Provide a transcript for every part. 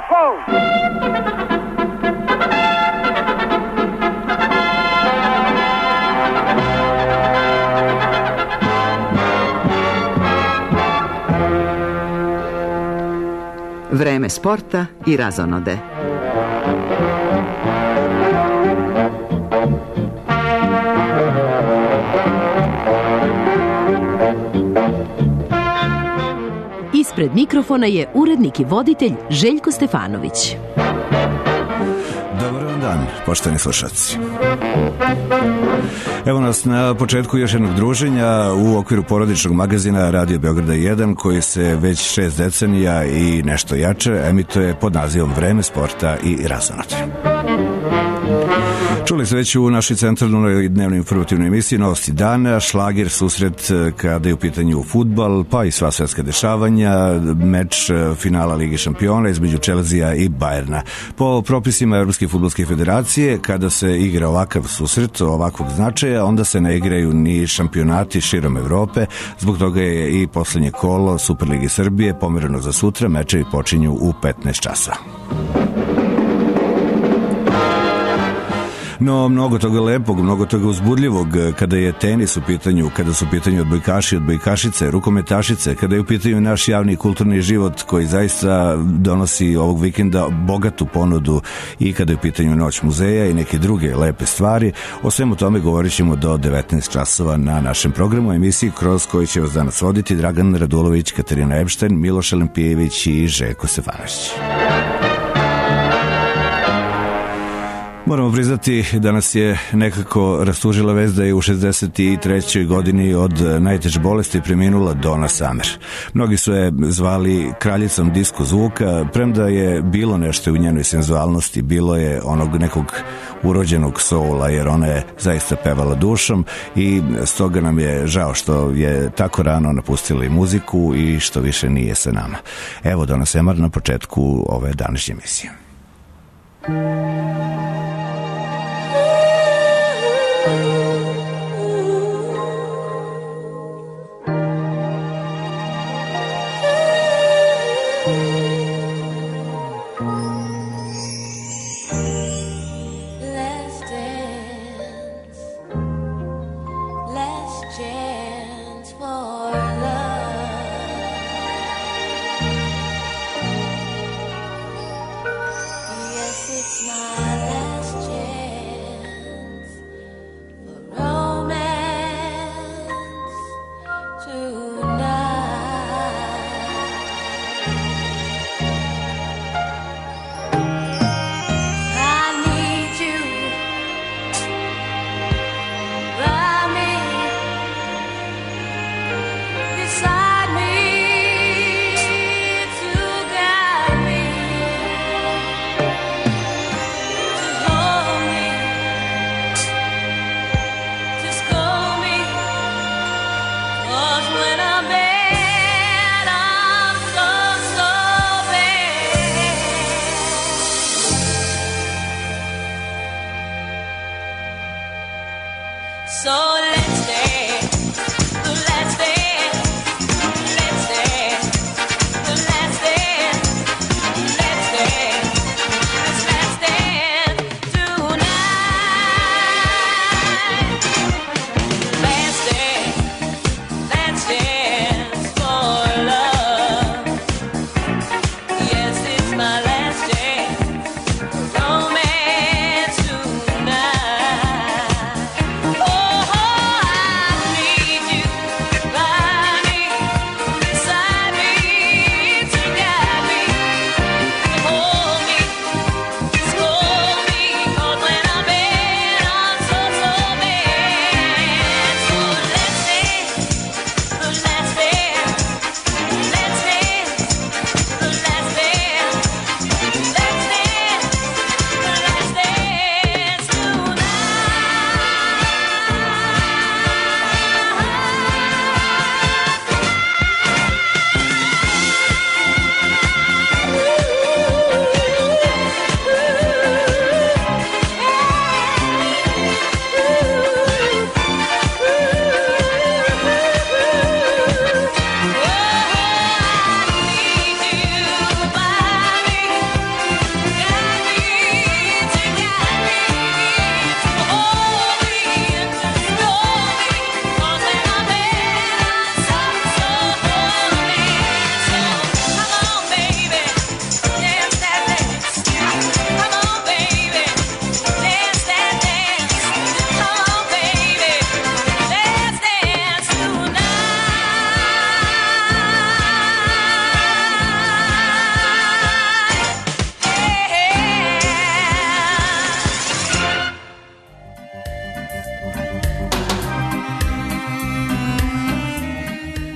Wonderful! Vreme sporta i razonode. Ispred mikrofona je urednik i voditelj Željko Stefanović. Dobar vam dan, poštovani slušalci. Evo nas na početku još jednog druženja u okviru porodičnog magazina Radio Beograda 1, koji se već 6 decenija i nešto jače emituje pod nazivom Vreme sporta i razonode. Čuli ste već u našoj centralnoj dnevnoj informativnoj emisiji Novosti dana, šlager, susret kada je u pitanju fudbal, pa i sva svetska dešavanja, meč finala Lige šampiona između Chelsea i Bayerna. Po propisima Evropske fudbalske federacije, kada se igra ovakav susret, ovakvog značaja, onda se ne igraju ni šampionati širom Evrope, zbog toga je i poslednje kolo Superlige Srbije pomereno za sutra, mečevi počinju u 15 časova. No, mnogo toga lepog, mnogo toga uzbudljivog kada je tenis u pitanju, kada su u pitanju odbojkaši, odbojkašice, rukometašice, kada je u pitanju naš javni kulturni život koji zaista donosi ovog vikenda bogatu ponudu i kada je u pitanju Noć muzeja i neke druge lepe stvari. O svemu tome govorit ćemo do 19 časova na našem programu emisiji kroz koji će vas danas voditi Dragan Radulović, Katarina Epštajn, Miloš Alempijević i Željko Stefanović. Moramo priznati da nas je nekako rastužila vest da je u 63. godini od najteže bolesti preminula Donna Summer. Mnogi su je zvali kraljicom disko zvuka, premda je bilo nešto u njenoj senzualnosti, bilo je onog nekog urođenog soula, jer ona je zaista pevala dušom i stoga nam je žao što je tako rano napustila i muziku i što više nije sa nama. Evo Donna Summer na početku ove današnje emisije. Yes, it's my last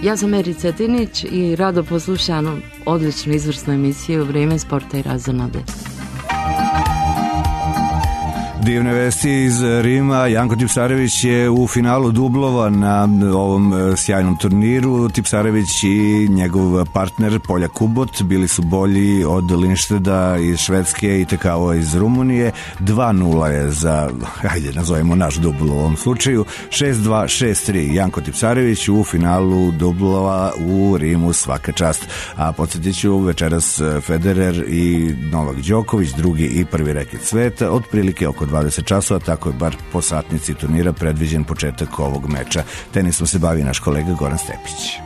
Ja sam Erica Tinić i rado poslušam odličnu izvrsnu emisiju Vrijeme sporta i razonode. Divne vesti iz Rima. Janko Tipsarević je u finalu dublova na ovom sjajnom turniru. Tipsarević i njegov partner Polja Kubot bili su bolji od Lindsteda iz Švedske i Tekao iz Rumunije. 2-0 je za, hajde nazovemo naš dubl u ovom slučaju. 6-2, 6-3. Janko Tipsarević u finalu dublova u Rimu, svaka čast. A podsjetit ću, večeras Federer i Novak Đoković, drugi i prvi reket sveta, otprilike oko 20 časova, tako je bar po satnici turnira predviđen početak ovog meča. Tenisom se bavi naš kolega Goran Stepić.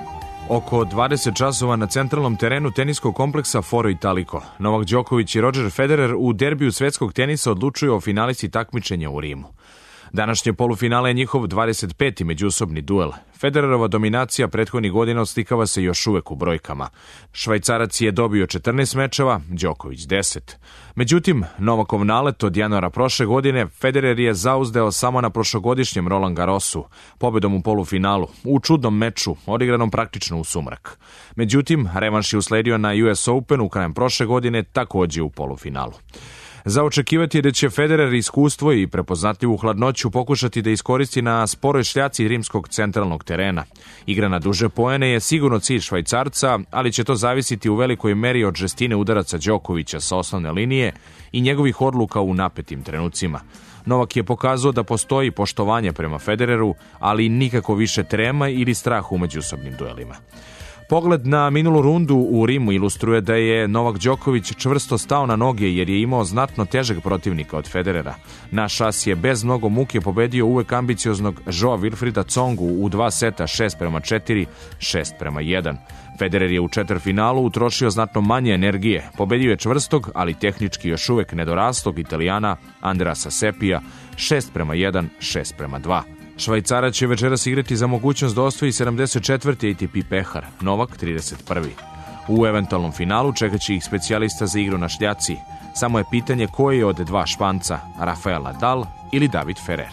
Oko 20 časova na centralnom terenu teniskog kompleksa Foro Italico. Novak Đoković i Roger Federer u derbiju svetskog tenisa odlučuju o finalisti takmičenja u Rimu. Današnje polufinale je njihov 25. međusobni duel. Federerova dominacija prethodnih godina oslikava se još uvek u brojkama. Švajcarac je dobio 14 mečeva, Đoković 10. Međutim, Novakov nalet od januara prošle godine Federer je zauzdeo samo na prošlogodišnjem Roland Garrosu, pobedom u polufinalu, u čudnom meču, odigranom praktično u sumrak. Međutim, revanš je usledio na US Openu krajem prošle godine, takođe u polufinalu. Za očekivati je da će Federer iskustvo i prepoznatljivu hladnoću pokušati da iskoristi na sporoj šljaci rimskog centralnog terena. Igra na duže poene je sigurno cilj Švajcarca, ali će to zavisiti u velikoj meri od žestine udaraca Đokovića sa osnovne linije i njegovih odluka u napetim trenucima. Novak je pokazao da postoji poštovanje prema Federeru, ali nikako više trema ili strah u međusobnim duelima. Pogled na minulu rundu u Rimu ilustruje da je Novak Đoković čvrsto stao na noge jer je imao znatno težeg protivnika od Federera. Naš as je bez mnogo muke pobedio uvek ambicioznog Joa Wilfrida Tsongu u 2 seta 6-4, 6-1. Federer je u četvrtfinalu utrošio znatno manje energije. Pobedio je čvrstog, ali tehnički još uvek nedoraslog Italijana Andreasa Seppija 6-1, 6-2. Švajcara će večeras igrati za mogućnost da osvoji 74. ATP pehar, Novak 31. U eventualnom finalu čekaće ih specijalista za igru na šljaci. Samo je pitanje koji je od dva Španca, Rafael Nadal ili David Ferrer.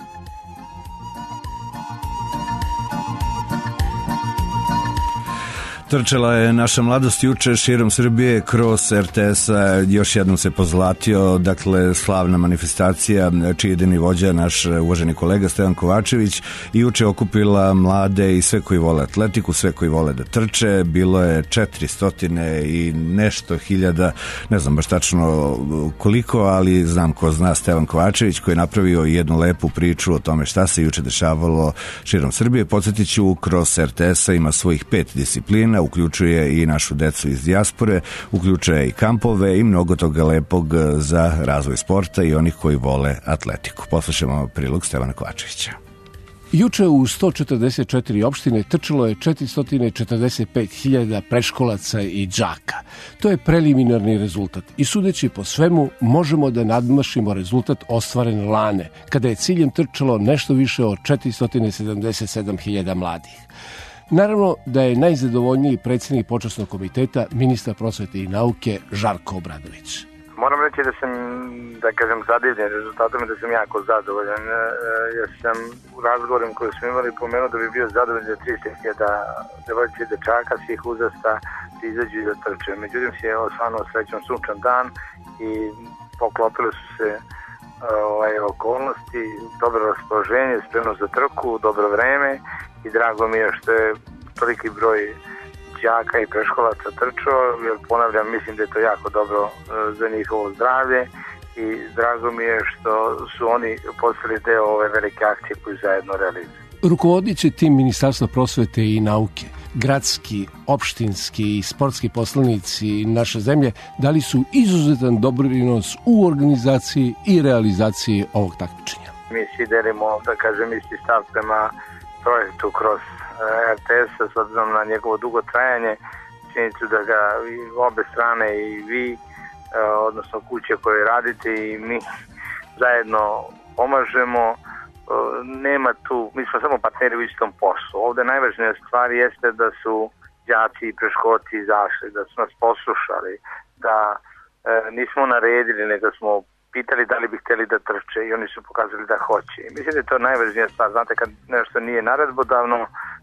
Trčala je naša mladost juče širom Srbije kroz RTS-a, još jednom se pozlatio, dakle slavna manifestacija čiji idejni vođa naš uvaženi kolega Stevan Kovačević i juče okupila mlade i sve koji vole atletiku, sve koji vole da trče. Bilo je 400 i nešto hiljada, ne znam baš tačno koliko, ali znam ko zna, Stevan Kovačević, koji je napravio jednu lepu priču o tome šta se juče dešavalo širom Srbije. Podsjetit ću, kroz RTS-a ima svojih 5 disciplina, uključuje i našu decu iz dijaspore, uključuje i kampove i mnogo toga lepog za razvoj sporta i onih koji vole atletiku. Poslušamo prilog Stevana Kovačevića. Juče u 144 opštine trčalo je 445.000 preškolaca i đaka. To je preliminarni rezultat i sudeći po svemu možemo da nadmašimo rezultat ostvaren lane, kada je ciljem trčalo nešto više od 477.000 mladih. Naravno da je najzadovoljniji predsjednik počasnog komiteta, ministar prosvete i nauke Žarko Obradović. Moram reći da sam, zadivljen rezultatom i da sam jako zadovoljan, jer sam u razgovorim koje smo imali pomenuo da bi bio zadovoljan za 300.000 devojčica i dečaka svih uzrasta da izađu i da trče. Međutim, se je osvanuo srećom sunčan dan i poklopile su se okolnosti, dobro raspoloženje, spremnost za trku, dobro vreme i drago mi je što je toliki broj đaka i preškolaca trčao, jer ponavljam, mislim da je to jako dobro za njihovo zdravlje i drago mi je što su oni postali deo ove velike akcije koju zajedno realizuju. Rukovodit će tim Ministarstva prosvete i nauke. Gradski, opštinski i sportski poslanici naše zemlje dali su izuzetan doprinos u organizaciji i realizaciji ovog takmičenja. Mi svi delimo, isti stav prema projektu kroz RTS-a s obzirom na njegovo dugo trajanje, činjenicu da ga obe strane i vi, odnosno kuće koje radite i mi zajedno pomažemo. Nema tu, mi smo samo partneri u istom poslu. Ovde najvažnija stvar jeste da su đaci i preškolci izašli, da su nas poslušali, da nismo naredili, nego smo pitali da li bi hteli da trče i oni su pokazali da hoće. Mislim da je to najvažnija stvar. Znate, kad nešto nije naredbodavno,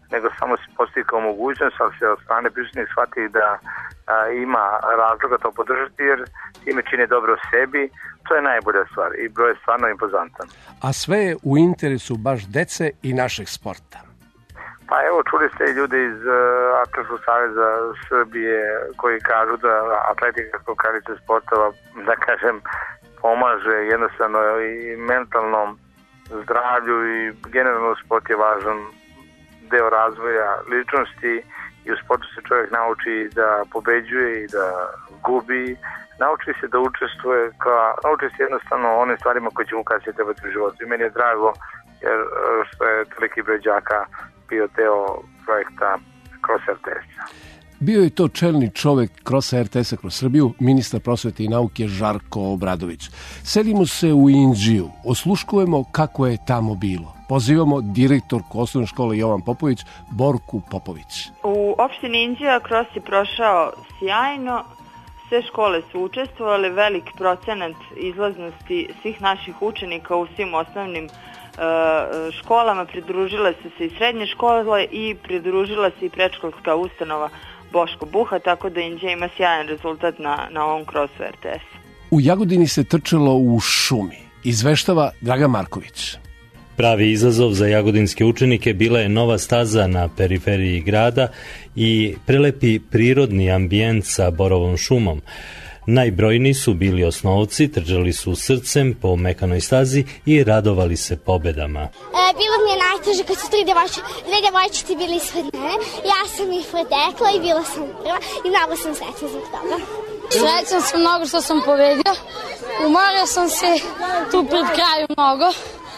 nego samo se postoji kao mogućnost, ali se od strane prisutnih shvati da ima razloga to podržati, jer time čine dobro sebi, to je najbolja stvar i broj je stvarno impozantan. A sve je u interesu baš dece i našeg sporta. Pa evo, čuli ste ljudi iz Atletskog saveza Srbije koji kažu da atletika kao karika sportova, da kažem, pomaže jednostavno i mentalnom zdravlju i generalno sport je važan deo razvoja ličnosti i u sportu se čovjek nauči da pobeđuje i da gubi, nauči se da učestvuje, nauči se jednostavno onim stvarima koje će mu kasnije trebati u životu. I meni je drago jer što je toliki broj đaka bio deo projekta Cross RTS-a. Bio je to čelni čovek Crossa RTS-a kroz Srbiju, ministar prosvete i nauke Žarko Obradović. Selimo se u Inđiju, osluškujemo kako je tamo bilo. Pozivamo direktorku osnovne škole Jovan Popović, Borku Popović. U opštini Inđija Cross je prošao sjajno, sve škole su učestvovale, velik procenat izlaznosti svih naših učenika u svim osnovnim školama, pridružile su se i srednje škole i pridružila se i predškolska ustanova Boško Buha, tako da Inđija ima sjajan rezultat na ovom Crossu RTS. U Jagodini se trčalo u šumi, izveštava Dragan Marković. Pravi izazov za jagodinske učenike bila je nova staza na periferiji grada i prelepi prirodni ambijent sa borovom šumom. Najbrojniji su bili osnovci, trčali su srcem po mekanoj stazi i radovali se pobedama. Bilo mi je najteže kad su dve devojčice bili ispred mene. Ja sam ih pretekla i bila sam prva i mnogo sam srećna zbog toga. Srećan sam mnogo što sam pobedio. Umorio sam se tu pred kraju mnogo.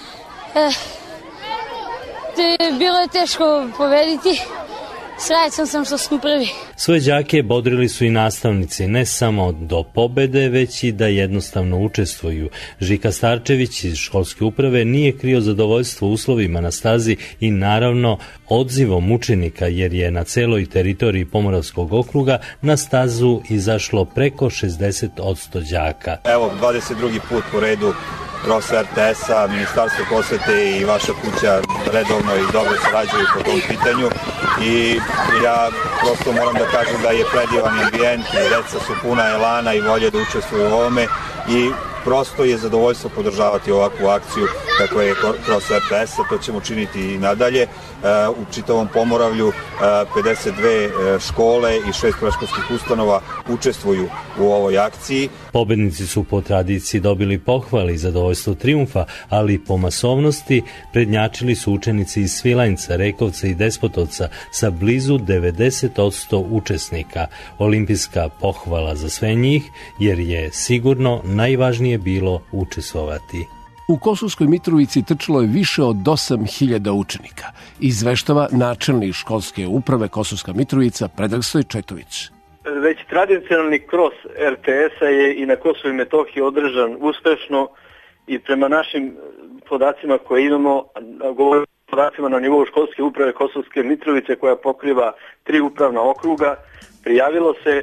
Bilo je teško pobediti. Srećan sam što smo prvi. Svoje đake bodrili su i nastavnici, ne samo do pobede, već i da jednostavno učestvuju. Žika Starčević iz školske uprave nije krio zadovoljstvo uslovima na stazi i naravno odzivom učenika, jer je na celoj teritoriji Pomoravskog okruga na stazu izašlo preko 60% đaka. Evo, 22. put po redu Cross RTS-a, Ministarstvo prosvete i vaša kuća redovno i dobro sarađuju po tom pitanju i ja prosto moram da kažem da je predivan ambijent i deca su puna elana i volje da učestvuju u ovome i prosto je zadovoljstvo podržavati ovakvu akciju kako je Cross RTS-a, to ćemo činiti i nadalje. U čitavom Pomoravlju 52 škole i 6 predškolskih ustanova učestvuju u ovoj akciji. Pobednici su po tradiciji dobili pohvale i zadovoljstvo trijumfa, ali po masovnosti prednjačili su učenici iz Svilajnca, Rekovca i Despotovca sa blizu 90% učesnika. Olimpijska pohvala za sve njih, jer je sigurno najvažnije bilo učestvovati. U Kosovskoj Mitrovici trčalo je više od 8.000 učenika, izveštava načelnik školske uprave Kosovska Mitrovica Predrag Stojčetović. Već tradicionalni Cross RTS-a je i na Kosovu i Metohiji održan uspešno i prema našim podacima koje imamo, govorimo o podacima na nivou školske uprave Kosovske Mitrovice koja pokriva 3 upravna okruga, prijavilo se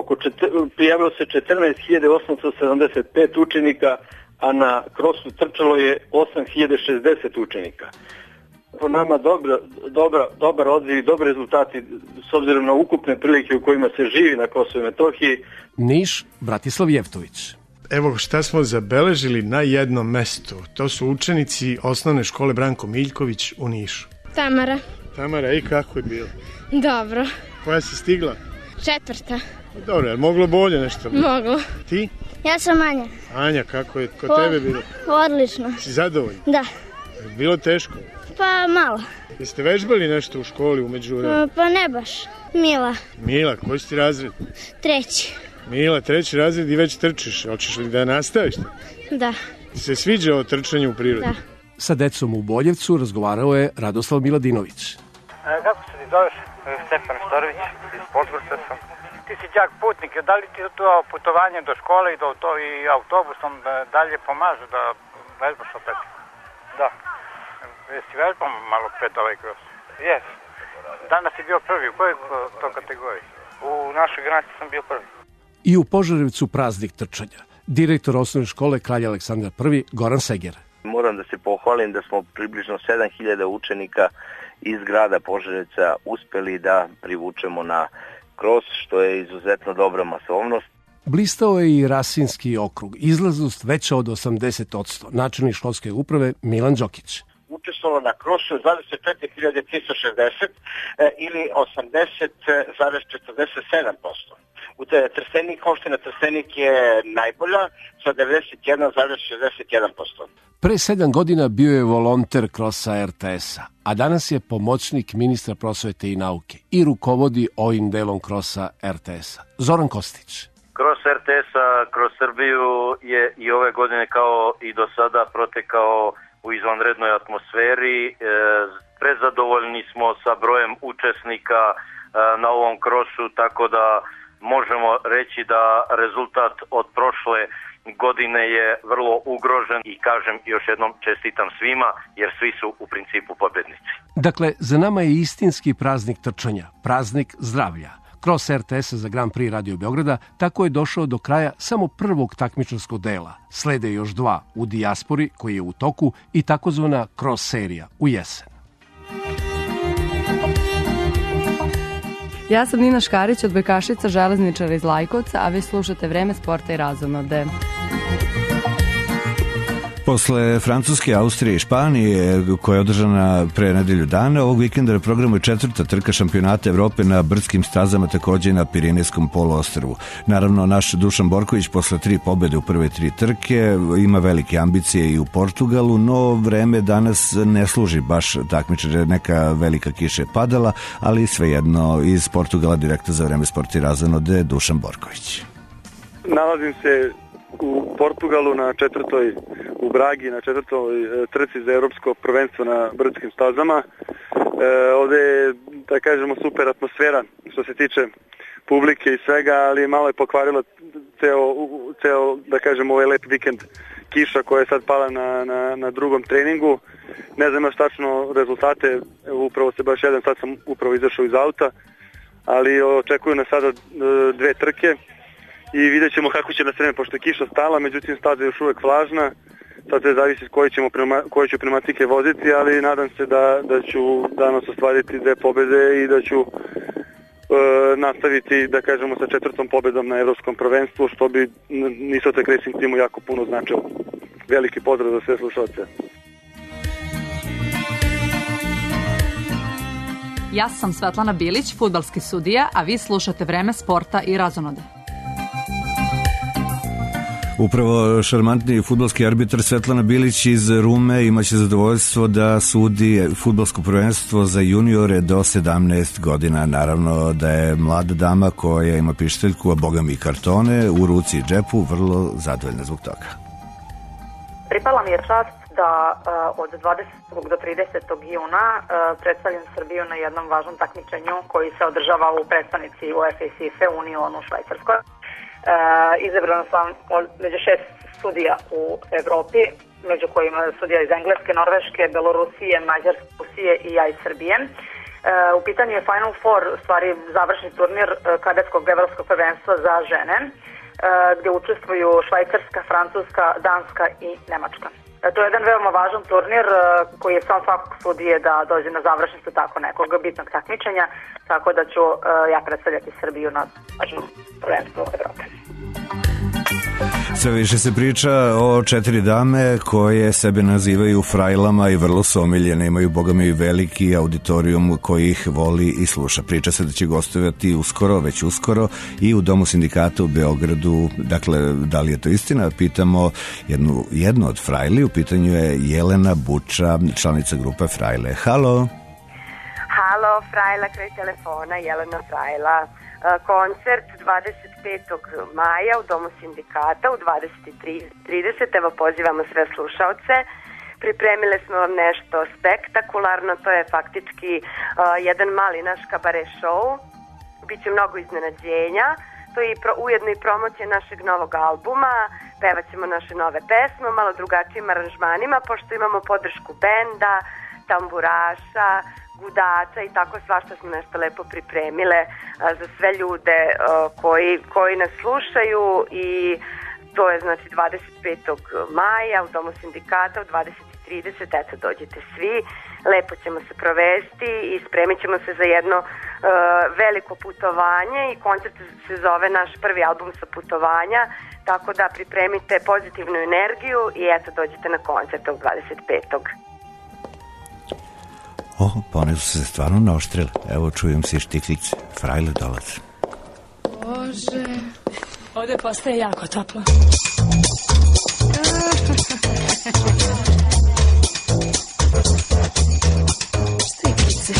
14.875 učenika, a na Crossu trčalo je 8.060 učenika. Po nama dobar odziv i dobri rezultati s obzirom na ukupne prilike u kojima se živi na Kosovu i Metohiji. Niš, Bratislav Jevtović. Evo šta smo zabeležili na jednom mestu. To su učenici osnovne škole Branko Miljković u Nišu. Tamara, i kako je bilo? Dobro. Koja si stigla? 4. Dobro, je li moglo bolje nešto? Moglo. Ti? Ja sam Anja. Anja, kako je kod tebe bilo? Odlično. Si zadovoljna? Da. Bilo teško? Pa malo. Jeste vežbali nešto u školi umeđu vremenu? Pa ne baš. Mila, koji si ti razred? 3. Mila, 3. razred i već trčiš. Hoćeš li da nastaviš? Da. Ti se sviđa ovo trčanje u prirodi? Da. Sa decom u Boljevcu razgovarao je Radoslav Miladinović. Kako se ti zoveš? Stepan Štorović, iz Podgorca sam. Ti si đak putnik, da li ti to putovanje do škole i autobusom dalje pomaže da vežbaš opet? Da. Jesi vežbao malo pred ovaj cross? Jes. Danas si bio prvi, u kojoj to kategoriji? U našoj granici sam bio prvi. I u Požarevcu praznik trčanja. Direktor osnovne škole Kralja Aleksandra I, Goran Seger. Moram da se pohvalim da smo približno 7.000 učenika iz grada Požarevca uspeli da privučemo na kros, što je izuzetno dobra masovnost. Blistao je i Rasinski okrug, izlaznost veća od 80%. Načelnik školske uprave Milan Đokić. Učestvovalo na krosu 24.360 ili 80,47%. U Trstenik, opština Trstenik je najbolja sa 91,61%. Pre 7 godina bio je volonter krosa RTS-a, a danas je pomoćnik ministra prosvete i nauke i rukovodi ovim delom krosa RTS-a. Zoran Kostić. Kros RTS-a kroz Srbiju je i ove godine kao i do sada protekao u izvanrednoj atmosferi. Prezadovoljni smo sa brojem učesnika na ovom krosu, tako da možemo reći da rezultat od prošle godine je vrlo ugrožen i kažem još jednom čestitam svima jer svi su u principu pobednici. Dakle, za nama je istinski praznik trčanja, praznik zdravlja. Kros RTS-a za Grand Prix Radio Beograda tako je došao do kraja samo prvog takmičarskog dela. Slede još 2 u dijaspori koji je u toku i takozvana kros serija u jesen. Ja sam Nina Škarić, odbojkašica železničara iz Lajkovca, a vi slušate Vreme sporta i razonode. Posle Francuske, Austrije i Španije, koja je održana pre nedelju dana, ovog vikenda na programu je 4. trka šampionata Evrope na brdskim stazama, takođe na Pirinejskom poluostrvu. Naravno, naš Dušan Borković posle 3 pobede u prve 3 trke ima velike ambicije i u Portugalu, no vreme danas ne služi baš takmičare, neka velika kiša je padala, ali svejedno iz Portugala direktno za Vreme sporta i razonode Dušan Borković. Nalazim se u Portugalu u Bragi na 4. trci za evropsko prvenstvo na brdskim stazama. Ovde je, da kažemo, super atmosfera što se tiče publike i svega, ali malo je pokvarilo ceo da kažemo, ovaj lep vikend kiša koja je sad pala na drugom treningu. Ne znam još tačno rezultate, upravo se baš sad sam upravo izašao iz auta, ali očekuju nas sada 2 trke. I vidjet ćemo kako će nas vreme, pošto je kiša stala, međutim staza je još uvek vlažna, sad se zavisi koje ću pneumatike voziti, ali nadam se da ću danas ostvariti 2 pobede i da ću nastaviti, da kažemo, sa 4. pobedom na evropskom prvenstvu, što bi Nisotek Racing timu jako puno značilo. Veliki pozdrav za sve slušalce. Ja sam Svetlana Bilić, fudbalski sudija, a vi slušate Vreme sporta i razonode. Upravo šarmantni fudbalski arbitar Svetlana Bilić iz Rume imaće zadovoljstvo da sudi fudbalsko prvenstvo za juniore do 17 godina. Naravno da je mlada dama koja ima pišteljku, a boga mi kartone, u ruci i džepu, vrlo zadovoljna zbog toga. Pripala mi je čast da od 20. do 30. juna predstavljam Srbiju na jednom važnom takmičenju koji se održava u predstavnici UEFA i FIFA u Unionu u Švajcarskoj. Izabrana sam među 6 sudija u Evropi, među kojima sudija iz Engleske, Norveške, Belorusije, Mađarske, Rusije i ja iz Srbije. U pitanju je Final Four, stvari završni turnir kadetskog evropskog prvenstva za žene, gdje učestvuju Švajcarska, Francuska, Danska i Nemačka. To je jedan veoma važan turnir koji je sam svakog sudije da dođe na završnicu tako nekog bitnog takmičenja, tako da ću ja predstavljati Srbiju na važnom prvenstvu Evrope. Sve više se priča o 4 dame koje sebe nazivaju frajlama i vrlo su omiljene, imaju bogami veliki auditorijum koji ih voli i sluša. Priča se da će gostovati već uskoro i u Domu sindikata u Beogradu. Dakle, da li je to istina? Pitamo jednu od frajli, u pitanju je Jelena Buča, članica grupe Frajle. Halo! Halo, Frajla kraj telefona, Jelena Frajla. Koncert 25. maja u Domu sindikata u 23:30. Evo, pozivamo sve slušaoce. Pripremile smo vam nešto spektakularno, to je faktički jedan mali naš kabare show. Biće mnogo iznenađenja. To je ujedno i promocija našeg novog albuma. Pevat ćemo naše nove pesme, malo drugačijim aranžmanima, pošto imamo podršku benda, tamburaša, gudača i tako svašta smo nešto lepo pripremile za sve ljude koji nas slušaju i to je znači 25. maja u Domu sindikata u 20:30, eto dođete svi. lepo ćemo se provesti i spremit ćemo se za jedno veliko putovanje i koncert se zove Naš prvi album sa putovanja, tako da pripremite pozitivnu energiju i eto dođite na koncert tog 25. Pa one su se stvarno naoštrile. Evo čujem se štiklice. Frajle dolaze. Bože, ovde postaje jako toplo. Štiklice.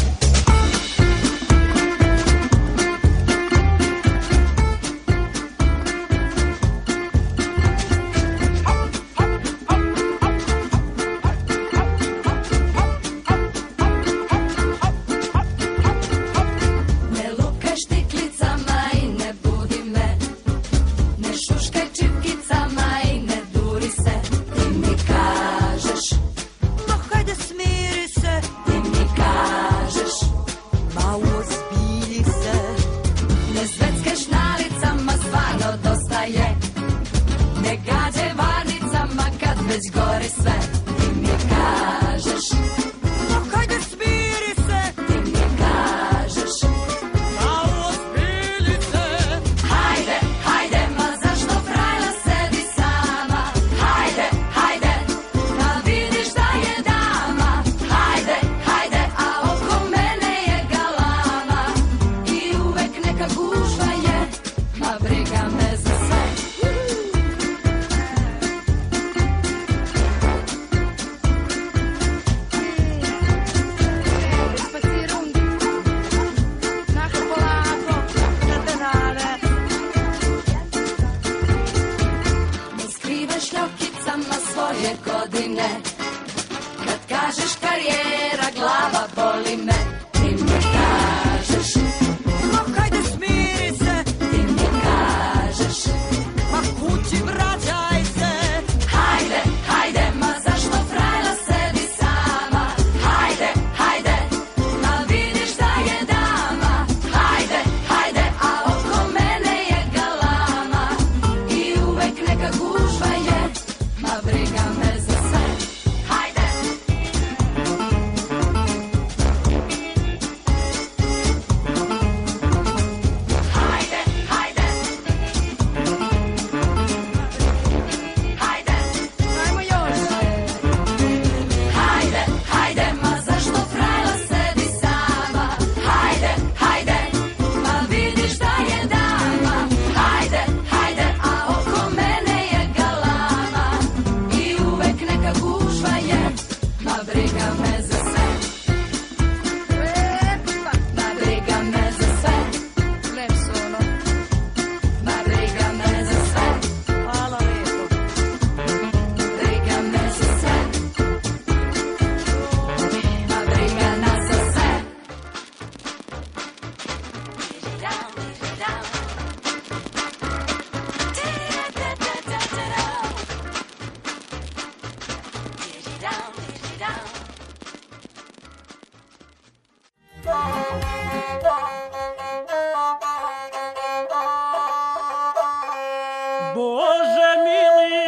Bože mili,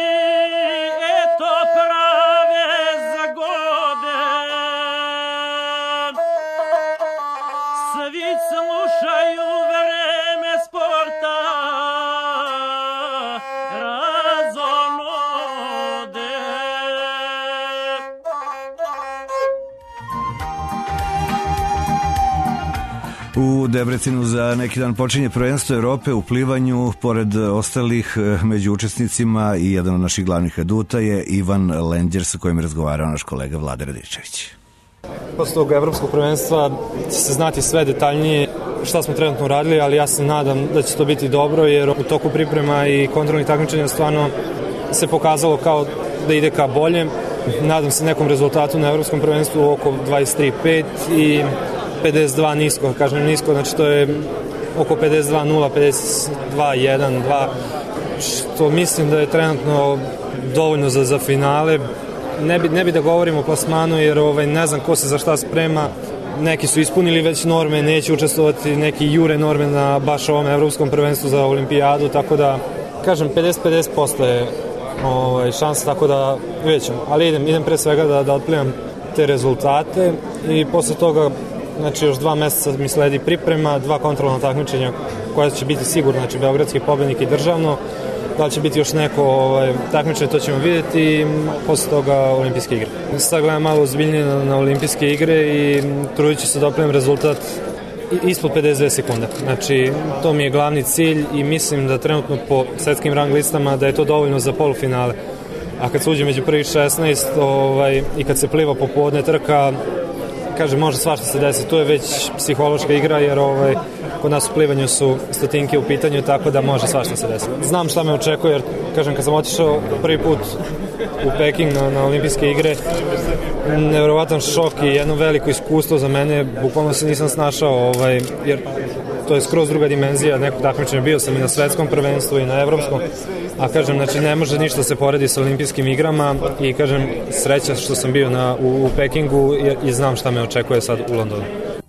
eto prave zgode, svi slušaju vreme sporta, razonode. U Debrecinu za neki dan počinje prvenstvo Evrope u plivanju. Pored ostalih među učesnicima i jedan od naših glavnih aduta je Ivan Lendjer, sa kojim je razgovarao naš kolega Vlada Radičević. Posle tog evropskog prvenstva će se znati sve detaljnije šta smo trenutno uradili, ali ja se nadam da će to biti dobro, jer u toku priprema i kontrolnih takmičenja stvarno se pokazalo kao da ide ka boljem. Nadam se nekom rezultatu na evropskom prvenstvu oko 23.5 i 52 nisko, kažem nisko, znači to je oko 52.0, 52.1, 2, što mislim da je trenutno dovoljno za finale. Ne bi da govorimo o plasmanu, jer ne znam ko se za šta sprema. Neki su ispunili već norme, neće učestvovati, neki jure norme na baš ovom evropskom prvenstvu za olimpijadu, tako da, kažem, 50-50% je šansa, tako da vidjet ćemo. Ali idem pre svega da otplivam te rezultate i posle toga znači još 2 meseca mi sledi priprema, 2 kontrolna takmičenja koja će biti sigurno, znači beogradski pobednik i državno. Da li će biti još neko takmičenje, to ćemo vidjeti i posle toga olimpijske igre. Sad gledam malo ozbiljnije na olimpijske igre i trudit ću se da opravim rezultat ispod 52 sekunde. Znači, to mi je glavni cilj i mislim da trenutno po svetskim rang listama da je to dovoljno za polufinale. A kad se uđe među prvih 16 i kad se pliva popodne trka, kažem, može svašta se desiti. Tu je već psihološka igra jer kod nas u plivanju su stotinke u pitanju, tako da može svašta se desiti. Znam šta me očekuje jer, kažem, kad sam otišao prvi put u Peking na olimpijske igre, nevjerovatan šok i jedno veliko iskustvo za mene, bukvalno se nisam snašao, jer to je skroz druga dimenzija nekog takmičenja. Bio sam i na svetskom prvenstvu i na evropskom, a kažem, znači ne može ništa se poredi sa olimpijskim igrama i kažem, sreća što sam bio u Pekingu i znam šta me očekuje sad u Londonu.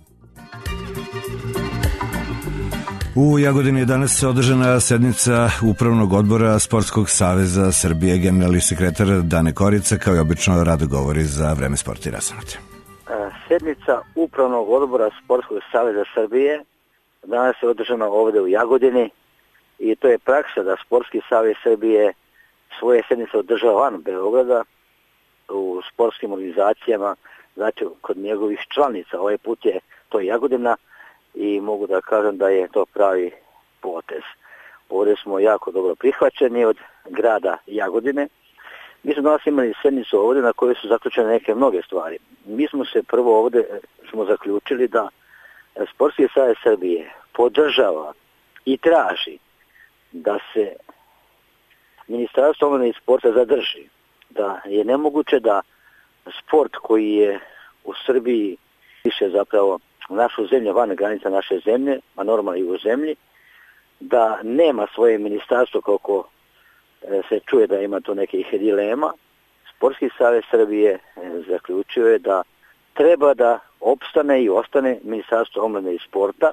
U Jagodini je danas održana sednica Upravnog odbora Sportskog saveza Srbije. Generalni sekretar Dane Korica, kao i obično, rado govori za Vreme sporta i razonode. Sednica Upravnog odbora Sportskog saveza Srbije danas je održana ovde u Jagodini i to je praksa da Sportski savez Srbije svoje sednice održava van Beograda u sportskim organizacijama, znači kod njegovih članica. Ovaj put je to Jagodina i mogu da kažem da je to pravi potez. Ovdje smo jako dobro prihvaćeni od grada Jagodine. Mi smo danas imali sednicu ovdje na kojoj su zaključene neke mnoge stvari. Mi smo se prvo ovdje zaključili da Sportski savez Srbije podržava i traži da se Ministarstvo omladine i sporta zadrži. Da je nemoguće da sport koji je u Srbiji više zapravo našu zemlju van granica naše zemlje, a normalno i u zemlji, da nema svoje ministarstvo koliko se čuje da ima to nekih dilema. Sportski savez Srbije zaključio je da treba da opstane i ostane Ministarstvo omladine i sporta.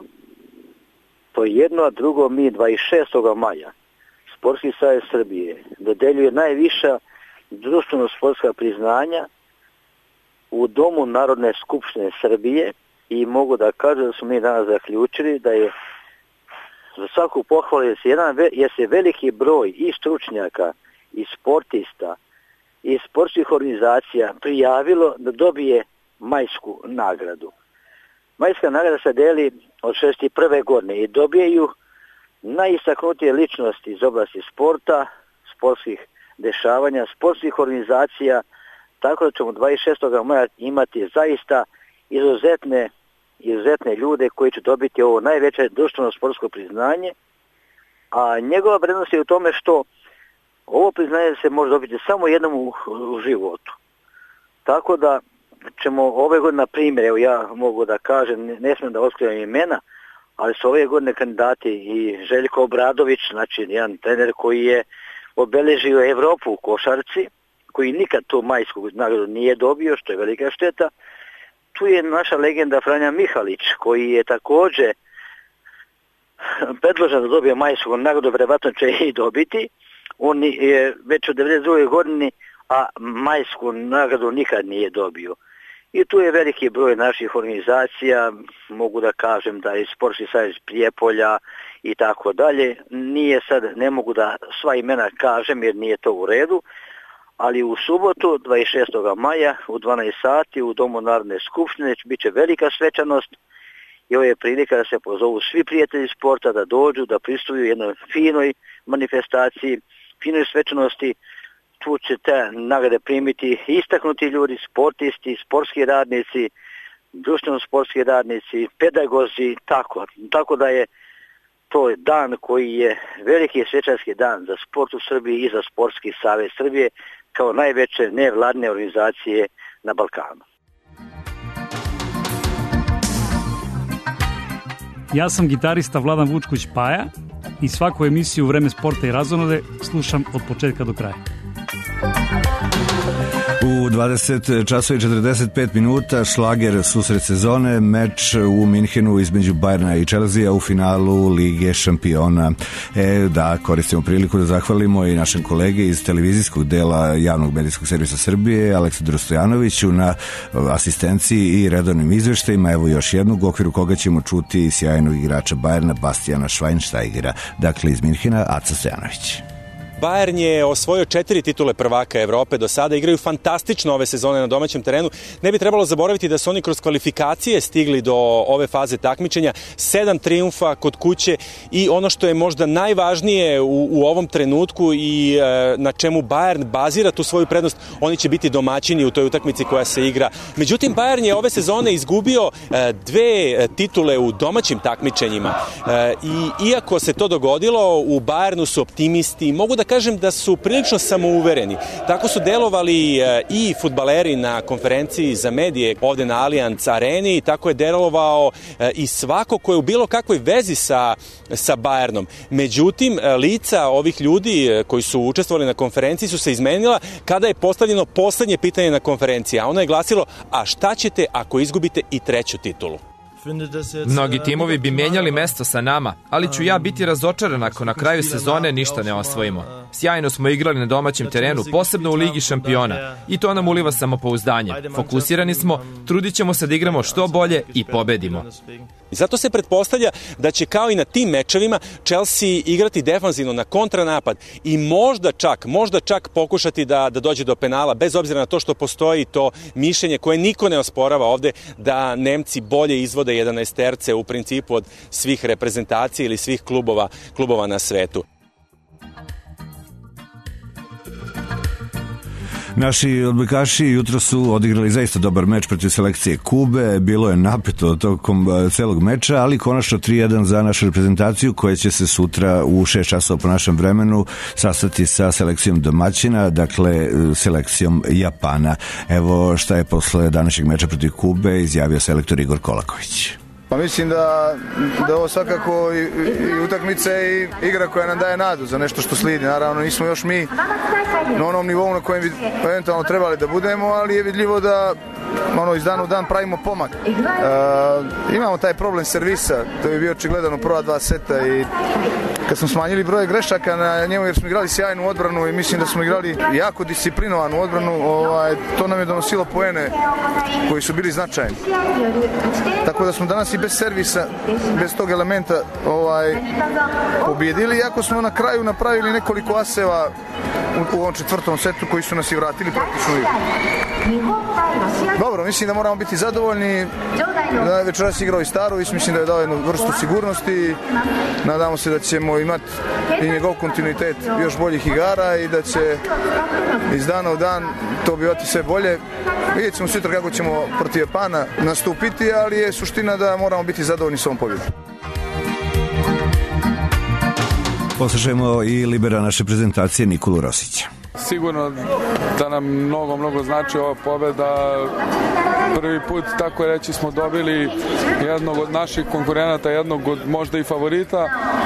To je jedno, a drugo, mi 26. maja Sportski savez Srbije dodeljuje najviša društveno-sportska priznanja u Domu Narodne skupštine Srbije i mogu da kažem da smo mi danas zaključili da je za svaku pohvalu jer se veliki broj i stručnjaka i sportista i sportskih organizacija prijavilo da dobije majsku nagradu. Majska nagrada se deli od 61. godine i dobijaju najistaknutije ličnosti iz oblasti sporta, sportskih dešavanja, sportskih organizacija, tako da ćemo 26. maja imati zaista izuzetne ljude koji će dobiti ovo najveće društveno sportsko priznanje, a njegova prednost je u tome što ovo priznanje se može dobiti samo jednom u životu. Tako da ćemo ove godine, na primjer, evo ja mogu da kažem, ne smijem da otkrivam imena, ali su ove godine kandidati i Željko Obradović, znači jedan trener koji je obeležio Evropu u košarci, koji nikad tu majsku nagradu nije dobio, što je velika šteta. Tu je naša legenda Franja Mihalić, koji je također predložen da dobije majsku nagradu, vjerovatno će i dobiti. On je već u 92. godini, a majsku nagradu nikad nije dobio. I tu je veliki broj naših organizacija, mogu da kažem da je Sportski savez Prijepolja i tako dalje. Nije sad, ne mogu da sva imena kažem jer nije to u redu, ali u subotu 26. maja u 12 sati u Domu Narodne skupštine bit će velika svečanost i ovo je prilika da se pozovu svi prijatelji sporta da dođu, da pristuju jednoj finoj manifestaciji, finoj svečanosti. Tu će te nagrade primiti istaknuti ljudi, sportisti, sportski radnici, društveno-sportski radnici, pedagozi, tako da je to dan koji je veliki svečarski dan za sport u Srbiji i za Sportski savez Srbije kao najveće nevladine organizacije na Balkanu. Ja sam gitarista Vladan Vučković Paja i svaku emisiju Vreme sporta i razonode slušam od početka do kraja. U 20 časova i 45 minuta šlager susret sezone, meč u Minhenu između Bajerna i Chelsea u finalu Lige šampiona. Da, koristimo priliku da zahvalimo i našem kolege iz televizijskog dela javnog medijskog servisa Srbije, Aleksandru Stojanoviću, na asistenciji i redovnim izveštajima. Evo još jednog, u okviru koga ćemo čuti sjajnog igrača Bajerna, Bastijana Schweinsteigera. Dakle, iz Minhena, Aca Stojanović. Bayern je osvojio 4 titule prvaka Evrope do sada, igraju fantastično ove sezone na domaćem terenu. Ne bi trebalo zaboraviti da su oni kroz kvalifikacije stigli do ove faze takmičenja, 7 trijumfa kod kuće i ono što je možda najvažnije u ovom trenutku i na čemu Bayern bazira tu svoju prednost, oni će biti domaćini u toj utakmici koja se igra. Međutim, Bayern je ove sezone izgubio 2 titule u domaćim takmičenjima i iako se to dogodilo, u Bayernu su optimisti, mogu da kažem da su prilično samouvereni. Tako su delovali i fudbaleri na konferenciji za medije ovde na Allianz areni, tako je delovao i svako ko je u bilo kakvoj vezi sa Bayernom. Međutim, lica ovih ljudi koji su učestvovali na konferenciji su se izmenila kada je postavljeno poslednje pitanje na konferenciji, a ono je glasilo: a šta ćete ako izgubite i 3. titulu? Mnogi timovi bi menjali mesto sa nama, ali ću ja biti razočaran ako na kraju sezone ništa ne osvojimo. Sjajno smo igrali na domaćem terenu, posebno u Ligi šampiona, i to nam uliva samopouzdanje. Fokusirani smo, trudit ćemo se da igramo što bolje i pobedimo. I zato se pretpostavlja da će kao i na tim mečevima Chelsea igrati defanzivno na kontranapad i možda čak pokušati da dođe do penala, bez obzira na to što postoji to mišljenje koje niko ne osporava ovde, da Nemci bolje izvode 11-terce u principu od svih reprezentacija ili svih klubova na svetu. Naši odbojkaši jutro su odigrali zaista dobar meč protiv selekcije Kube, bilo je napeto tokom celog meča, ali konačno 3-1 za našu reprezentaciju koja će se sutra u 6 časova po našem vremenu sastati sa selekcijom domaćina, dakle selekcijom Japana. Evo šta je posle današnjeg meča protiv Kube izjavio selektor Igor Kolaković. Pa mislim da ovo svakako i utakmica i igra koja nam daje nadu za nešto što slijedi. Naravno nismo još mi na onom nivou na kojem bi eventualno trebali da budemo, ali je vidljivo da iz dana u dan pravimo pomak. Imamo taj problem servisa, to je bio očigledan u prva 2 seta i kad smo smanjili broj grešaka na njemu jer smo igrali sjajnu odbranu i mislim da smo igrali jako disciplinovanu odbranu, to nam je donosilo poene koji su bili značajni. Tako da smo danas i bez servisa, bez tog elementa pobjedili, iako smo na kraju napravili nekoliko aseva u ovom 4. setu koji su nas i vratili praktično. Dobro, mislim da moramo biti zadovoljni. Večeras igrao i Starović, mislim da je dao jednu vrstu sigurnosti. Nadamo se da ćemo imati i njegov kontinuitet još boljih igara i da će iz dana u dan to bivati sve bolje. Vidjet ćemo sutra kako ćemo protiv Japana nastupiti, ali je suština da moramo biti zadovoljni s ovom pobjedom. Poslušajmo i libera naše prezentacije Nikolu Rosića. Sigurno da nam mnogo znači ova pobjeda. Prvi put, tako reći, smo dobili jednog od naših konkurenata, jednog od možda i favorita.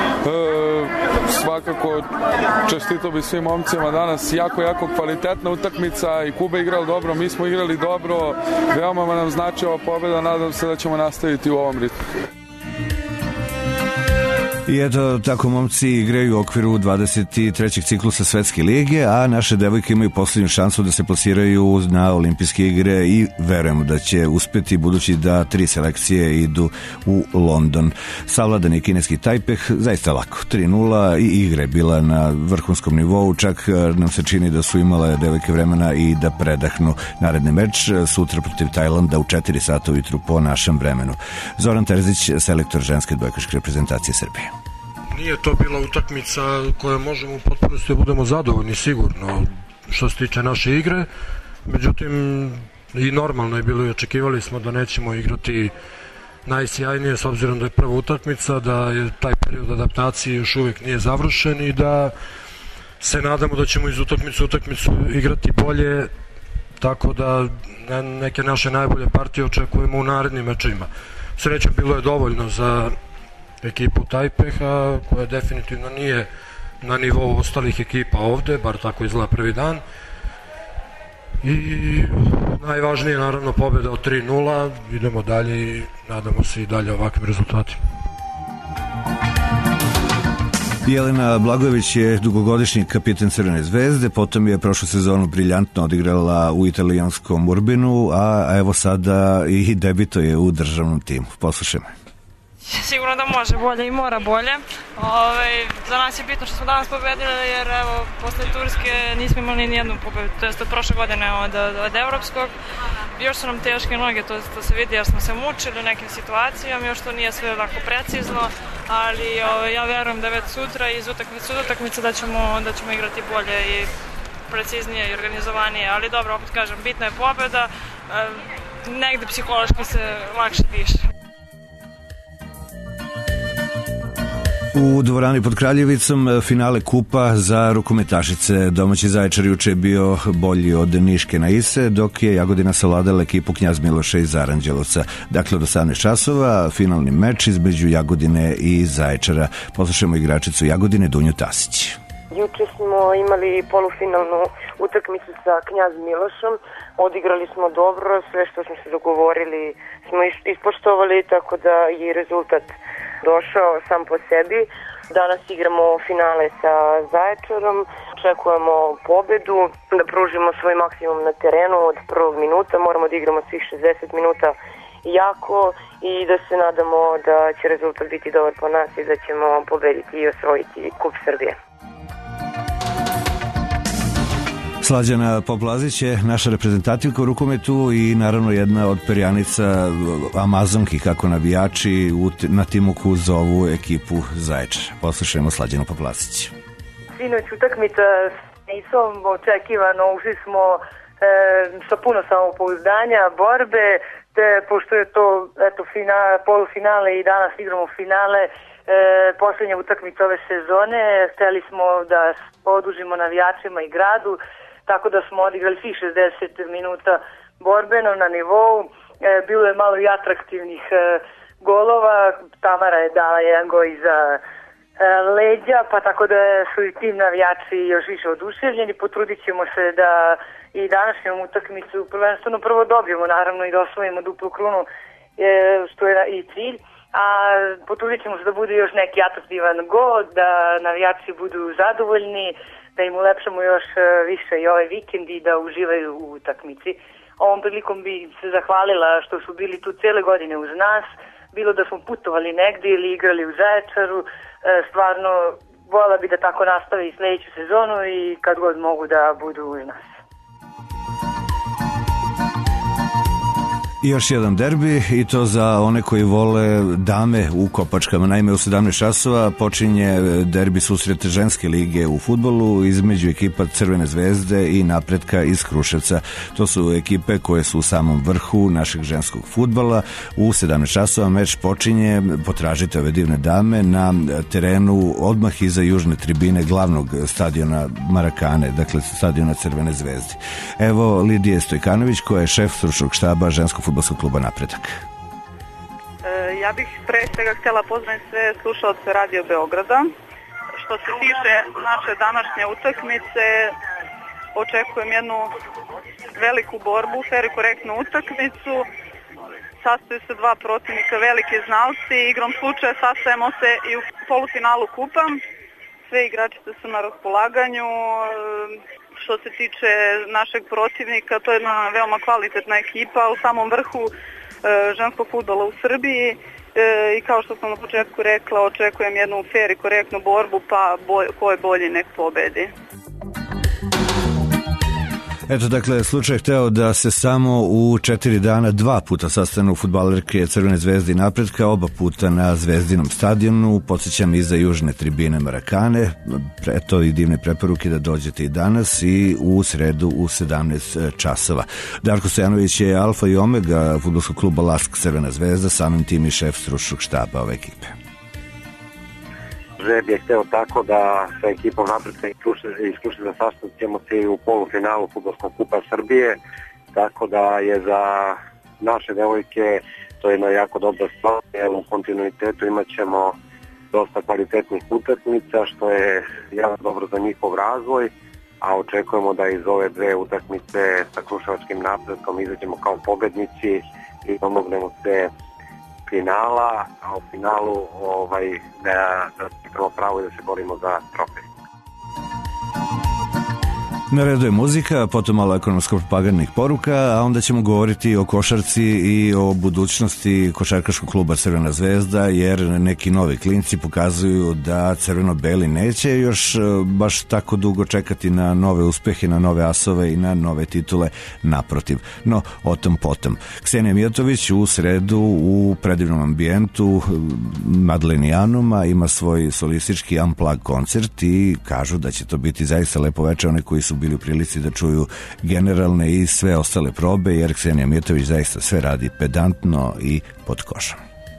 Svakako čestito bi svim momcima danas, jako kvalitetna utakmica i Kuba igrala dobro, mi smo igrali dobro, veoma nam znači ova pobjeda, nadam se da ćemo nastaviti u ovom ritmu. I eto, tako momci igraju u okviru 23. ciklusa Svetske lige, a naše devojke imaju posljednju šansu da se plasiraju na olimpijske igre i verujemo da će uspeti, budući da 3 selekcije idu u London. Savladan je kineski Tajpeh, zaista lako, 3-0 i igra je bila na vrhunskom nivou, čak nam se čini da su imale devojke vremena i da predahnu. Naredni meč sutra protiv Tajlanda u 4 sata ujutru po našem vremenu. Zoran Terzić, selektor ženske odbojkaške reprezentacije Srbije. Nije to bila utakmica koja možemo u potpunosti da budemo zadovoljni sigurno što se tiče naše igre, međutim i normalno je bilo i očekivali smo da nećemo igrati najsjajnije s obzirom da je prva utakmica, da je taj period adaptacije još uvijek nije završen i da se nadamo da ćemo iz utakmicu igrati bolje, tako da neke naše najbolje partije očekujemo u narednim mečevima. Srećom, bilo je dovoljno za ekipu Tajpeha, koja definitivno nije na nivou ostalih ekipa ovde, bar tako izgleda prvi dan. i najvažnije naravno pobjeda od 3-0, idemo dalje i nadamo se i dalje ovakvim rezultatima. Jelena Blagojević je dugogodišnji kapitan Crvene zvezde, potom je prošlu sezonu briljantno odigrala u italijanskom Urbinu, a evo sada i debituje u državnom timu. Poslušajmo. Sigurno da može bolje i mora bolje. Za nas je bitno što smo danas pobedili, jer evo, posle Turske nismo imali ni jednu pobedu, to jest od prošle godine od evropskog. Još su nam teške noge, to se vidi jer smo se mučili u nekim situacijama, još to nije sve onako precizno, ali ja verujem da već sutra iz utakmice da ćemo igrati bolje i preciznije i organizovanije, ali dobro, opet kažem, bitna je pobeda, negde psihološki se lakše diše. U dvorani pod Kraljevicom finale kupa za rukometašice. Domaći Zaječar juče je bio bolji od Niške na Ise, dok je Jagodina savladala ekipu Knjaz Miloša iz Aranđelovca. Dakle, od 18 časova finalni meč između Jagodine i Zaječara. Poslušajmo igračicu Jagodine Dunju Tasić. Juče smo imali polufinalnu utakmicu sa Knjaz Milošom. Odigrali smo dobro, sve što smo se dogovorili smo ispoštovali, tako da je rezultat došao sam po sebi. Danas igramo finale sa Zaječarom, očekujemo pobedu, da pružimo svoj maksimum na terenu od prvog minuta, moramo da igramo svih 60 minuta jako i da se nadamo da će rezultat biti dobar po nas i da ćemo pobediti i osvojiti Kup Srbije. Slađana Poplazić je naša reprezentativka u rukometu i naravno jedna od perjanica Amazonki, kako navijači na Timuku zovu ekipu Zaječara. Poslušajmo Slađanu Poplazić. Sinoć utakmica nisam očekivano, ušli smo sa puno samopouzdanja, borbe, pošto je to polufinale i danas igramo finale, poslednja utakmica ove sezone, hteli smo da odužimo navijačima i gradu, tako da smo odigrali svih 60 minuta borbeno na nivou. Bilo je malo i atraktivnih golova, Tamara je dala jedan gol iza leđa, pa tako da su i tim navijači još više oduševljeni. Potrudit ćemo se da i današnjom utakmicu prvenstveno prvo dobijemo, naravno, i da osvojimo duplu krunu, što je i cilj. A potrudit ćemo se da bude još neki atraktivan gol, da navijači budu zadovoljni, da im ulepšamo još više i ovaj vikend i da uživaju u utakmici. Ovom prilikom bi se zahvalila što su bili tu cele godine uz nas, bilo da smo putovali negdje ili igrali u Zaječaru, stvarno voljela bi da tako nastave i sledeću sezonu i kad god mogu da budu uz nas. I još jedan derbi, i to za one koji vole dame u kopačkama. Naime, u 17 časova počinje derbi susret ženske lige u fudbalu između ekipa Crvene zvezde i Napretka iz Kruševca. To su ekipe koje su u samom vrhu našeg ženskog fudbala. U 17 časova meč počinje, potražite ove divne dame, na terenu odmah iza južne tribine glavnog stadiona Marakane, dakle stadiona Crvene zvezde. Evo Lidije Stojkanović, koja je šef stručnog štaba ženskog fudbalskog kluba Napredak. Ja bih pre svega htjela pozdraviti sve slušalce Radio Beograda. Što se tiče naše današnje utakmice, očekujem jednu veliku borbu, fer i korektnu utakmicu. Sastoju se dva protivnika, velike znalci. Igrom slučaja sastajemo se i u polufinalu kupa. Sve igračice su na raspolaganju. Što se tiče našeg protivnika, to je jedna veoma kvalitetna ekipa u samom vrhu ženskog fudbala u Srbiji i kao što sam na početku rekla, očekujem jednu fer i korektnu borbu, pa ko je bolji nek pobedi. Eto, dakle, slučaj hteo da se samo u 4 dana 2 puta sastanu fudbalerke Crvene zvezde i Napretka, oba puta na Zvezdinom stadionu. Podsjećam, iza južne tribine Marakane. Eto i divne preporuke da dođete i danas i u sredu u 17 časova. Darko Stojanović je alfa i omega fudbalskog kluba Lask Crvena zvezda, samim tim i šef stručnog štaba ove ekipe. Žeb je hteo tako da sa ekipom Napretka iz Kruševca sastaćemo se i u polufinalu fudbalskog kupa Srbije, tako da je za naše devojke to jedna jako dobra stvar, jer u kontinuitetu imat ćemo dosta kvalitetnih utakmica, što je jako dobro za njihov razvoj, a očekujemo da iz ove dve utakmice sa Kruševačkim Napretkom izađemo kao pobednici i pomognemo se finala, a u finalu da prvo pravo i da se borimo za trofej. Na redu je muzika, potom malo ekonomsko-propagandnih poruka, a onda ćemo govoriti o košarci i o budućnosti košarkaškog kluba Crvena zvezda, jer neki novi klinci pokazuju da crveno-beli neće još baš tako dugo čekati na nove uspehe, na nove asove i na nove titule, naprotiv. No, o tom potom. Ksenija Mijatović u sredu u predivnom ambijentu Madlenijanuma ima svoj solistički unplugged koncert i kažu da će to biti zaista lepo večer. Oni koji su bili u prilici da čuju generalne i sve ostale probe, jer Ksenija Mijatović zaista sve radi pedantno i pod košom.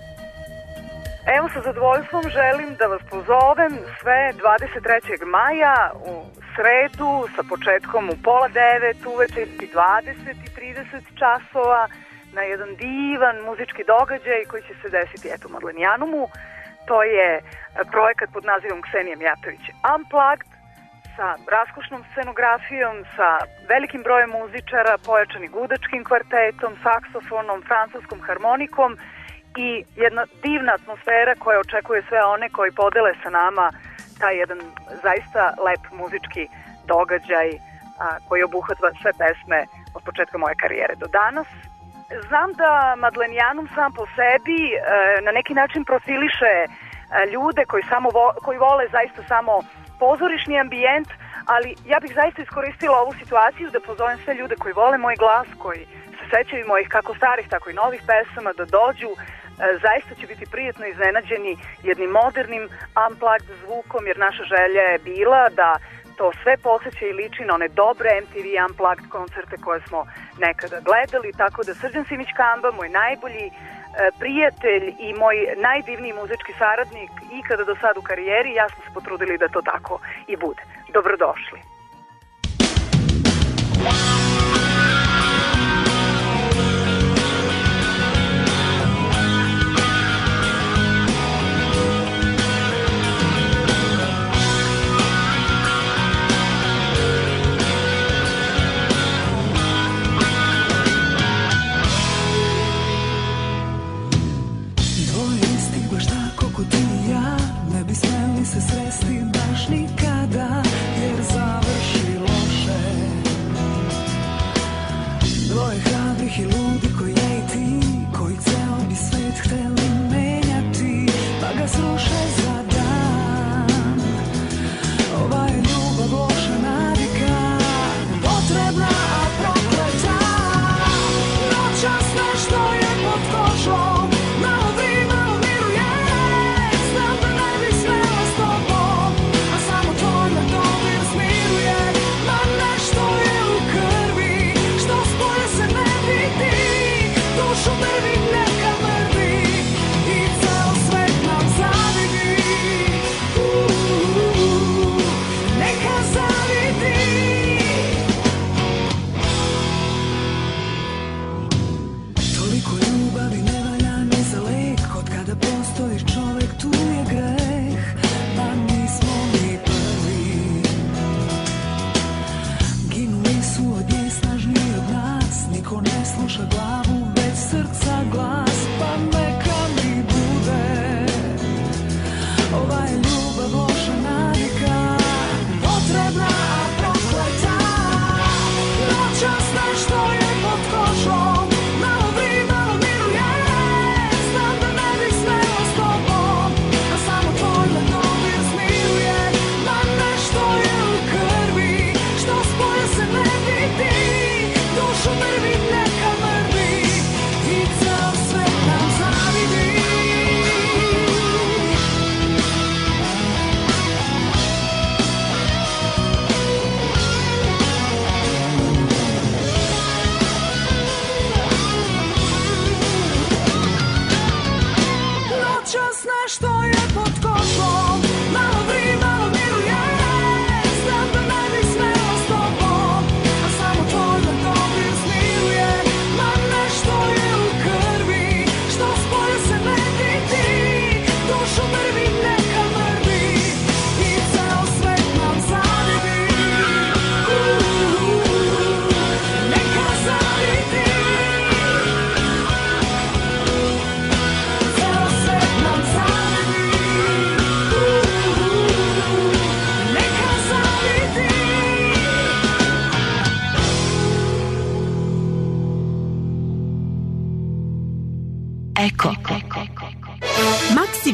Evo, sa zadovoljstvom želim da vas pozovem sve 23. maja u sredu sa početkom u 8:30 uveče i 20 i 30 časova na jedan divan muzički događaj koji će se desiti u Madlenijanumu. To je projekat pod nazivom Ksenija Mijatović Unplugged, sa raskošnom scenografijom, sa velikim brojem muzičara, pojačanim gudačkim kvartetom, saksofonom, francuskom harmonikom i jedna divna atmosfera koja očekuje sve one koji podele sa nama taj jedan zaista lep muzički događaj koji obuhvata sve pesme od početka moje karijere do danas. Znam da Madlenijanum sam po sebi na neki način profiliše ljude koji vole zaista samo pozorišni ambijent, ali ja bih zaista iskoristila ovu situaciju da pozovem sve ljude koji vole moj glas, koji se sećaju mojih kako starih, tako i novih pesama, da dođu. Zaista će biti prijatno iznenađeni jednim modernim unplugged zvukom, jer naša želja je bila da to sve posjeća i liči na one dobre MTV unplugged koncerte koje smo nekada gledali, tako da Srđan Simić-Kamba, moj najbolji prijatelj i moj najdivniji muzički saradnik ikada do sad u karijeri, ja smo se potrudili da to tako i bude. Dobrodošli. Se sresti baš nikada, jer završi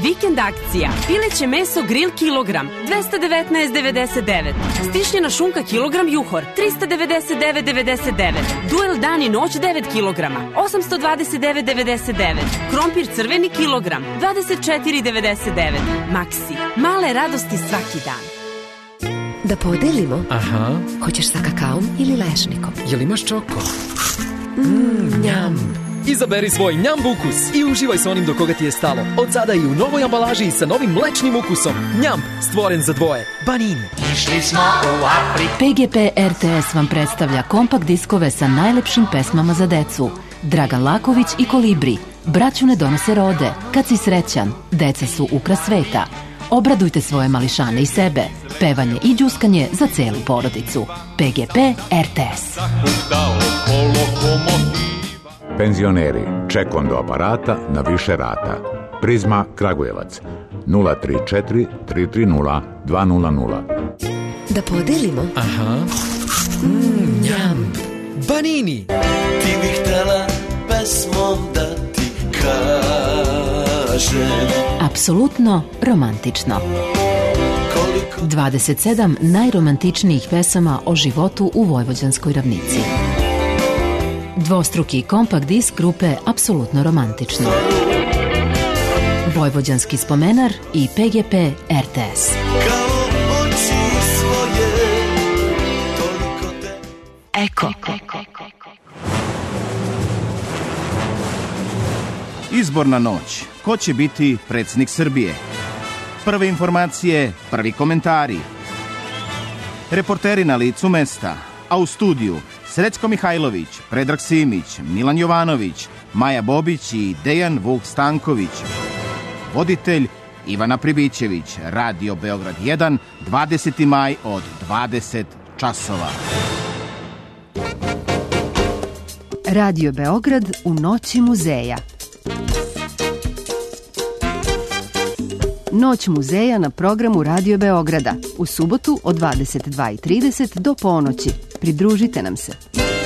Vikend akcija. Pileće meso grill kilogram 219,99. Stišljena šunka kilogram juhor 399,99. Duel dan i noć 9 kilograma 829,99. Krompir crveni kilogram 24,99. Maksi. Male radosti svaki dan. Da podelimo? Aha. Hoćeš sa kakaom ili lešnikom? Jel imaš čoko? Njam. Izaberi svoj njamb ukus i uživaj sa onim do koga ti je stalo. Od sada i u novoj ambalaži sa novim mlečnim ukusom. Njamb, stvoren za dvoje. Banini. Išli smo u Afriku. PGP RTS vam predstavlja kompakt diskove sa najlepšim pesmama za decu. Dragan Laković i Kolibri. Braću ne donose rode. Kad si srećan, deca su ukras sveta. Obradujte svoje mališane i sebe. Pevanje i đuskanje za celu porodicu. PGP RTS. Penzioneri, ček onda aparata na više rata. Prizma Kragujevac 034 330 200. Da podelimo? Aha. Njam. Banini. Ti bih htela pesmom da ti kažem. Apsolutno romantično. 27 najromantičnijih pesama o životu u Vojvođanskoj ravnici. Dvostruki kompakt disk grupe Apsolutno romantično. Vojvođanski spomenar i PGP RTS. Eko. Izborna noć. Ko će biti predsjednik Srbije? Prve informacije, prvi komentari. Reporteri na licu mesta, a u studiju Srećko Mihajlović, Predrag Simić, Milan Jovanović, Maja Bobić i Dejan Vuk Stanković. Voditelj Ivana Pribićević, Radio Beograd 1, 20. maj od 20 časova. Radio Beograd u noći muzeja. Noć muzeja na programu Radio Beograda u subotu od 22:30 do ponoći. Pridružite nam se.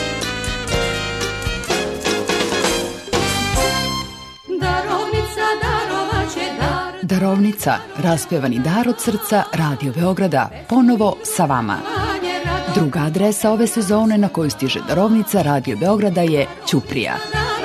Darovnica, raspevani dar od srca Radio Beograda, ponovo sa vama. Druga adresa ove sezone na koju stiže darovnica Radio Beograda je Ćuprija.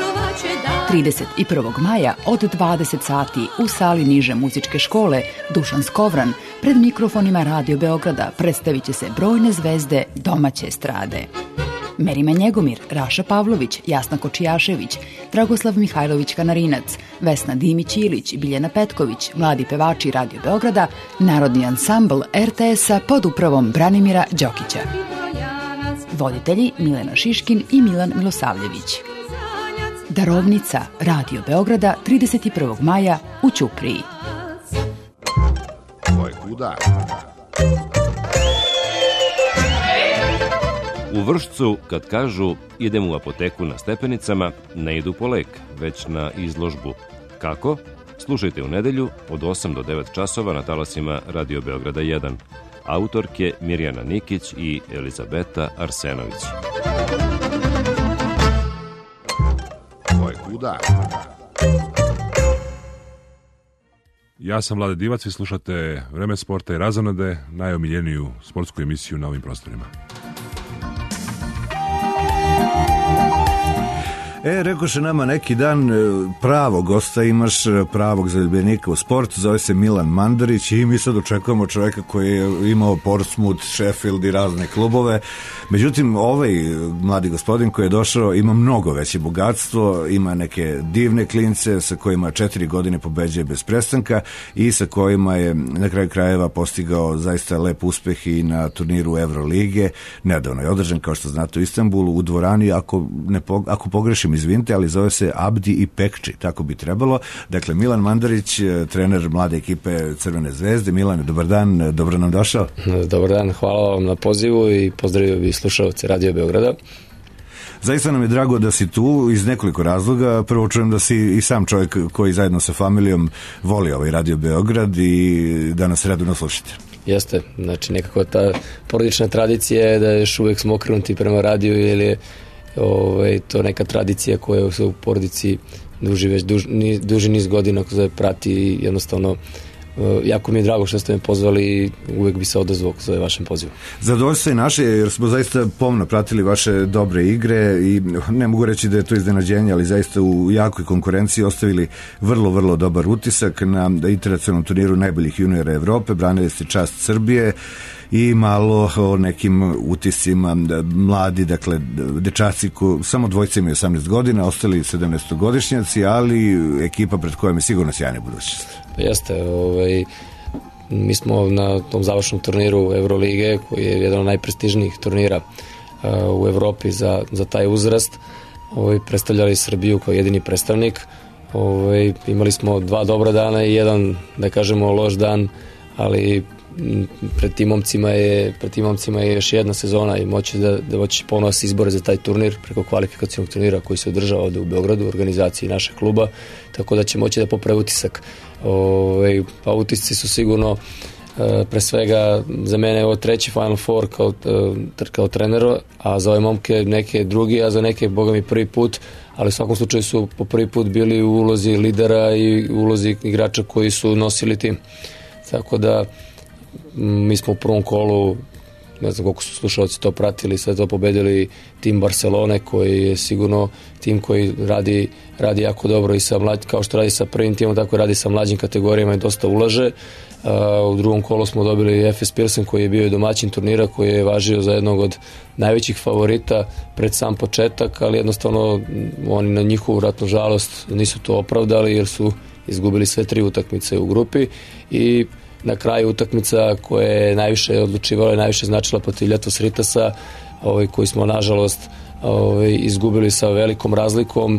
31. maja od 20 sati u sali niže muzičke škole Dušan Skovran pred mikrofonima Radio Beograda predstavit će se brojne zvezde domaće estrade. Merima Njegomir, Raša Pavlović, Jasna Kočijašević, Dragoslav Mihajlović Kanarinac, Vesna Dimić-Ilić, Biljana Petković, mladi pevači Radio Beograda, Narodni ansambl RTS-a pod upravom Branimira Đokića. Voditelji Milena Šiškin i Milan Milosavljević. Darovnica Radio Beograda 31. maja u Ćupriji. Tvoj kuda. U Vršcu, kad kažu idem u apoteku na stepenicama, ne idu po lek, već na izložbu. Kako? Slušajte u nedelju od 8 do 9 časova na talasima Radio Beograda 1. Autorke Mirjana Nikić i Elizabeta Arsenović. Tvoj kuda. Ja sam Vlade Divac, vi slušate Vreme sporta i razonode, najomiljeniju sportsku emisiju na ovim prostorima. Rekoše nama neki dan pravog gosta imaš, pravog zaljubljenika u sport, zove se Milan Mandarić i mi sad očekujemo čovjeka koji je imao Portsmouth, Sheffield i razne klubove. Međutim, ovaj mladi gospodin koji je došao ima mnogo veće bogatstvo, ima neke divne klince sa kojima 4 godine pobeđuje bez prestanka i sa kojima je na kraju krajeva postigao zaista lep uspeh i na turniru Evrolige. Nedavno je održan, kao što znate, u Istanbulu, u dvorani, ako pogrešim, izvinite, ali zove se Abdi i Pekči, tako bi trebalo. Dakle, Milan Mandarić, trener mlade ekipe Crvene zvezde. Milane, dobar dan, dobro nam došao. Dobar dan, hvala vam na pozivu i pozdravio bih slušalce Radio Beograda. Zaista nam je drago da si tu iz nekoliko razloga. Prvo čujem da si i sam čovjek koji zajedno sa familijom voli ovaj Radio Beograd i da nas redovno slušate. Jeste, znači nekako ta porodična tradicija je da još uvijek smo okrenuti prema radiju ili je to neka tradicija koja se u porodici duži niz godina koje prati i jednostavno jako mi je drago što ste me pozvali i uvek bi se odazvao za vašem pozivu. Zadovoljstvo je naše jer smo zaista pomno pratili vaše dobre igre i ne mogu reći da je to iznenađenje, ali zaista u jakoj konkurenciji ostavili vrlo, vrlo dobar utisak na internacionalnom turniru najboljih juniora Evrope, branili ste čast Srbije i malo o nekim utiscima mladi, dakle dečaci samo dvojca imaju 18 godina, ostali 17-godišnjaci, ali ekipa pred kojom je sigurno sjajna budućnost. Pa jeste, mi smo na tom završnom turniru Evrolige, koji je jedan od najprestižnijih turnira u Evropi za taj uzrast, predstavljali Srbiju kao jedini predstavnik. Imali smo 2 dobra dana i jedan, da kažemo, loš dan, ali pred tim momcima je još jedna sezona i moći ponovo se izbore za taj turnir preko kvalifikacionog turnira koji se održava ovde u Beogradu u organizaciji našeg kluba, tako da će moći da popravi utisak. Pa utisci su sigurno pre svega za mene je ovo 3. Final Four kao trener, a za ove momke neke drugi, a za neke boga mi prvi put, ali u svakom slučaju su po prvi put bili u ulozi lidera i u ulozi igrača koji su nosili tim. Tako da mi smo u prvom kolu, ne znam koliko su slušalci to pratili, sve to pobedili tim Barcelone koji je sigurno tim koji radi jako dobro i kao što radi sa prvim timom, tako radi sa mlađim kategorijama i dosta ulaže. U drugom kolu smo dobili Efes Pilsen koji je bio domaćin turnira, koji je važio za jednog od najvećih favorita pred sam početak, ali jednostavno oni na njihovu vratnu žalost nisu to opravdali jer su izgubili sve 3 utakmice u grupi i na kraju utakmica koja je najviše odlučivala i najviše značila protiv Ljetos Ritasa, koji smo nažalost izgubili sa velikom razlikom.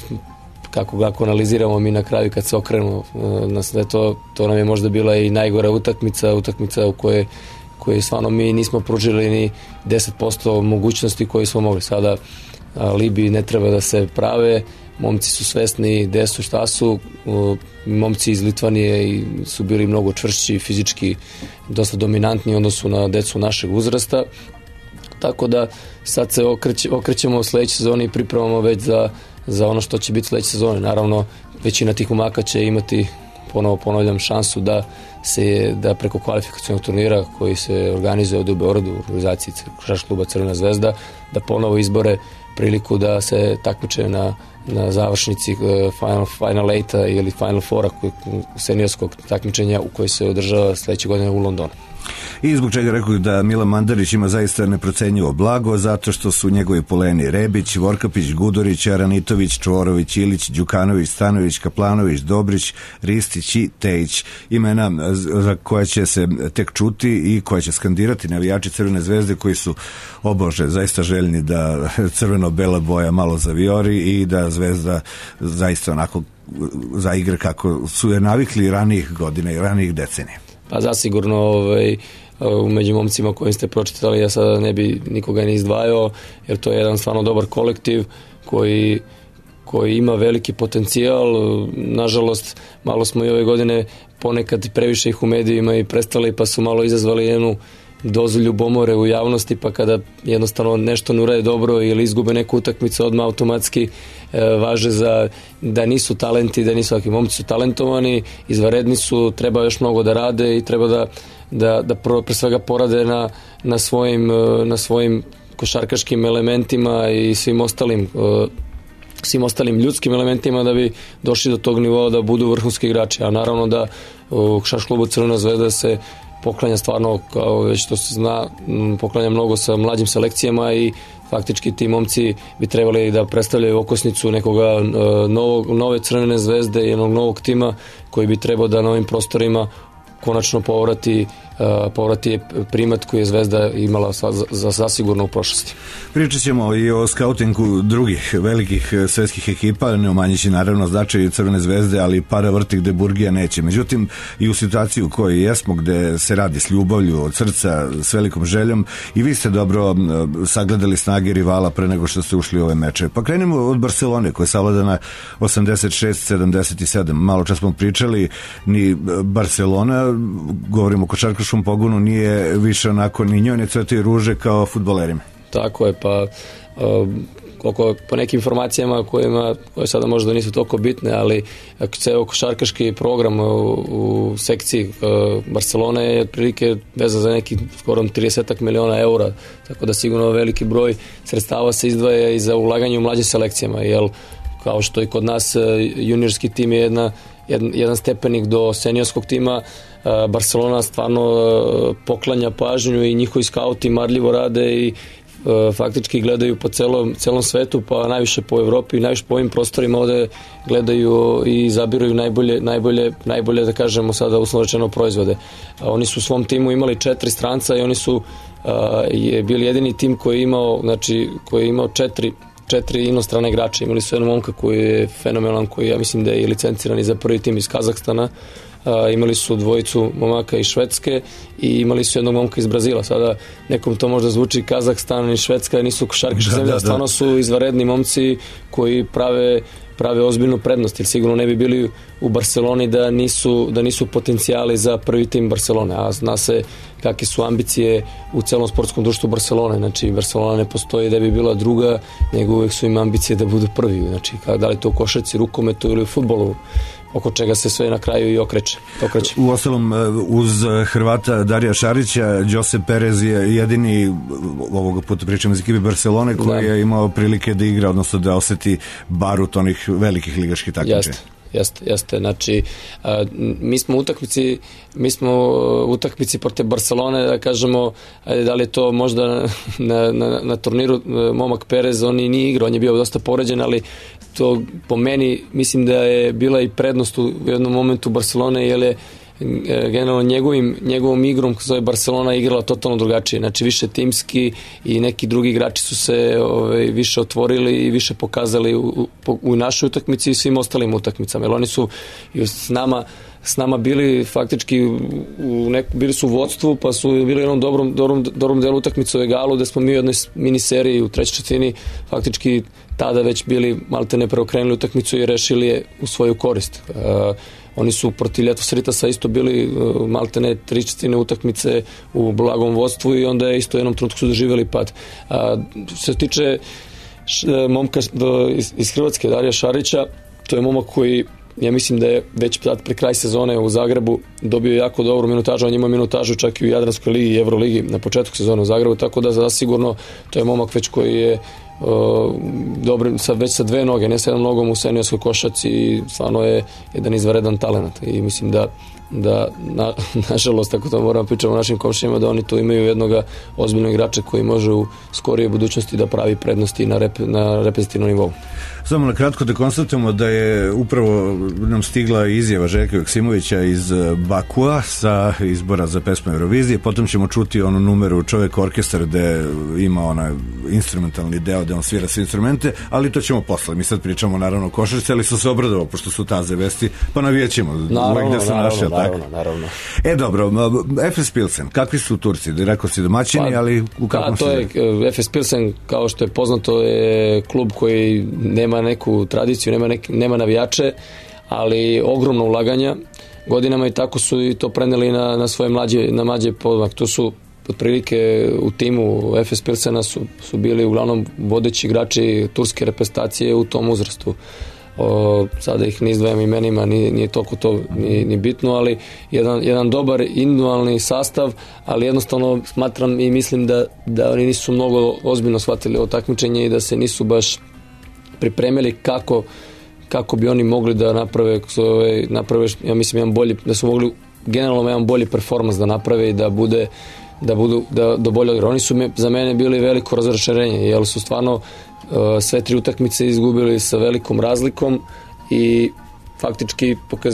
Kako analiziramo mi na kraju kad se okrenemo na sve to nam je možda bila i najgora utakmica u kojoj stvarno mi nismo pružili ni 10% mogućnosti koje smo mogli. Sada Libi ne treba da se prave, momci su svesni gde su, šta su, momci iz Litvanije su bili mnogo čvršći, fizički dosta dominantni u odnosu na decu našeg uzrasta, tako da sad se okrećemo u sledećoj sezoni i pripremamo već za ono što će biti sledeće sezone. Naravno, većina tih momaka će imati, ponavljam, šansu da preko kvalifikacionog turnira koji se organizuje ovde u Beogradu u organizaciji košarkaškog kluba Crvena zvezda, da ponovo izbore priliku da se takmiče na završnici Final 8 ili Final 4 seniorskog takmičenja u koji se održava sledeće godine u Londonu. I zbog čega rekao da Milan Mandarić ima zaista neprocenjivo blago, zato što su njegovi poleni Rebić, Vorkapić, Gudurić, Aranitović, Čvorović, Ilić, Đukanović, Stanović, Kaplanović, Dobrić, Ristić i Tejić. Imena za koja će se tek čuti i koja će skandirati navijači Crvene zvezde koji su zaista željni da crveno-bela boja malo zavijori i da Zvezda zaista onako zaigra kako su je navikli ranijih godina i ranijih decenija. Pa zasigurno među momcima kojim ste pročitali, ja sada ne bi nikoga ne izdvajao, jer to je jedan stvarno dobar kolektiv koji ima veliki potencijal. Nažalost, malo smo i ove godine ponekad previše ih u medijima i prestali, pa su malo izazvali jednu dozu ljubomore u javnosti, pa kada jednostavno nešto ne urade dobro ili izgube neku utakmicu, odmah automatski važe da nisu talenti, da nisu ovakvi. Momci su talentovani, izvanredni su, treba još mnogo da rade i treba da pre svega porade na svojim košarkaškim elementima i svim ostalim ljudskim elementima da bi došli do tog nivoa da budu vrhunski igrači. A naravno da u košarkaškom klubu Crvena zvezda se poklanja stvarno, kao već to se zna, poklanja mnogo sa mlađim selekcijama i faktički ti momci bi trebali da predstavljaju okosnicu nekoga nove Crvene zvezde i jednog novog tima koji bi trebao da na ovim prostorima konačno povrati primat koji je Zvezda imala za zasigurno u prošlosti. Pričat ćemo i o skautingu drugih velikih svetskih ekipa, ne umanjići naravno značaj Crvene zvezde, ali para vrti gde Burgija neće. Međutim, i u situaciji u kojoj jesmo, gde se radi s ljubavlju, od srca, s velikom željom, i vi ste dobro sagledali snage rivala pre nego što ste ušli u ove meče. Pa krenemo od Barcelone, koja je savladana 86-77. Malo čas smo pričali, ni Barcelona, govorimo o košarkaškom pogonu, nije više onako ni njoj ne cvetaju ruže kao fudbalerima. Tako je, pa koliko po nekim informacijama koje sada možda nisu toliko bitne, ali ceo košarkaški program u sekciji Barcelone je otprilike vezan za neki skoro 30 miliona eura, tako da sigurno veliki broj sredstava se izdvaja i za ulaganje u mlađim selekcijama, jer kao što i kod nas juniorski tim je jedan stepenik do seniorskog tima, Barcelona stvarno poklanja pažnju i njihovi skauti marljivo rade i faktički gledaju po celom svetu, pa najviše po Evropi, najviše po ovim prostorima ovde gledaju i izabiraju najbolje da kažemo sada uslovno rečeno proizvode. Oni su u svom timu imali 4 stranca i oni su bili jedini tim koji je imao 4 inostrane igrače. Imali su jednog momka koji je fenomenalan, koji ja mislim da je licenciran i za prvi tim iz Kazahstana. Imali su dvojicu momaka iz Švedske i imali su jednog momka iz Brazila. Sada nekom to možda zvuči Kazahstan i Švedska nisu košarkaške zemlje, stvarno su izvanredni momci koji prave ozbiljnu prednost, jer sigurno ne bi bili u Barceloni da nisu potencijali za prvi tim Barcelone, a zna se kakve su ambicije u celom sportskom društvu Barcelone. Znači Barcelona ne postoji da bi bila druga, nego uvek su im ambicije da budu prvi, znači da li to u košarci, rukometu ili u fudbalu, oko čega se sve na kraju i okreće. U ostalom, uz Hrvata Darija Šarića, Josep Perez je jedini, ovoga puta pričamo iz ekipe Barcelone, koji je imao prilike da igra, odnosno da oseti barut onih velikih ligaških takmičenja. Jeste, znači mi smo u utakmici protiv Barcelone, da kažemo, da li je to možda na turniru momak Perez, on i nije igrao, on je bio dosta povređen, ali to po meni mislim da je bila i prednost u jednom momentu Barcelone, jer je generalno njegovom igrom koja zove Barcelona igrala totalno drugačije, znači više timski i neki drugi igrači su se više otvorili i više pokazali u našoj utakmici i svim ostalim utakmicama, jer oni su s nama bili faktički bili su u vodstvu, pa su bili u jednom dobrom delu utakmice u egalu, da smo mi u jednoj mini seriji u trećoj četvrtini faktički tada već bili maltene preokrenuli utakmicu i rešili je u svoju korist. Oni su protiv Ljetos Ritasa isto bili maltene 3/4 utakmice u blagom vodstvu i onda je isto jednom trenutku su doživjeli pad. Se tiče momka iz Hrvatske, Darija Šarića, to je momak koji ja mislim da je već pre kraj sezone u Zagrebu dobio jako dobru minutažu, on ima minutažu čak i u Jadranskoj ligi i Evroligi na početku sezone u Zagrebu, tako da zasigurno to je momak već koji je dobri, već sa 2 noge, ne sa jednom nogom u seniorskoj košarci i stvarno je jedan izvanredan talent i mislim da nažalost, tako to moramo pričati o našim komšijama, da oni tu imaju jednog ozbiljnog igrača koji može u skorijoj budućnosti da pravi prednosti na reprezentativnom nivou. Samo na kratko da konstatujemo da je upravo nam stigla izjava Željka Joksimovića iz Bakua sa izbora za pesmu Eurovizije, potom ćemo čuti onu numeru Čovek orkestar gde ima onaj instrumentalni deo gde on svira sve instrumente, ali to ćemo posle. Mi sad pričamo naravno o košarci, ali su se obradovao pošto su taze vesti, pa navijećemo uvek gde su naše. Naravno. Dobro, Efes Pilsen, kakvi su Turci? Rekao si domaćini, ali u kakvom to je Efes Pilsen, kao što je poznato, je klub koji nema neku tradiciju, nema navijače, ali ogromno ulaganja godinama i tako su i to preneli na svoje mlađe podmak. To su otprilike u timu Efes Pilsena su bili uglavnom vodeći igrači turske reprezentacije u tom uzrastu. Sada ih ne izdvajam imenima, nije toliko to ni bitno, ali jedan dobar individualni sastav, ali jednostavno smatram i mislim da oni nisu mnogo ozbiljno shvatili ovo takmičenje i da se nisu baš pripremili kako bi oni mogli da naprave, ja mislim, jedan bolji, da su mogli generalno jedan bolji performans da naprave i da bolje igra. Oni su za mene bili veliko razočarenje, jer su stvarno sve 3 utakmice izgubili sa velikom razlikom i faktički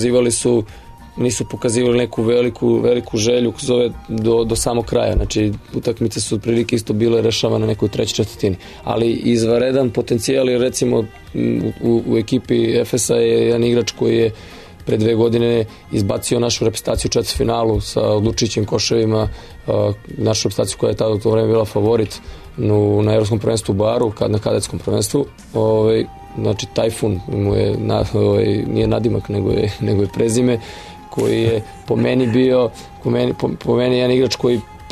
nisu pokazivali neku veliku želju do samog kraja. Znači utakmice su otprilike isto bile rešavane na nekoj trećoj četvrtini. Ali izvanredan potencijal je recimo u ekipi Efesa je jedan igrač koji je pre 2 godine izbacio našu reprezentaciju u četvrtfinalu sa odlučujućim koševima, našu reprezentaciju koja je tada u to vreme bila favorit na evropskom prvenstvu u Baru, na kadetskom prvenstvu. Znači Tajfun mu je nije nadimak nego je prezime, koji je po meni bio jedan igrač koji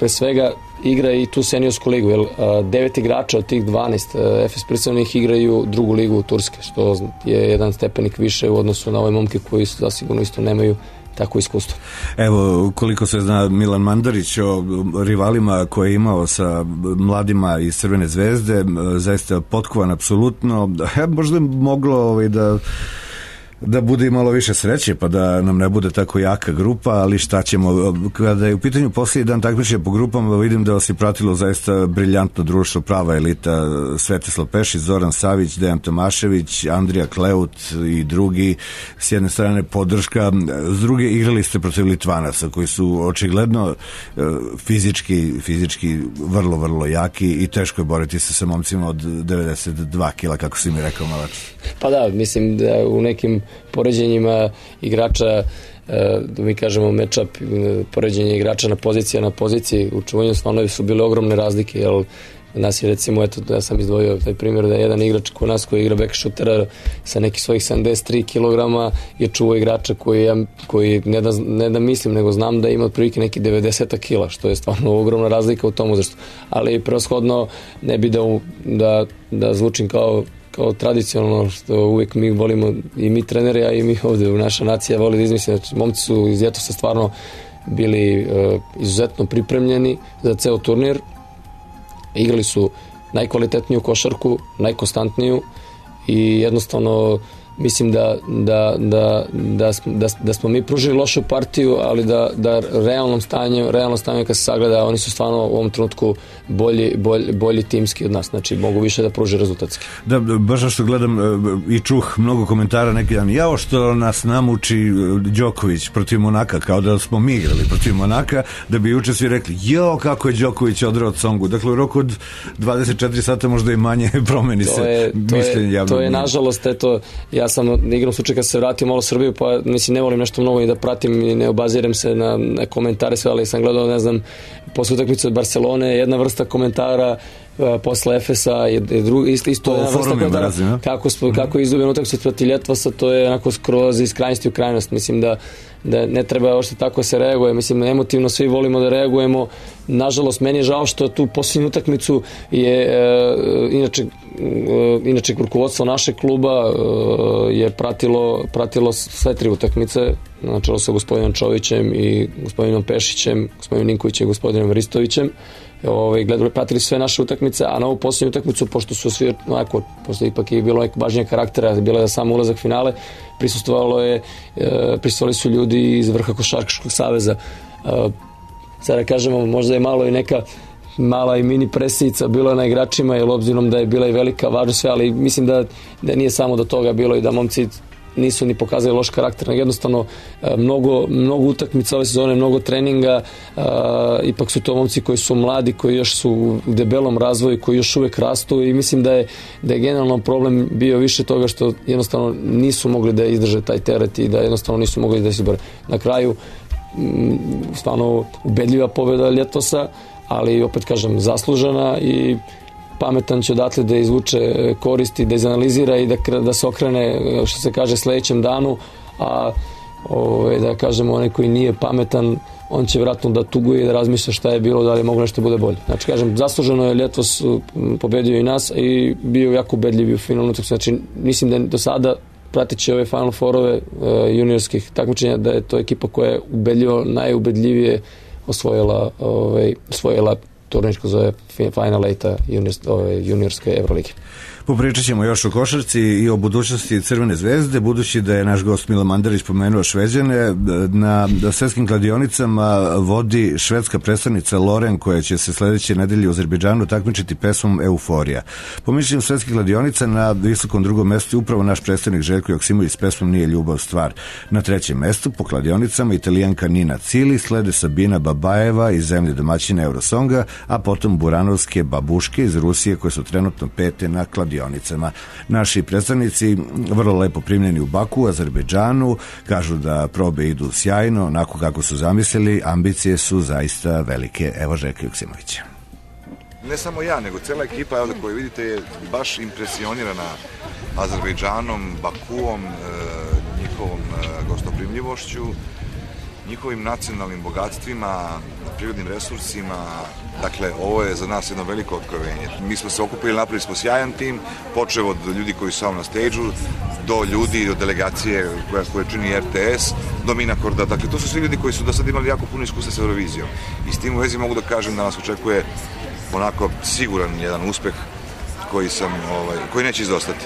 pre svega igra i tu seniorsku ligu, jer 9 igrača od tih 12 Efes predstavnih igraju drugu ligu u Turske, što je jedan stepenik više u odnosu na ove momke koji zasigurno isto nemaju tako iskustvo. Evo, koliko se zna Milan Mandarić o rivalima koje je imao sa mladima iz Crvene zvezde, zaista potkovan apsolutno. Možda je moglo da bude i malo više sreće, pa da nam ne bude tako jaka grupa, ali šta ćemo. Kada je u pitanju posljednji dan takmičenja po grupama, vidim da vas je pratilo zaista briljantno društvo, prava elita, Svetislav Pešić, Zoran Savić, Dejan Tomašević, Andrija Kleut i drugi, s jedne strane podrška, s druge igrali ste protiv Litvanaca, koji su očigledno fizički vrlo, vrlo jaki i teško je boriti se sa momcima od 92 kila, kako si mi rekao malač. Pa da, mislim da u nekim poređenjima igrača, da mi kažemo matchup, poređenje igrača na poziciji u čuvanju stvarno su bile ogromne razlike, jer nas je recimo, eto, ja sam izdvojio taj primjer da je jedan igrač kod nas koji igra back shootera sa nekih svojih 73 kg je čuvao igrača koji ne da mislim, nego znam da ima otprilike neki 90 kila, što je stvarno ogromna razlika u tom uzrastu. Ali prevashodno ne bi da zvučim kao tradicionalno, što uvijek mi volimo, i mi treneri, a i mi ovdje u naša nacija voli da izmisli. Znači, momci su iz Etosa stvarno bili izuzetno pripremljeni za ceo turnir, igrali su najkvalitetniju košarku, najkonstantniju i jednostavno mislim da smo mi pružili lošu partiju, ali da realno stanje kad se sagleda, oni su stvarno u ovom trenutku bolji timski od nas, znači mogu više da pruže rezultatski. Da, baš što gledam i čuh mnogo komentara neki dan, jao što nas namuči Đoković protiv Monaka, kao da smo mi igrali protiv Monaka, da bi juče svi rekli, jao kako je Đoković odrao Tsongu. Dakle, u roku od 24 sata možda i manje promeni se mišljenje javno. To je nažalost, eto, ja sam na igrom slučaju kad se vratio malo u Srbiju, pa mislim ne volim nešto mnogo i da pratim i ne obazirem se na komentare sve, ali sam gledao, ne znam, posle utakmice od Barcelone, jedna vrsta komentara posle Efesa, isto jedna vrsta komentara kako je izgubljen utakmica protiv Ljetvasa, to je onako skroz iz krajnosti u krajnost. Mislim da ne treba ošte tako se reaguje, mislim emotivno svi volimo da reagujemo. Nažalost, meni je žao što tu posljednju utakmicu je inače rukovodstvo našeg kluba je pratilo sve 3 utakmice, na čelu sa gospodinom Čovićem i gospodinom Pešićem, gospodinom Ninkovićem i gospodinom Ristovićem. Pratili sve naše utakmice, a na ovu posljednju utakmicu, pošto su svi onako, pošto ipak je bilo neko važnije karaktera, bila je sam ulazak finale, prisustvovali su ljudi iz vrha Košarkaškog saveza. Sada kažemo, možda je malo i neka mala i mini presica bila na igračima, jer obzirom da je bila i velika važnost sve, ali mislim da nije samo do toga bilo i da momci nisu ni pokazali loš karakter, nego jednostavno mnogo utakmica ove sezone, mnogo treninga, ipak su to momci koji su mladi, koji još su u debelom razvoju, koji još uvek rastu i mislim da je generalno problem bio više toga što jednostavno nisu mogli da izdrže taj teret i da jednostavno nisu mogli da se bore. Na kraju stvarno ubedljiva pobjeda Ljetosa, ali opet kažem zaslužena i pametan će odatle da izvuče koristi, da izanalizira i da se okrene, što se kaže, sledećem danu, a da kažemo onaj koji nije pametan, on će vjerojatno da tuguje i da razmišlja šta je bilo, da li je moglo nešto bude bolje. Znači, kažem, zasluženo je Ljetos pobedio i nas i bio jako ubedljiv u finalnu utakmicu. Znači, mislim da do sada, prateći ove Final Fourove juniorskih takmičenja, da je to ekipa koja je ubedljivo, najubedljivije osvojila turnir koji zove Final Eight-a juniorske Evrolige. Popričat ćemo još o košarci i o budućnosti Crvene zvezde, budući da je naš gost Milan Mandarić pomenuo Šveđane. Na svetskim kladionicama vodi švedska predstavnica Loren, koja će se sledeće nedelje u Azerbejdžanu takmičiti pesmom Euforija. Po mišljenju svetskih kladionica na visokom drugom mestu upravo naš predstavnik Željko Joksimović s pesmom Nije ljubav stvar. Na trećem mestu po kladionicama Italijanka Nina Cili, slede Sabina Babajeva iz zemlje domaćina Eurosonga, a potom buranovske babuške iz Rusije koje su trenutno 5. na kladionicama. Naši predstavnici vrlo lepo primljeni u Baku, Azerbejdžanu, kažu da probe idu sjajno, onako kako su zamislili, ambicije su zaista velike. Evo Željko Joksimovića. Ne samo ja, nego cela ekipa ovdje koju vidite je baš impresionirana Azerbejdžanom, Bakuom, njihovom gostoprimljivošću, njihovim nacionalnim bogatstvima, prirodnim resursima. Dakle, ovo je za nas jedno veliko otkrovenje. Mi smo se okupili, napravili smo sjajan tim, počeo od ljudi koji su samo na stage-u, do ljudi, do delegacije koje čini RTS, do Minakorda. Dakle, to su svi ljudi koji su do sad imali jako puno iskustva sa Eurovizijom. I s tim u vezi mogu da kažem da nas očekuje onako siguran jedan uspeh koji neće izostati.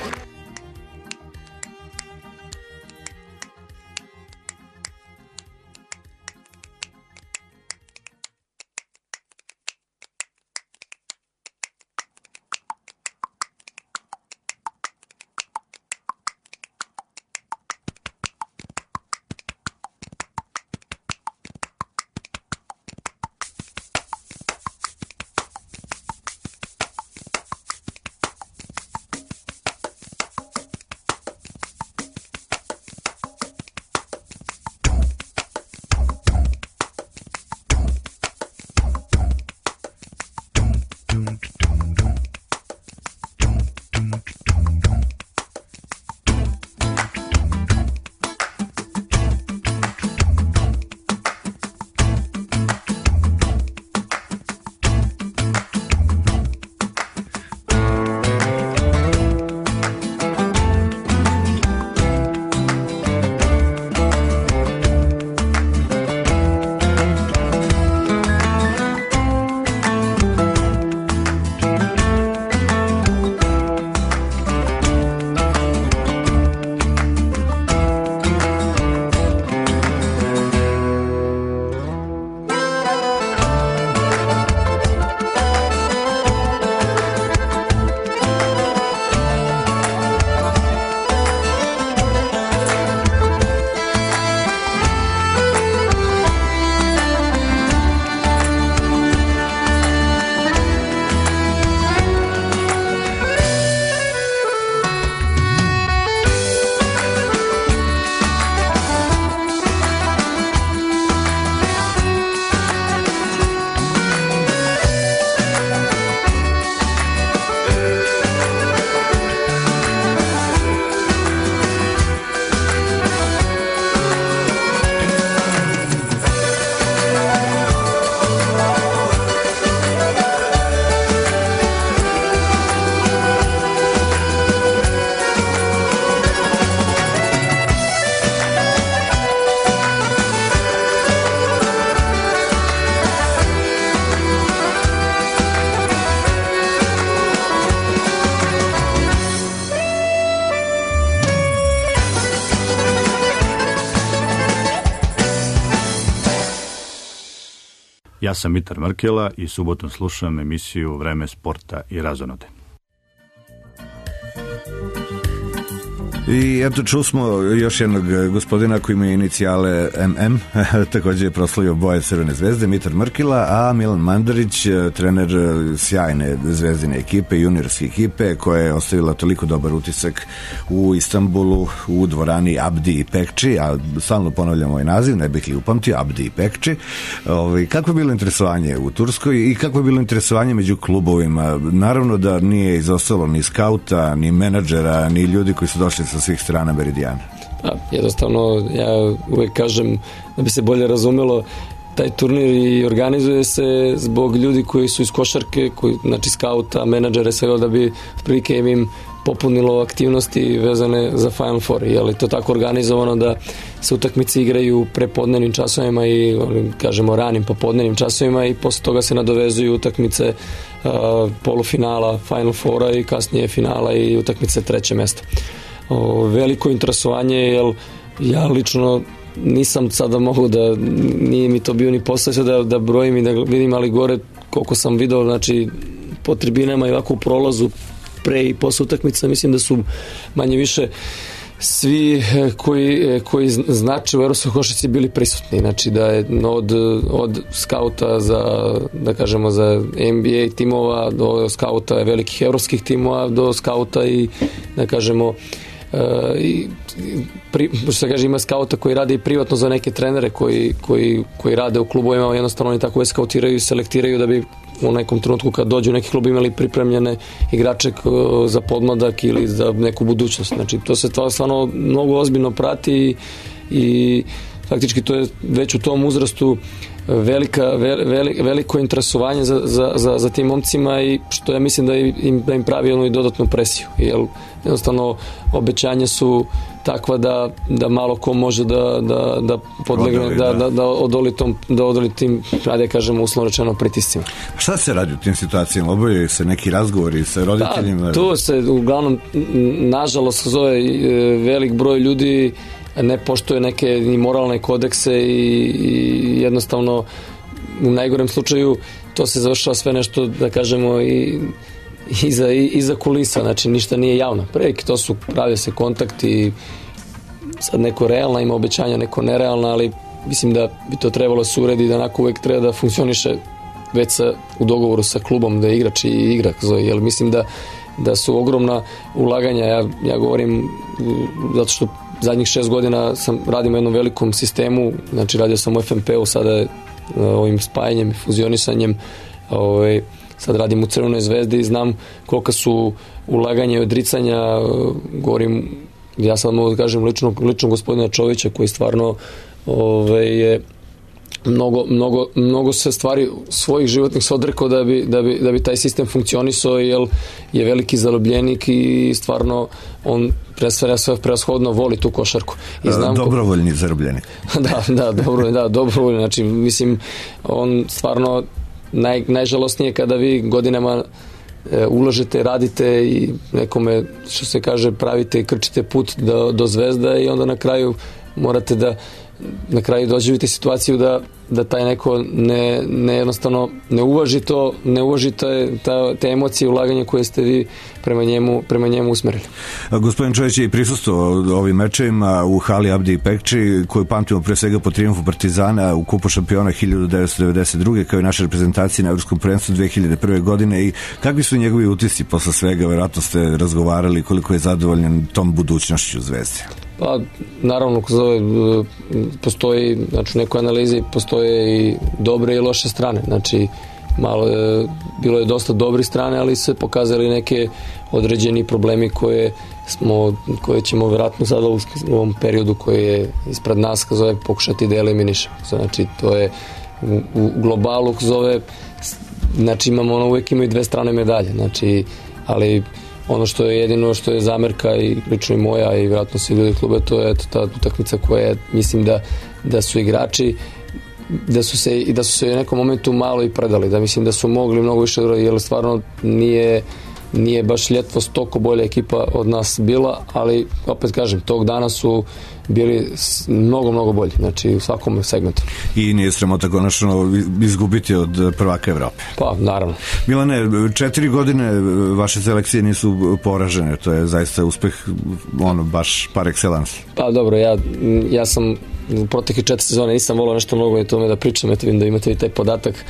Ja sam Mitar Mrkela i subotom slušam emisiju Vreme sporta i razonode. I eto, čusmo još jednog gospodina koji ima inicijale MM, također je proslavio boje Crvene zvezde, Mitar Mrkila, a Milan Mandarić, trener sjajne zvezdine ekipe, juniorske ekipe, koja je ostavila toliko dobar utisak u Istanbulu, u dvorani Abdi i Pekči, a stalno ponavljam ovaj naziv, ne bih li upamtio, Abdi i Pekči. Kako je bilo interesovanje u Turskoj i kako je bilo interesovanje među klubovima? Naravno da nije izostalo ni skauta, ni menadžera, ni ljudi koji su došli sa svih strana Meridijana. Jednostavno, ja uvek kažem da bi se bolje razumelo, taj turnir i organizuje se zbog ljudi koji su iz košarke, znači skauta, menadžere, sve da bi prilike im popunilo aktivnosti vezane za Final Four. Je li to tako organizovano da se utakmice igraju u prepodnevnim časovima i kažemo ranim popodnevnim časovima i posle toga se nadovezuju utakmice polufinala Final Fora i kasnije finala i utakmice treće mesto. Veliko interesovanje, jer ja lično nisam sada mogu da, nije mi to bio ni posao da brojim i da vidim, ali gore koliko sam video, znači po tribinama i ovako u prolazu pre i posle utakmica, mislim da su manje više svi koji znače u evropskoj košarci bili prisutni, znači da je od skauta za, da kažemo, za NBA timova, do skauta velikih evropskih timova, do skauta i, da kažemo, što kaže, ima skauta koji rade i privatno za neke trenere koji rade u klubovima, jednostavno oni tako skautiraju i selektiraju da bi u nekom trenutku kad dođu u neki klub imali pripremljene igrače za podmladak ili za neku budućnost. Znači to se stvarno mnogo ozbiljno prati i faktički to je već u tom uzrastu veliko interesovanje za tim momcima i što ja mislim da im pravi ono i dodatnu presiju, jer jednostavno obećanja su takva da malo ko može da podlegne, da odoli tim, da kažemo uslovno rečeno, pritiscima. Šta se radi u tim situacijama? Obavljaju se neki razgovori sa roditeljima? Tu se uglavnom, nažalost, zove velik broj ljudi ne poštuje neke ni moralne kodekse i jednostavno u najgorem slučaju to se završava sve nešto, da kažemo, i iza kulisa, znači ništa nije javno. Preki to su, pravio se kontakt i sad neko realna ima obećanja, neko nerealna, ali mislim da bi to trebalo se uredi, da onako uvek treba da funkcioniše već u dogovoru sa klubom, da igrač i igra, jer mislim da su ogromna ulaganja, ja govorim zato što zadnjih 6 godina radim u jednom velikom sistemu, znači radio sam u FNP-u, sada ovim spajanjem i fuzionisanjem, sad radim u Crvenoj zvezdi i znam kolika su ulaganja i odricanja, govorim, ja sad mogu da kažem ličnog gospodina Čovića koji stvarno je mnogo se stvari svojih životnih se odrekao da bi taj sistem funkcionisao, jer je veliki zalobljenik i stvarno on sve preashodno voli tu košarku. Dobrovoljni zarobljenik. Dobrovoljni, znači mislim on stvarno najžalosnije kada vi godinama ulažete, radite i nekome, što se kaže, pravite i krčite put do zvezda i onda na kraju morate da na kraju doživite situaciju da taj neko ne jednostavno ne uvaži te emocije, ulaganja koje ste vi prema njemu usmerili. Gospodin Čović je i prisustvovao ovim mečevima u hali Abdi i Pekči, koju pamtimo pre svega po triumfu Partizana u kupu šampiona 1992. kao i naše reprezentacije na Evropskom prvenstvu 2001. godine i kakvi su njegovi utisci posle svega? Verovatno ste razgovarali koliko je zadovoljan tom budućnošću Zvezde. Pa, naravno, postoji, znači u nekoj analizi postoje i dobre i loše strane, znači bilo je dosta dobrih strane, ali se pokazali neke određeni problemi koje ćemo vjerojatno sada u ovom periodu koji je ispred nas pokušati da eliminišemo. Znači to je u globalu znači uvek imaju dve strane medalje, znači, ali ono što je jedino što je zamerka i lično i moja i vjerojatno svi ljudi klube, to je ta utakmica koja mislim da su igrači da su se u nekom momentu malo i predali, da mislim da su mogli mnogo više, jer stvarno nije baš Ljetvos toliko bolja ekipa od nas bila, ali opet kažem, tog dana su bili mnogo bolji, znači u svakom segmentu. I nije sramota konačno izgubiti od prvaka Evrope. Pa, naravno. Milane, 4 godine vaše selekcije nisu poražene, to je zaista uspeh, baš par excellence. Pa dobro, ja sam u proteklih 4 sezone nisam volao nešto mnogo o tome da pričam, eto vidim da imate i taj podatak.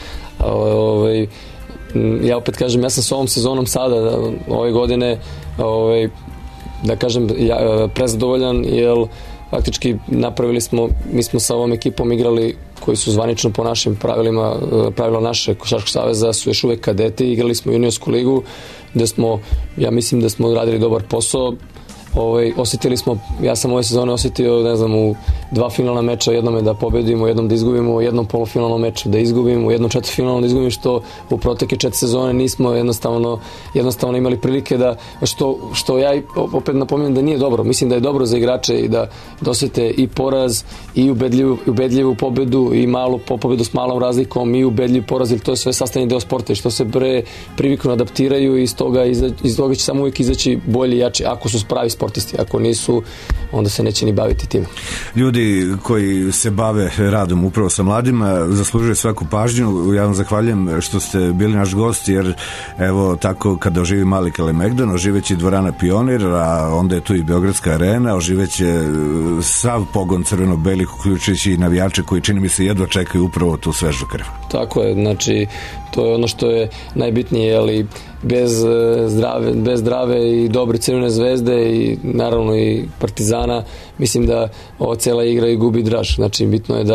Ja opet kažem, ja sam s ovom sezonom sada, ove godine, da kažem, prezadovoljan, jer faktički mi smo sa ovom ekipom igrali koji su zvanično po našim pravila naše Košarkaškog saveza su još uvek kadeti, igrali smo juniorsku ligu gde ja mislim da smo radili dobar posao. Osjetili smo, ja sam ove sezone osjetio, ne znam, u 2 finalna meča, jednom je da pobedimo, jednom da izgubimo, u jednom polufinalnom meču da izgubimo, u jednom četvrtfinalnom da izgubimo, što u protekle 4 sezone nismo jednostavno imali prilike da, što ja opet napominjem da nije dobro. Mislim da je dobro za igrače i da osjete i poraz i ubedljivu pobedu i malu pobedu s malom razlikom i ubedljiv poraz, jer to je sve sastavni deo sporta i što se priviknu, adaptiraju i iz toga će samo uvijek izaći bolji i jači, ako su pravi sportisti, ako nisu, onda se neće ni baviti tim. Ljudi koji se bave radom upravo sa mladima zaslužuju svaku pažnju. Ja vam zahvaljujem što ste bili naš gost, jer evo tako kada oživi Mali Kalemegdan, oživeće dvorana Pionir, a onda je tu i Beogradska arena, oživeće sav pogon crveno-belih, uključujući i navijače koji, čini mi se, jedva čekaju upravo tu svežu krv. Tako je, znači to je ono što je najbitnije, ali bez zdrave i dobre Crvene zvezde i naravno i Partizana, mislim da ova cela igra i gubi draž. Znači bitno je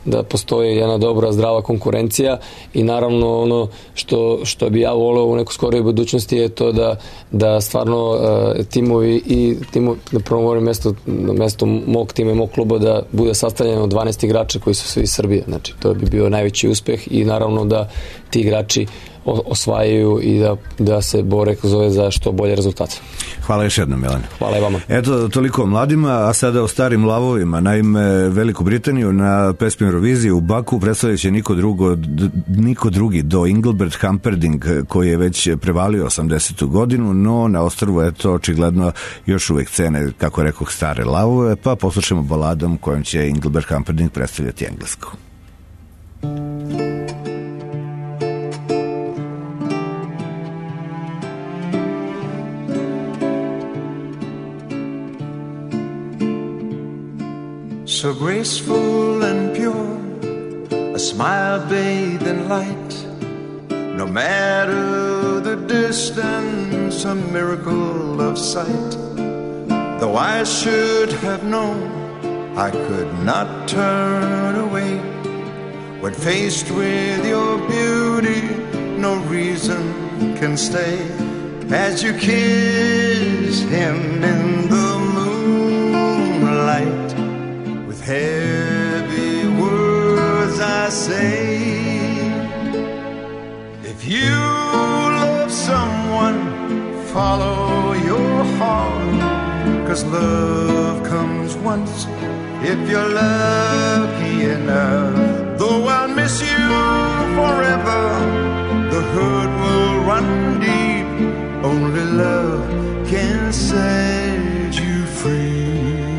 da postoji jedna dobra, zdrava konkurencija i naravno ono što bi ja voleo u nekoj skoroj budućnosti je to da stvarno timovi i na prvom govorim mesto mog tima i mog kluba da bude sastavljeno od 12 igrača koji su svi iz Srbije. Znači, to bi bio najveći uspeh i naravno da ti igrači osvajaju i da se bore za što bolje rezultate. Hvala još jednom, Milane. Hvala i vama. Eto, toliko o mladima, a sada o starim lavovima. Naime, Veliku Britaniju na pesmi Eurovizije u Baku predstavljat će niko drugi do Engelbert Humperdinck, koji je već prevalio 80. godinu, no na ostrvu je to očigledno još uvek cene, kako rekoh, stare lavove, pa poslušamo baladom kojom će Engelbert Humperdinck predstavljati Englesku. So graceful and pure, a smile bathed in light. No matter the distance, a miracle of sight. Though I should have known, I could not turn away. When faced with your beauty, no reason can stay. As you kiss him in the moonlight, heavy words I say. If you love someone, follow your heart, 'cause love comes once if you're lucky enough. Though I'll miss you forever, the hurt will run deep. Only love can set you free.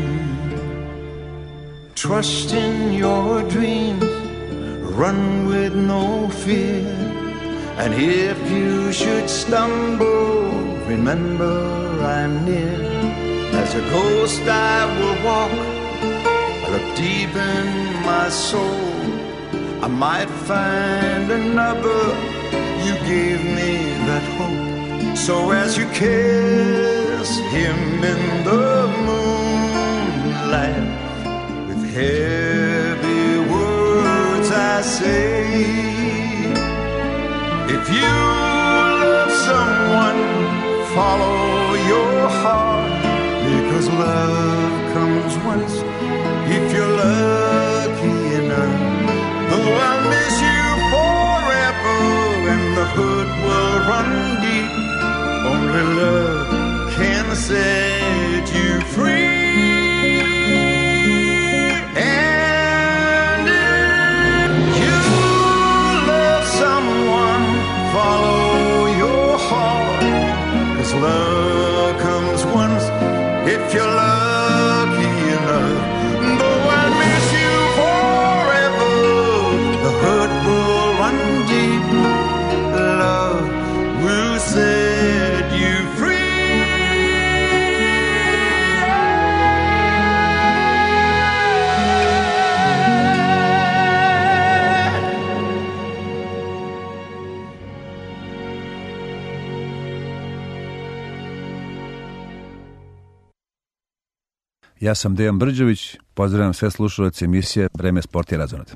Trust in your dreams, run with no fear. And if you should stumble, remember I'm near. As a ghost I will walk, I look deep in my soul. I might find another, you gave me that hope. So as you kiss him in the moonlight, heavy words I say. If you love someone, follow your heart, because love comes once if you're lucky enough. Though I'll miss you forever and the hurt will run deep, only love can set you free. Follow your heart, 'cause love comes once if you're lucky enough. Though I miss you forever, the hurt will run deep. Love will set you free. Ja sam Dejan Brđević, pozdravljam sve slušalce emisije Vreme sporta i razonode.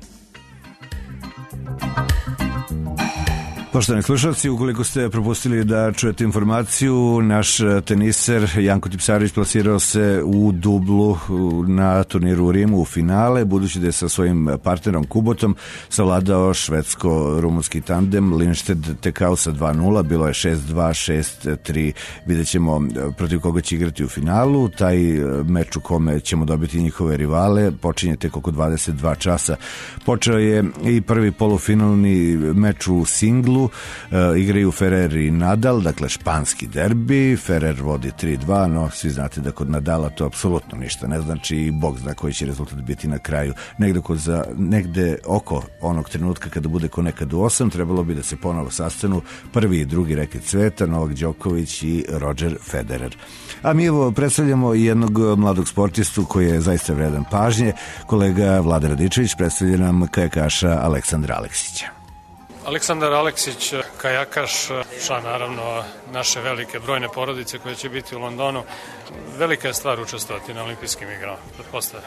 Poštovani slušalci, ukoliko ste propustili da čujete informaciju, naš teniser Janko Tipsarević plasirao se u dublu na turniru u Rimu u finale, budući da je sa svojim partnerom Kubotom savladao švedsko-rumunski tandem Lindstedt Tekau sa 2-0, bilo je 6-2, 6-3, vidjet ćemo protiv koga će igrati u finalu. Taj meč u kome ćemo dobiti njihove rivale počinje tek oko 22 časa. Počeo je i prvi polufinalni meč u singlu, igraju Ferrer i Nadal, dakle španski derbi. Ferrer vodi 3-2, no svi znate da kod Nadala to apsolutno ništa ne znači i bog zna koji će rezultat biti na kraju. Negde oko onog trenutka kada bude ko nekad u 8, trebalo bi da se ponovo sastanu prvi i drugi reket sveta, Novak Đoković i Roger Federer. A mi evo predstavljamo jednog mladog sportistu koji je zaista vredan pažnje. Kolega Vlada Radičević predstavlja nam kajakaša Aleksandra Aleksića. Aleksandar Aleksić, kajakaš, član naravno naše velike brojne porodice koje će biti u Londonu. Velika je stvar učestvovati na olimpijskim igrama, pretpostavljam.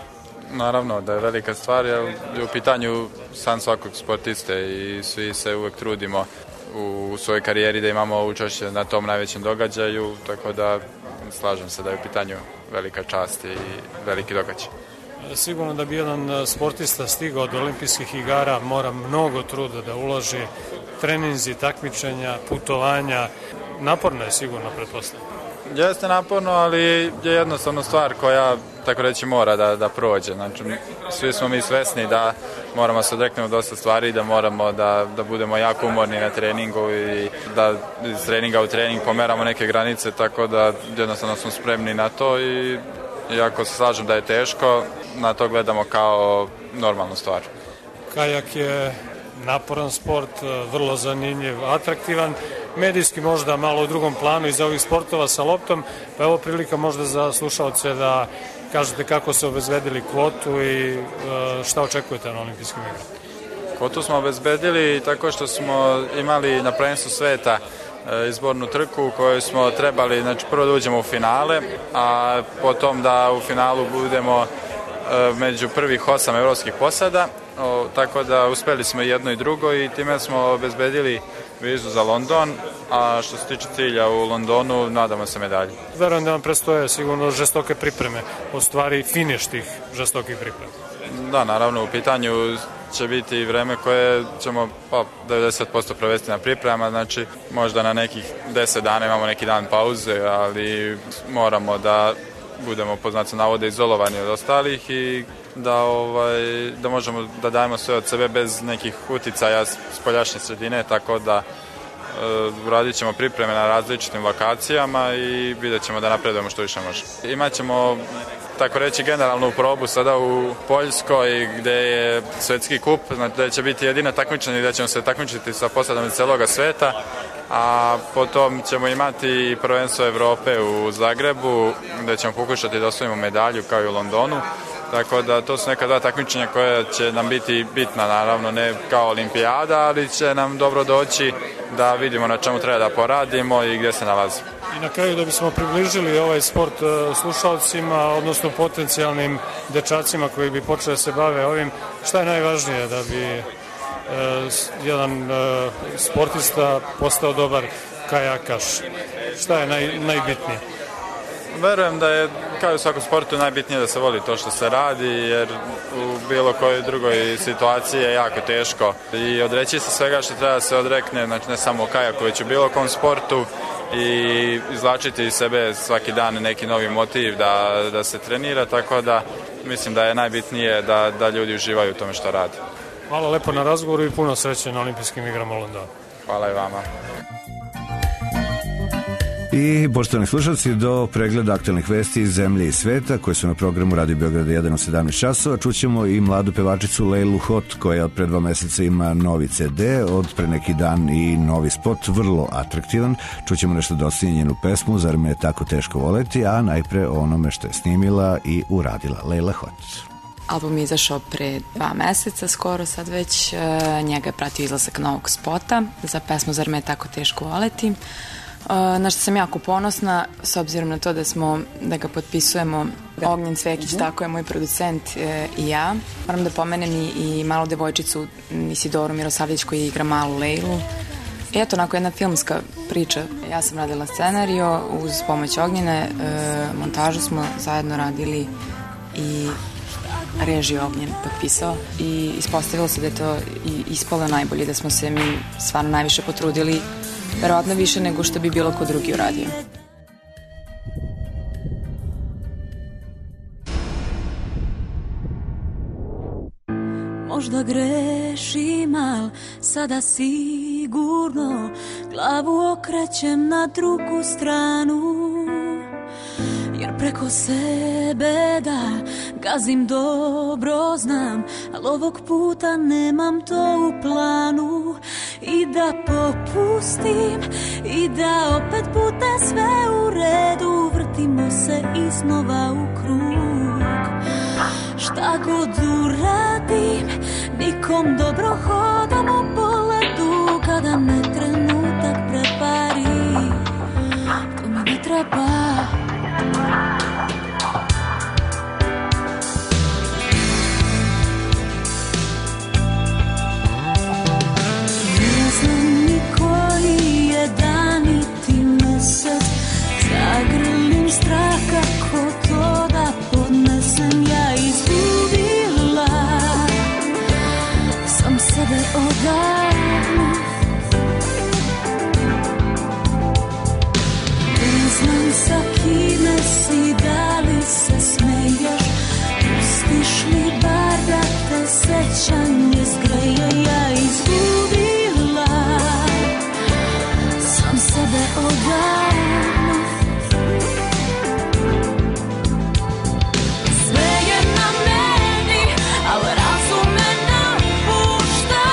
Naravno da je velika stvar, jer je u pitanju san svakog sportiste i svi se uvek trudimo u svojoj karijeri da imamo učešće na tom najvećem događaju, tako da slažem se da je u pitanju velika čast i veliki događaj. Sigurno da bi jedan sportista stigao do olimpijskih igara mora mnogo truda da uloži, treninzi, takmičenja, putovanja. Naporno je sigurno, pretpostavljam. Jeste naporno, ali je jednostavno stvar koja, tako reći, mora da prođe. Znači, svi smo mi svesni da moramo se odreknemo dosta stvari, da moramo da budemo jako umorni na treningu i da iz treninga u trening pomeramo neke granice, tako da jednostavno smo spremni na to i iako se slažem da je teško, na to gledamo kao normalnu stvar. Kajak je naporan sport, vrlo zanimljiv, atraktivan, medijski možda malo u drugom planu iz ovih sportova sa loptom, pa evo prilika možda za slušaoce da kažete kako se obezbedili kvotu i šta očekujete na olimpijskim igrama. Kvotu smo obezbedili tako što smo imali na prvenstvu sveta izbornu trku u kojoj smo trebali, znači prvo da uđemo u finale, a potom da u finalu budemo među prvih 8 evropskih posada, tako da uspeli smo jedno i drugo i time smo obezbedili vizu za London, a što se tiče cilja u Londonu, nadamo se medalji. Verujem da vam predstoje sigurno žestoke pripreme, u stvari finiš tih žestokih priprema. Da, naravno, u pitanju će biti vreme koje ćemo 90% provesti na pripremama, znači možda na nekih 10 dana imamo neki dan pauze, ali moramo da budemo po znaku navoda izolovani od ostalih i da možemo da dajemo sve od sebe bez nekih uticaja spoljašnje sredine, tako da radit ćemo pripreme na različitim lokacijama i vidjet ćemo da napredujemo što više može. Imaćemo, tako reći, generalnu probu sada u Poljskoj gde je svetski kup, znači gde će biti jedina takmičenje gde ćemo se takmičiti sa posadama iz celoga sveta, a potom ćemo imati prvenstvo Evrope u Zagrebu gde ćemo pokušati da osvojimo medalju kao i u Londonu, tako da to su neka dva takmičenja koja će nam biti bitna, naravno ne kao olimpijada, ali će nam dobro doći da vidimo na čemu treba da poradimo i gde se nalazi. I na kraju da bismo približili ovaj sport slušalcima, odnosno potencijalnim dečacima koji bi počeli da se bave ovim, šta je najvažnije da bi jedan sportista postao dobar kajakaš? Šta je najbitnije? Verujem da je, kao i u svakom sportu, najbitnije da se voli to što se radi, jer u bilo kojoj drugoj situaciji je jako teško. I odreći se svega što treba se odrekne, znači ne samo u kajaku, već u bilo kom sportu, i izvlačiti iz sebe svaki dan neki novi motiv da se trenira, tako da mislim da je najbitnije da ljudi uživaju u tome što rade. Hvala lepo na razgovoru i puno sreće na olimpijskim igrama u Londonu. Hvala i vama. I, poštovani slušalci, do pregleda aktualnih vesti iz zemlje i sveta koje su na programu Radio Beograda 1 u 17 časova, čućemo i mladu pevačicu Leilu Hot, koja pre 2 meseca ima novi CD, od pre neki dan i novi spot, vrlo atraktivan. Čućemo nešto dosta njenu pesmu Zar me je tako teško voleti, a najpre o onome što je snimila i uradila. Leila Hot. Album je izašao pre 2 meseca, skoro sad već. Njega je pratio izlazak novog spota za pesmu Zar me je tako teško voleti, na što sam jako ponosna, s obzirom na to da ga potpisujemo Ognjen Cvekić, tako je moj producent i ja. Moram da pomenem i malu devojčicu Isidoru Mirosavljević koja igra malu Leilu. I eto, onako jedna filmska priča. Ja sam radila scenario uz pomoć Ognjene, montažu smo zajedno radili i režiju Ognjen potpisao i ispostavilo se da je to ispalo najbolje, da smo se mi stvarno najviše potrudili, verovatno više nego što bi bilo ko drugi uradio. Možda grešim, al sada sigurno glavu okrećem na drugu stranu, jer preko sebe da gazim dobro znam, al ovog puta nemam to u planu. I da popustim i da opet bude sve u redu, vrtimo se iznova u krug. Šta god uradim, nikom dobro hodamo po ledu, kada me trenutak prevari, to mi ne treba. sam sebe odavno. Sve je na meni, al razum me napušta.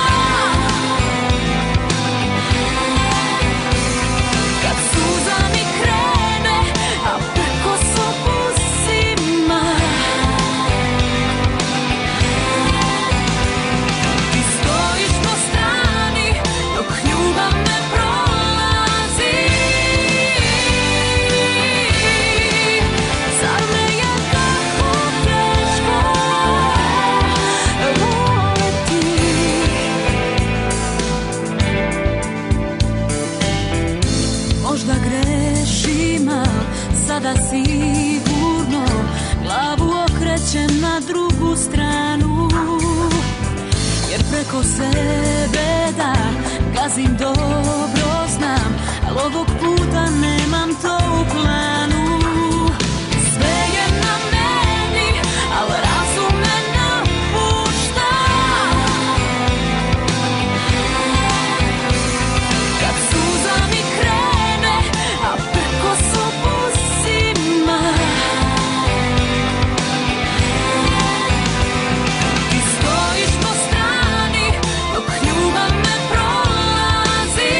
Kad suza mi krene, a preko sobusima, ti stojiš po strani dok ljubav me prolazi. Zar me je tako teško voljeti? Možda grešim, al sada sigurno glavu okrećem na drugu stranu. Jer preko sebe da gazim dobro znam, al ovog puta nemam to u planu. Sve je na meni, al razum me napušta. Kad suza mi krene, a preko sobusima, ti stojiš po strani dok ljubav me prolazi.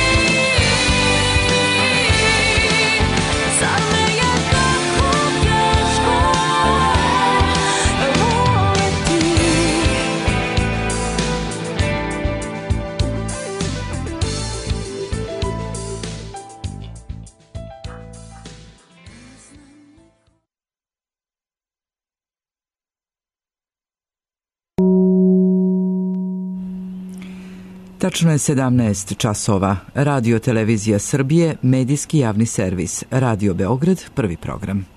Zar me je tako teško voljeti? Tačno je 17 časova. Radio Televizija Srbije, medijski javni servis. Radio Beograd, prvi program.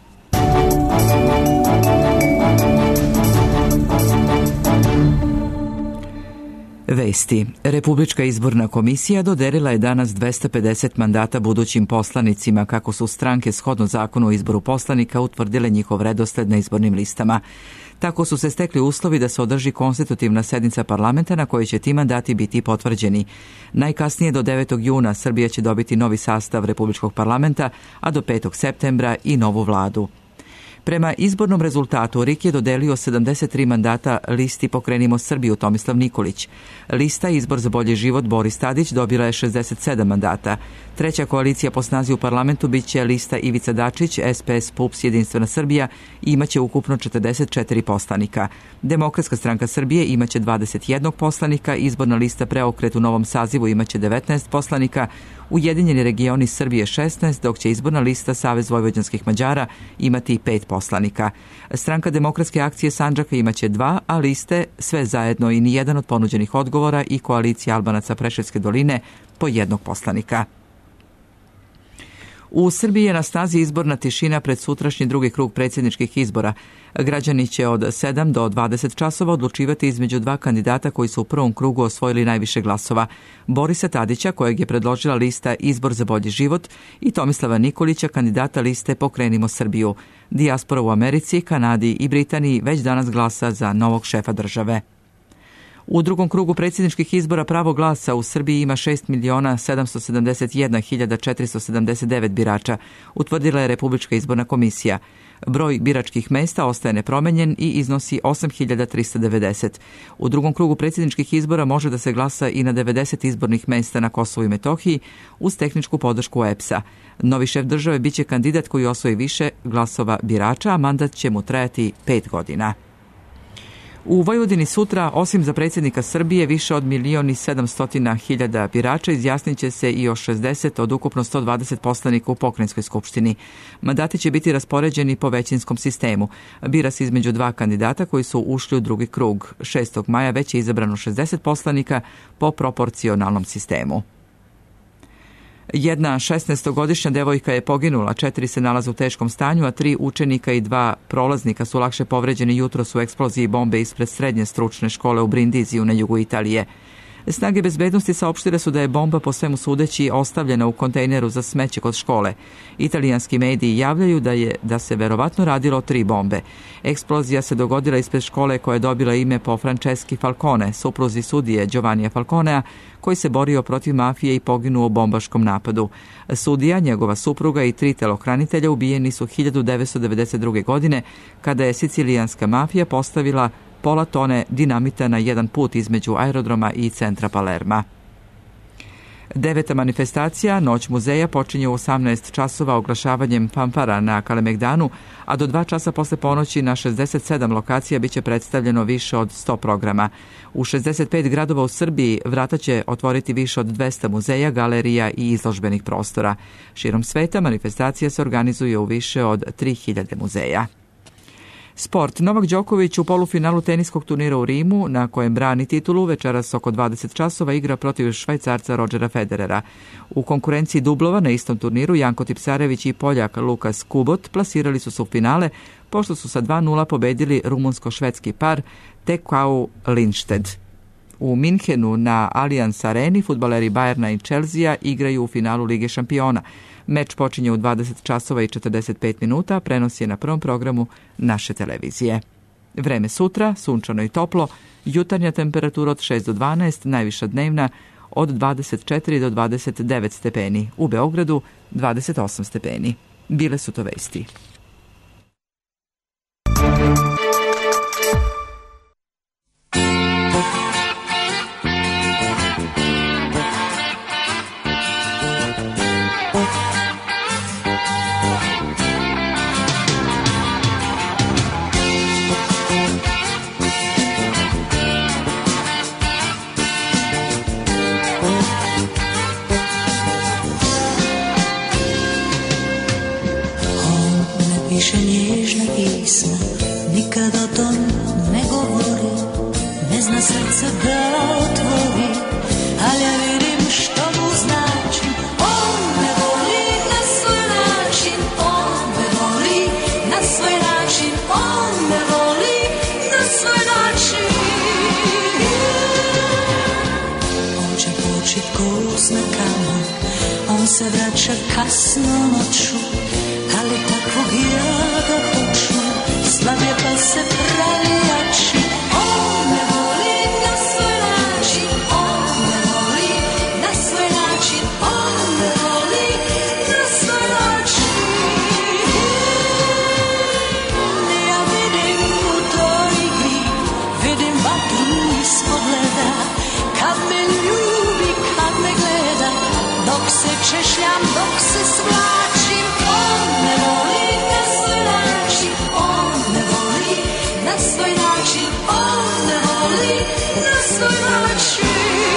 Vesti. Republička izborna komisija dodelila je danas 250 mandata budućim poslanicima kako su stranke shodno zakonu o izboru poslanika utvrdile njihov redosled na izbornim listama. Tako su se stekli uslovi da se održi konstitutivna sednica parlamenta na kojoj će ti mandati biti potvrđeni. Najkasnije do 9. juna Srbija će dobiti novi sastav Republičkog parlamenta, a do 5. septembra i novu vladu. Prema izbornom rezultatu RIK je dodelio 73 mandata listi Pokrenimo Srbiju Tomislav Nikolić. Lista Izbor za bolji život Boris Tadić dobila je 67 mandata. Treća koalicija po snazi u parlamentu biće lista Ivica Dačić, SPS PUPS Jedinstvena Srbija i imaće ukupno 44 poslanika. Demokratska stranka Srbije imaće 21 poslanika, izborna lista Preokret u novom sazivu imaće 19 poslanika, Ujedinjeni regioni Srbije 16, dok će izborna lista Savez vojvođanskih Mađara imati 5 poslanika. Stranka Demokratske akcije Sandžaka imaće 2, a liste sve zajedno i nijedan od ponuđenih odgovora i koalicija Albanaca Preševske doline po 1 poslanika. U Srbiji je na snazi izborna tišina pred sutrašnji drugi krug predsjedničkih izbora. Građani će od 7 do 20 časova odlučivati između dva kandidata koji su u prvom krugu osvojili najviše glasova. Borisa Tadića, kojeg je predložila lista Izbor za bolji život, i Tomislava Nikolića, kandidata liste Pokrenimo Srbiju. Dijaspora u Americi, Kanadi i Britaniji već danas glasa za novog šefa države. U drugom krugu predsjedničkih izbora pravo glasa u Srbiji ima 6.771.479 birača, utvrdila je Republička izborna komisija. Broj biračkih mesta ostaje nepromenjen i iznosi 8.390. U drugom krugu predsjedničkih izbora može da se glasa i na 90 izbornih mesta na Kosovu i Metohiji uz tehničku podršku EPS-a. Novi šef države biće kandidat koji osvoji više glasova birača, a mandat će mu trajati 5 godina. U Vojvodini sutra, osim za predsjednika Srbije, više od 1.700.000 birača izjasnit će se i o 60 od ukupno 120 poslanika u pokrajinskoj skupštini. Mandati će biti raspoređeni po većinskom sistemu. Bira se između dva kandidata koji su ušli u drugi krug. 6. maja već je izabrano 60 poslanika po proporcionalnom sistemu. Jedna 16-godišnja devojka je poginula, 4 se nalaze u teškom stanju, a 3 učenika i 2 prolaznika su lakše povređeni jutros u eksploziji bombe ispred srednje stručne škole u Brindiziju na jugu Italije. Snage bezbednosti saopštile su da je bomba po svemu sudeći ostavljena u kontejneru za smeće kod škole. Italijanski mediji javljaju da se verovatno radilo o 3 bombe. Eksplozija se dogodila ispred škole koja je dobila ime po Franceschi Falcone, supruzi sudije Giovannija Falconea, koji se borio protiv mafije i poginuo u bombaškom napadu. Sudija, njegova supruga i 3 telohranitelja ubijeni su 1992. godine, kada je sicilijanska mafija postavila pola tone dinamita na jedan put između aerodroma i centra Palerma. 9. manifestacija, Noć muzeja, počinje u 18 časova oglašavanjem fanfara na Kalemegdanu, a do 2 časa posle ponoći na 67 lokacija biće predstavljeno više od 100 programa. U 65 gradova u Srbiji vrata će otvoriti više od 200 muzeja, galerija i izložbenih prostora. Širom sveta manifestacija se organizuje u više od 3000 muzeja. Sport. Novak Đoković u polufinalu teniskog turnira u Rimu, na kojem brani titulu, večeras oko 20 časova igra protiv Švajcarca Rodgera Federera. U konkurenciji dublova na istom turniru Janko Tipsarević i Poljak Lukas Kubot plasirali su se u finale, pošto su sa 2:0 pobedili rumunsko-švedski par Tekau Lindstedt. U Minhenu na Allianz Areni fudbaleri Bajerna i Chelsea igraju u finalu Lige šampiona. Meč počinje u 20 časova i 45 minuta, prenos je na prvom programu naše televizije. Vreme sutra, sunčano i toplo, jutarnja temperatura od 6 do 12, najviša dnevna od 24 do 29 stepeni, u Beogradu 28 stepeni. Bile su to vesti. Piše nježna pisma, nikad o tom ne govori, ne zna srce da otvori, ali ja vidim što mu znači. On me voli na svoj način, on me voli na svoj način, on me voli na svoj način. On će poći ko snakama, on se vraća kasno noću, ali takvog ja ga hoću, slab je pa se pravi jači. On me voli na svoj način, on me voli na svoj način, on me voli na svoj način. Ja vidim u toj igri, vidim vatru ispod leda, kad me ljubi, kad me gleda, dok se češljam, dok se svlačim. On me voli na svoj način, on me voli na svoj način, on me voli na svoj način.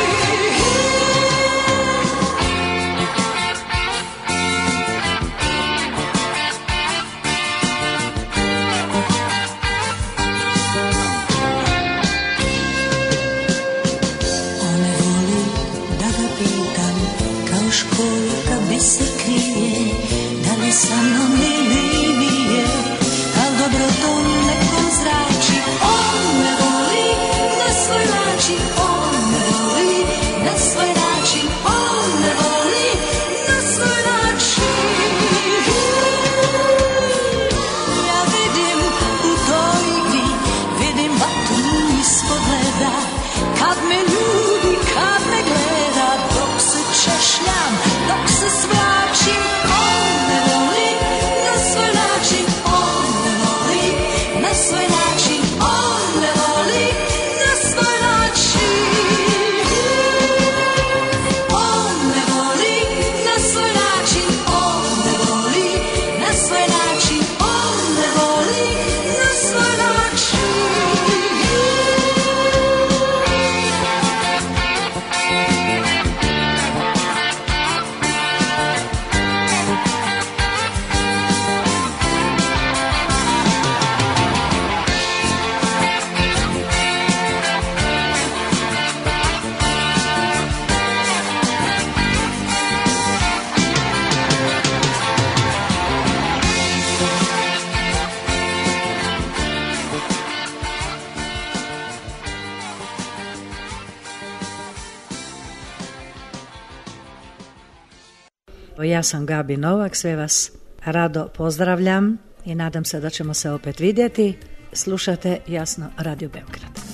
On me voli da ga pitam, kao školjka biser krije, da li sa mnom ili nije, al dobro to nekom zrači. On me voli na svoj način, on me voli na svoj način, on me voli na svoj način. Ja vidim u toj igri, vidim vatru ispod leda, kad me ljubi, kad me gleda, dok se češljam, dok se svlačim. On me voli na svoj način. Ja sam Gabi Novak, sve vas rado pozdravljam i nadam se da ćemo se opet vidjeti. Slušate jasno Radio Beograd.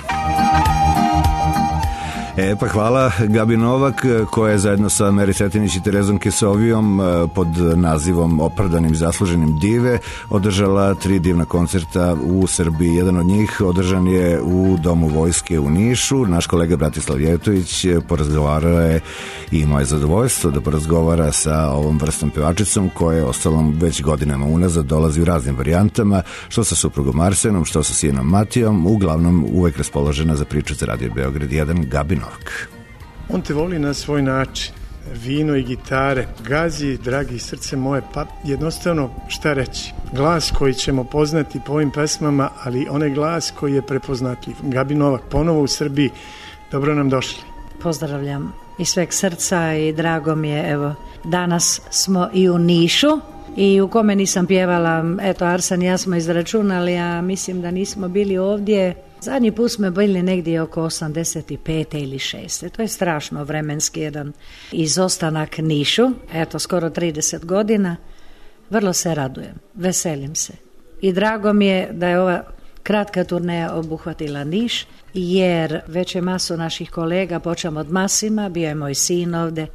Pa hvala Gabi Novak, koja je zajedno sa Meri Cetinić i Terezom Kesovijom pod nazivom Opravdanim zasluženim dive održala 3 divna koncerta u Srbiji. Jedan od njih održan je u Domu vojske u Nišu. Naš kolega Bratislav Jevtović porazgovarao je i imao je zadovoljstvo da porazgovara sa ovom vrstom pevačicom koja je ostalom već godinama unazad dolazi u raznim varijantama, što sa suprugom Arsenom, što sa sinom Matijom, uglavnom uvek raspoložena za priču za Radio Beograd 1, Gabi Novak. On te voli na svoj način, vino i gitare, gazi, dragi srce moje, pa jednostavno šta reći, glas koji ćemo poznati po ovim pesmama, ali onaj glas koji je prepoznatljiv. Gabi Novak, ponovo u Srbiji, dobro nam došli. Pozdravljam iz sveg srca i drago mi je, evo, danas smo i u Nišu i u kome nisam pjevala, eto Arsen i ja smo izračunali, a mislim da nismo bili ovdje. Zadnji put smo bili negdje oko 85. ili 6. To je strašno vremenski jedan izostanak Nišu. Eto, skoro 30 godina. Vrlo se radujem, veselim se. I drago mi je da je ova kratka turneja obuhvatila Niš, jer već je masu naših kolega, počem od Masima, bio je moj sin ovde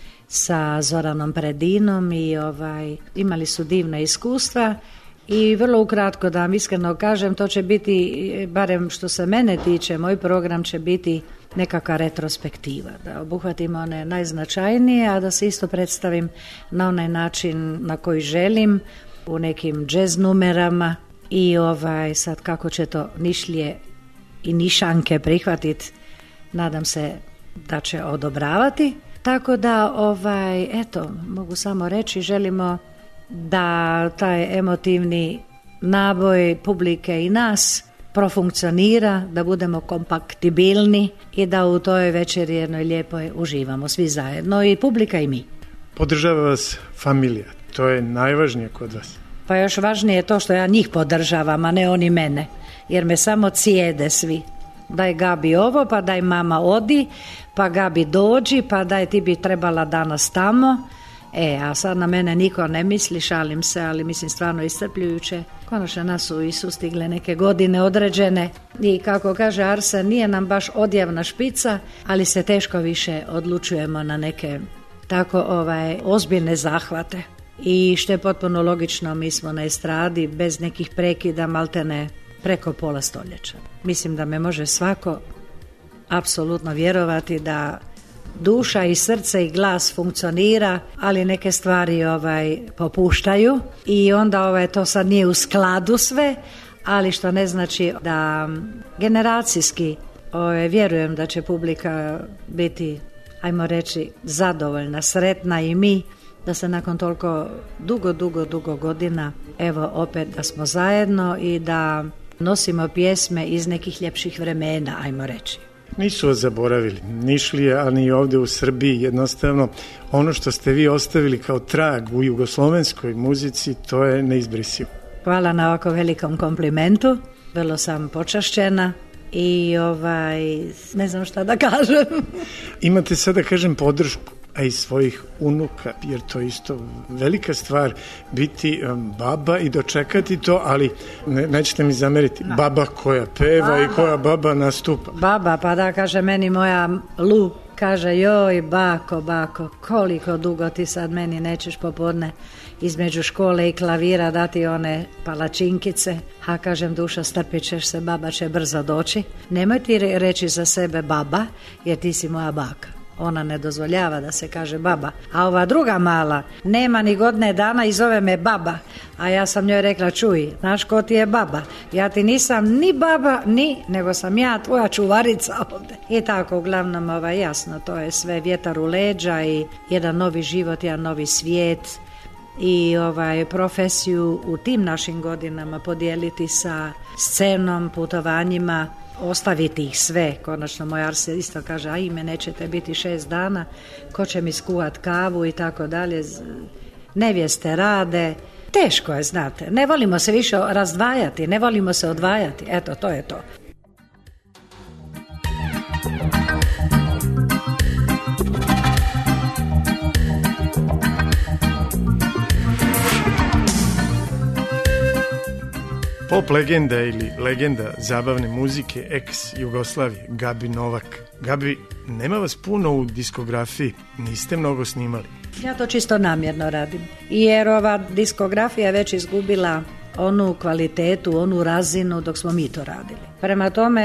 sa Zoranom Predinom i imali su divna iskustva. I vrlo ukratko da vam iskreno kažem, to će biti, barem što se mene tiče, moj program će biti nekakva retrospektiva, da obuhvatim one najznačajnije, a da se isto predstavim na onaj način na koji želim, u nekim džez numerama i sad kako će to Nišlije i Nišanke prihvatiti, nadam se da će odobravati. Tako da, eto, mogu samo reći, želimo da taj emotivni naboj publike i nas profunkcionira, da budemo kompaktibilni i da u toj večeri jednoj lijepoj uživamo svi zajedno, i publika i mi. Podržava vas familija, to je najvažnije kod vas. Pa još važnije je to što ja njih podržavam, a ne oni mene, jer me samo cijede svi. Daj Gabi ovo, pa daj mama odi, pa Gabi dođi, pa daj ti bi trebala danas tamo. A sad na mene niko ne misli, šalim se, ali mislim stvarno iscrpljujuće. Konačno nas su i sustigle neke godine određene i kako kaže Arsen, nije nam baš odjavna špica, ali se teško više odlučujemo na neke tako ozbiljne zahvate. I što je potpuno logično, mi smo na estradi bez nekih prekida, maltene preko pola stoljeća. Mislim da me može svako apsolutno vjerovati da duša i srce i glas funkcionira, ali neke stvari popuštaju i onda to sad nije u skladu sve, ali što ne znači da generacijski vjerujem da će publika biti, ajmo reći, zadovoljna, sretna i mi, da se nakon toliko dugo godina evo opet da smo zajedno i da nosimo pjesme iz nekih ljepših vremena, ajmo reći. Nisu vas zaboravili, Nišlije, ali i ovdje u Srbiji. Jednostavno, ono što ste vi ostavili kao trag u jugoslovenskoj muzici, to je neizbrisivo. Hvala na ovako velikom komplimentu, vrlo sam počašćena i ne znam šta da kažem. Imate sada, kažem, podršku, a i svojih unuka, jer to je isto velika stvar biti baba i dočekati to, ali nećete mi zameriti, baba koja peva i koja baba nastupa. Baba, pa da, kaže meni moja Lu, kaže joj bako, koliko dugo ti sad meni nećeš popodne između škole i klavira dati one palačinkice, a kažem duša, strpit ćeš se, baba će brzo doći. Nemoj ti reći za sebe baba, jer ti si moja baka. Ona ne dozvoljava da se kaže baba. A ova druga mala nema ni godine dana i zove me baba. A ja sam njoj rekla, čuj, znaš ko ti je baba? Ja ti nisam ni baba, nego sam ja tvoja čuvarica ovdje. I tako, uglavnom, jasno, to je sve vjetar u leđa i jedan novi život, jedan novi svijet. I profesiju u tim našim godinama podijeliti sa scenom, putovanjima, ostaviti ih sve. Konačno moj Arsen isto kaže, a ime nećete biti 6 dana, ko će mi skuvat kavu i tako dalje. Nevjeste rade, teško je, znate, ne volimo se više razdvajati, ne volimo se odvajati, eto, to je to. Pop legenda ili legenda zabavne muzike ex-Jugoslavije, Gabi Novak. Gabi, nema vas puno u diskografiji, niste mnogo snimali. Ja to čisto namjerno radim, jer ova diskografija je već izgubila onu kvalitetu, onu razinu dok smo mi to radili. Prema tome,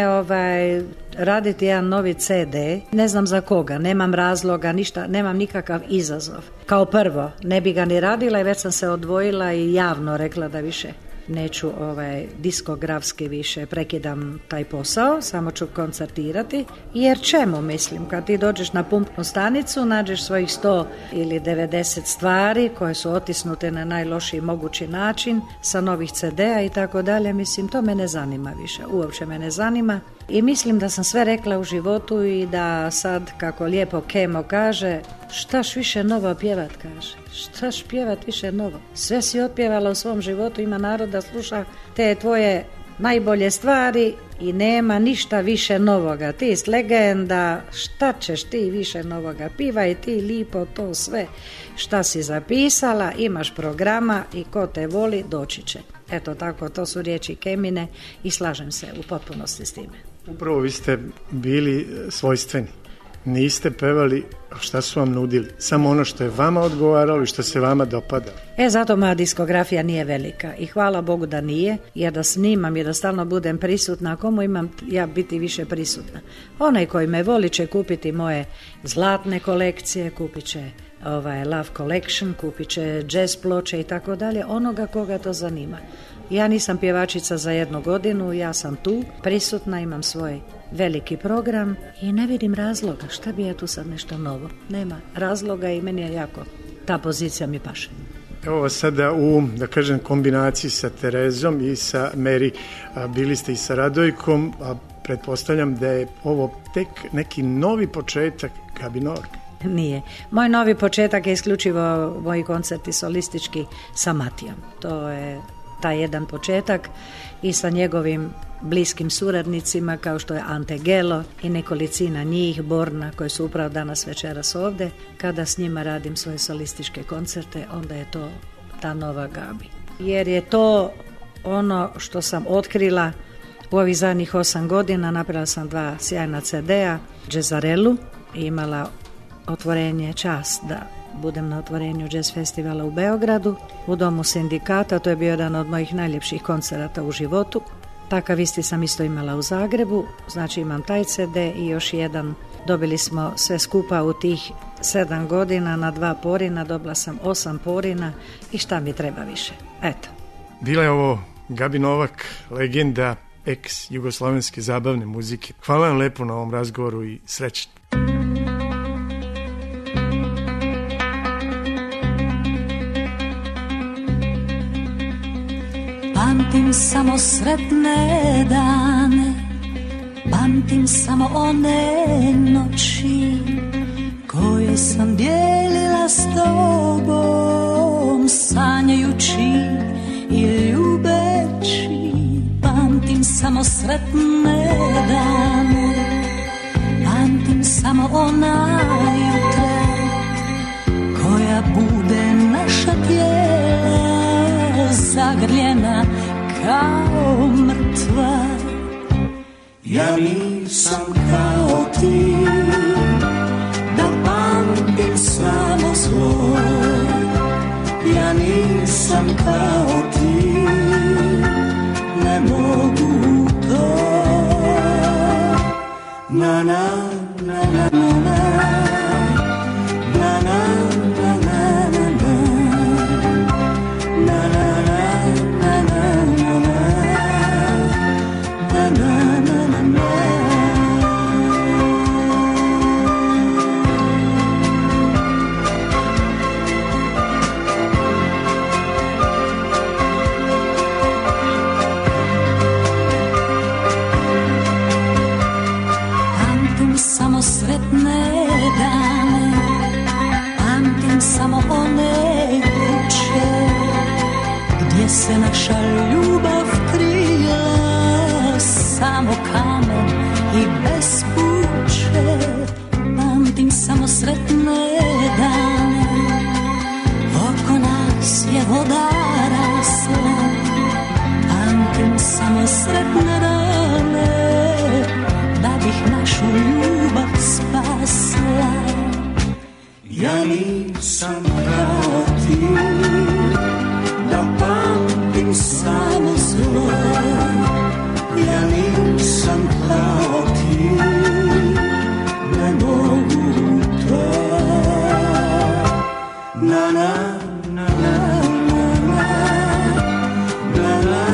raditi jedan novi CD, ne znam za koga, nemam razloga, ništa, nemam nikakav izazov. Kao prvo, ne bi ga ni radila i već sam se odvojila i javno rekla da više neću diskografski više prekidam taj posao, samo ću koncertirati, jer čemu mislim, kad ti dođeš na pumpnu stanicu, nađeš svojih 100 ili 90 stvari koje su otisnute na najlošiji mogući način sa novih CD-a i tako dalje, mislim, to me ne zanima više, uopće me ne zanima i mislim da sam sve rekla u životu i da sad, kako lijepo Kemo kaže, štaš više novo pjevat, kaže. Štaš pjevat više novo. Sve si otpjevala u svom životu, ima narod da sluša te tvoje najbolje stvari i nema ništa više novoga. Ti si legenda, šta ćeš ti više novoga? Pivaj ti lipo to sve šta si zapisala, imaš programa i ko te voli doći će. Eto tako, to su riječi Kemine i slažem se u potpunosti s time. Upravo vi ste bili svojstveni. Niste pevali šta su vam nudili, samo ono što je vama odgovaralo i što se vama dopada. Zato moja diskografija nije velika i hvala Bogu da nije, jer da snimam i da stalno budem prisutna, a komu imam ja biti više prisutna. Onaj koji me voli će kupiti moje zlatne kolekcije, kupit će Love Collection, kupit će jazz ploče i tako dalje, onoga koga to zanima. Ja nisam pjevačica za 1 godinu, ja sam tu, prisutna, imam svoj veliki program i ne vidim razloga, šta bi ja tu sad nešto novo. Nema razloga i meni je jako, ta pozicija mi paše. Evo vas sada u, da kažem, kombinaciji sa Terezom i sa Meri, bili ste i sa Radojkom, a pretpostavljam da je ovo tek neki novi početak Gabi Novak. Nije. Moj novi početak je isključivo moji koncerti solistički sa Matijom. To je taj jedan početak i sa njegovim bliskim suradnicima kao što je Ante Gelo i nekolicina njih, Borna, koji su upravo danas večeras ovdje. Kada s njima radim svoje solističke koncerte, onda je to ta nova Gabi. Jer je to ono što sam otkrila u ovih zadnjih 8 godina. Napravila sam 2 sjajna CD-a, Jazzarelu, i imala otvorenje, čast da budem na otvorenju jazz festivala u Beogradu, u Domu sindikata. To je bio jedan od mojih najljepših koncerata u životu. Takav isti sam isto imala u Zagrebu, znači imam taj CD i još jedan. Dobili smo sve skupa u tih 7 godina na 2 porina, dobila sam 8 porina i šta mi treba više. Eto. Bila je ovo Gabi Novak, legenda ex-jugoslovenske zabavne muzike. Hvala vam lepo na ovom razgovoru i srećno. Pamtim samo sretne dane, pamtim samo one noći koje sam dijelila s tobom, sanjajući i ljubeći. Pamtim samo sretne dane, pamtim samo ona jutra koja bude naša tijela zagrljena kao mrtva. Ja nisam kao ti, da pamtim samo zlo. Ja nisam kao ti, ne mogu to. Na na na na na na. Se naša ljubav krila, samo kamen i bespuće. Pamtim samo sretne dane, oko nas je voda rasla. Pamtim ti, da pamtim samo zlo. Ja nisam kao ti, ne mogu to. Na na na na na na na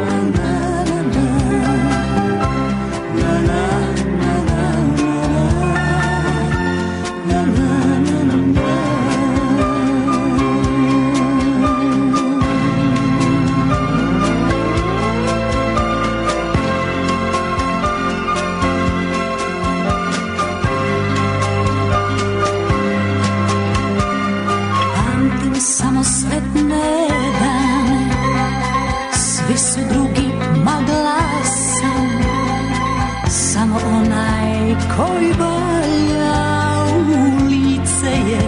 samo sretne dane, svi su drugi magla sam, samo onaj koji valja u lice je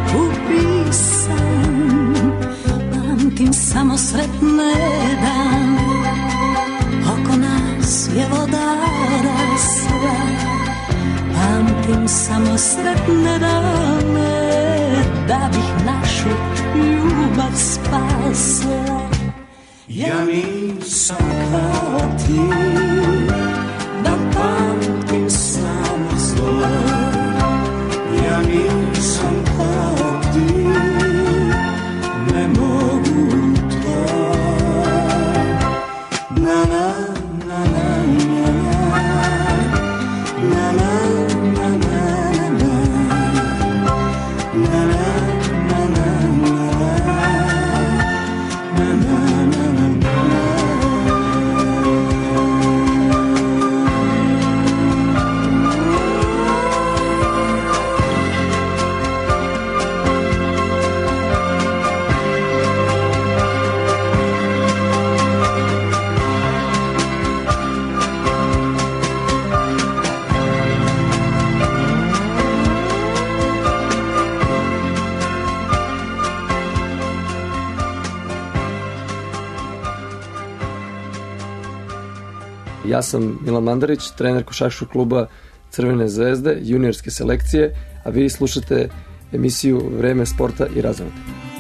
upisan. Pamtim samo sretne dane, oko nas je voda rasla. Pamtim samo sretne dane, da bih našu ljubav spasla. Ja nisam kao ti, da pamtim samo zlo. Ja nisam kao ti, ne mogu to. Na na na na na na na na Ja sam Milan Mandarić, trener košarkaškog kluba Crvene zvezde, juniorske selekcije, a vi slušate emisiju Vreme sporta i razonode.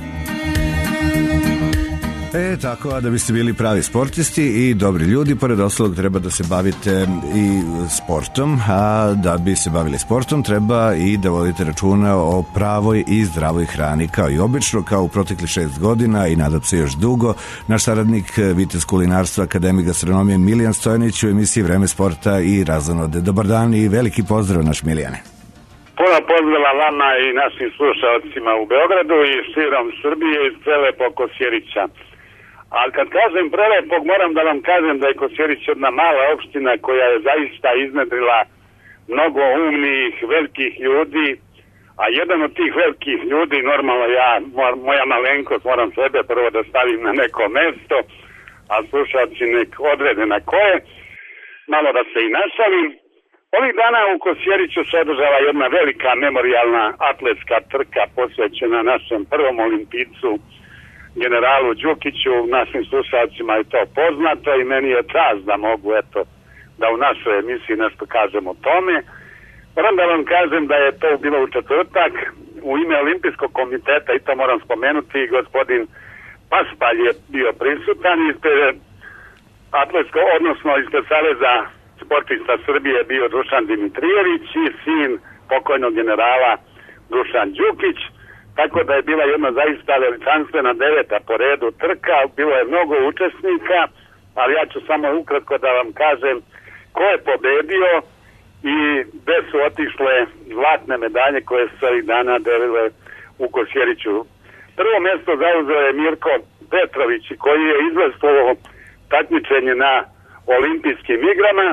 Tako, a da biste bili pravi sportisti i dobri ljudi, pored ostalog treba da se bavite i sportom, a da bi se bavili sportom treba i da vodite računa o pravoj i zdravoj hrani, kao i obično, kao u protekli 6 godina i nadam se još dugo. Naš saradnik, vitez kulinarstva, akademik gastronomije Milijan Stojanić u emisiji Vreme sporta i razonode. Dobar dan i veliki pozdrav, naš Milijane. Puno pozdrava vama i našim slušalcima u Beogradu i širom Srbije iz prelepog Kosjerića. Ali kad kažem prelepog, moram da vam kažem da je Kosjerić jedna mala opština koja je zaista iznedrila mnogo umnih, velikih ljudi, a jedan od tih velikih ljudi, normalno moja malenkost, moram sebe prvo da stavim na neko mesto, a slušalci nek odrede na koje, malo da se i našalim. Ovih dana u Kosjeriću se održava jedna velika memorijalna atletska trka posvećena našem prvom olimpijcu, generalu Đukiću. Našim slušalcima je to poznato i meni je čast da mogu da u našoj emisiji nešto kažem o tome. Moram da vam kažem da je to bilo u četvrtak. U ime Olimpijskog komiteta, i to moram spomenuti, gospodin Paspalj je bio prisutan, ispred atletskog, odnosno ispred Saveza sportista Srbije je bio Dušan Dimitrijević i sin pokojnog generala Dušan Đukić. Tako da je bila jedna zaista veličanstvena 9. po redu trka, bilo je mnogo učesnika, ali ja ću samo ukratko da vam kažem ko je pobedio i gde su otišle zlatne medalje koje su ovih dana delile u Kosjeriću. Prvo mesto zauzeo je Mirko Petrović, koji je izvestvovao takmičenje na olimpijskim igrama,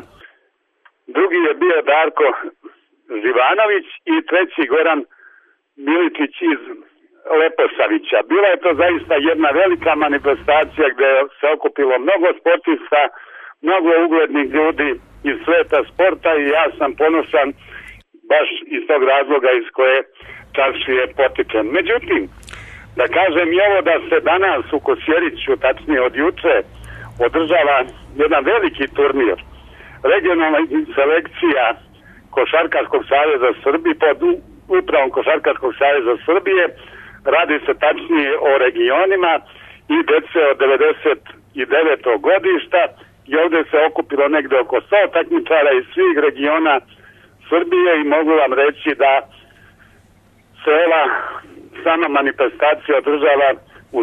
drugi je bio Darko Živanović i treći Goran Miličić iz Leposavića. Bila je to zaista jedna velika manifestacija gde se okupilo mnogo sportista, mnogo uglednih ljudi iz sveta sporta i ja sam ponosan baš iz tog razloga iz koje čaršije potičem. Međutim, da kažem i ovo da se danas u Kosjeriću, tačnije od juče, održava jedan veliki turnir. Regionalna selekcija Košarkaškog saveza Srbije pod upravom Košarkaškog saveza Srbije radi se tačnije o regionima i dece od 99. godišta i ovdje se okupilo negde oko 100 takmičara iz svih regiona Srbije i mogu vam reći da se ova sama manifestacija održava uz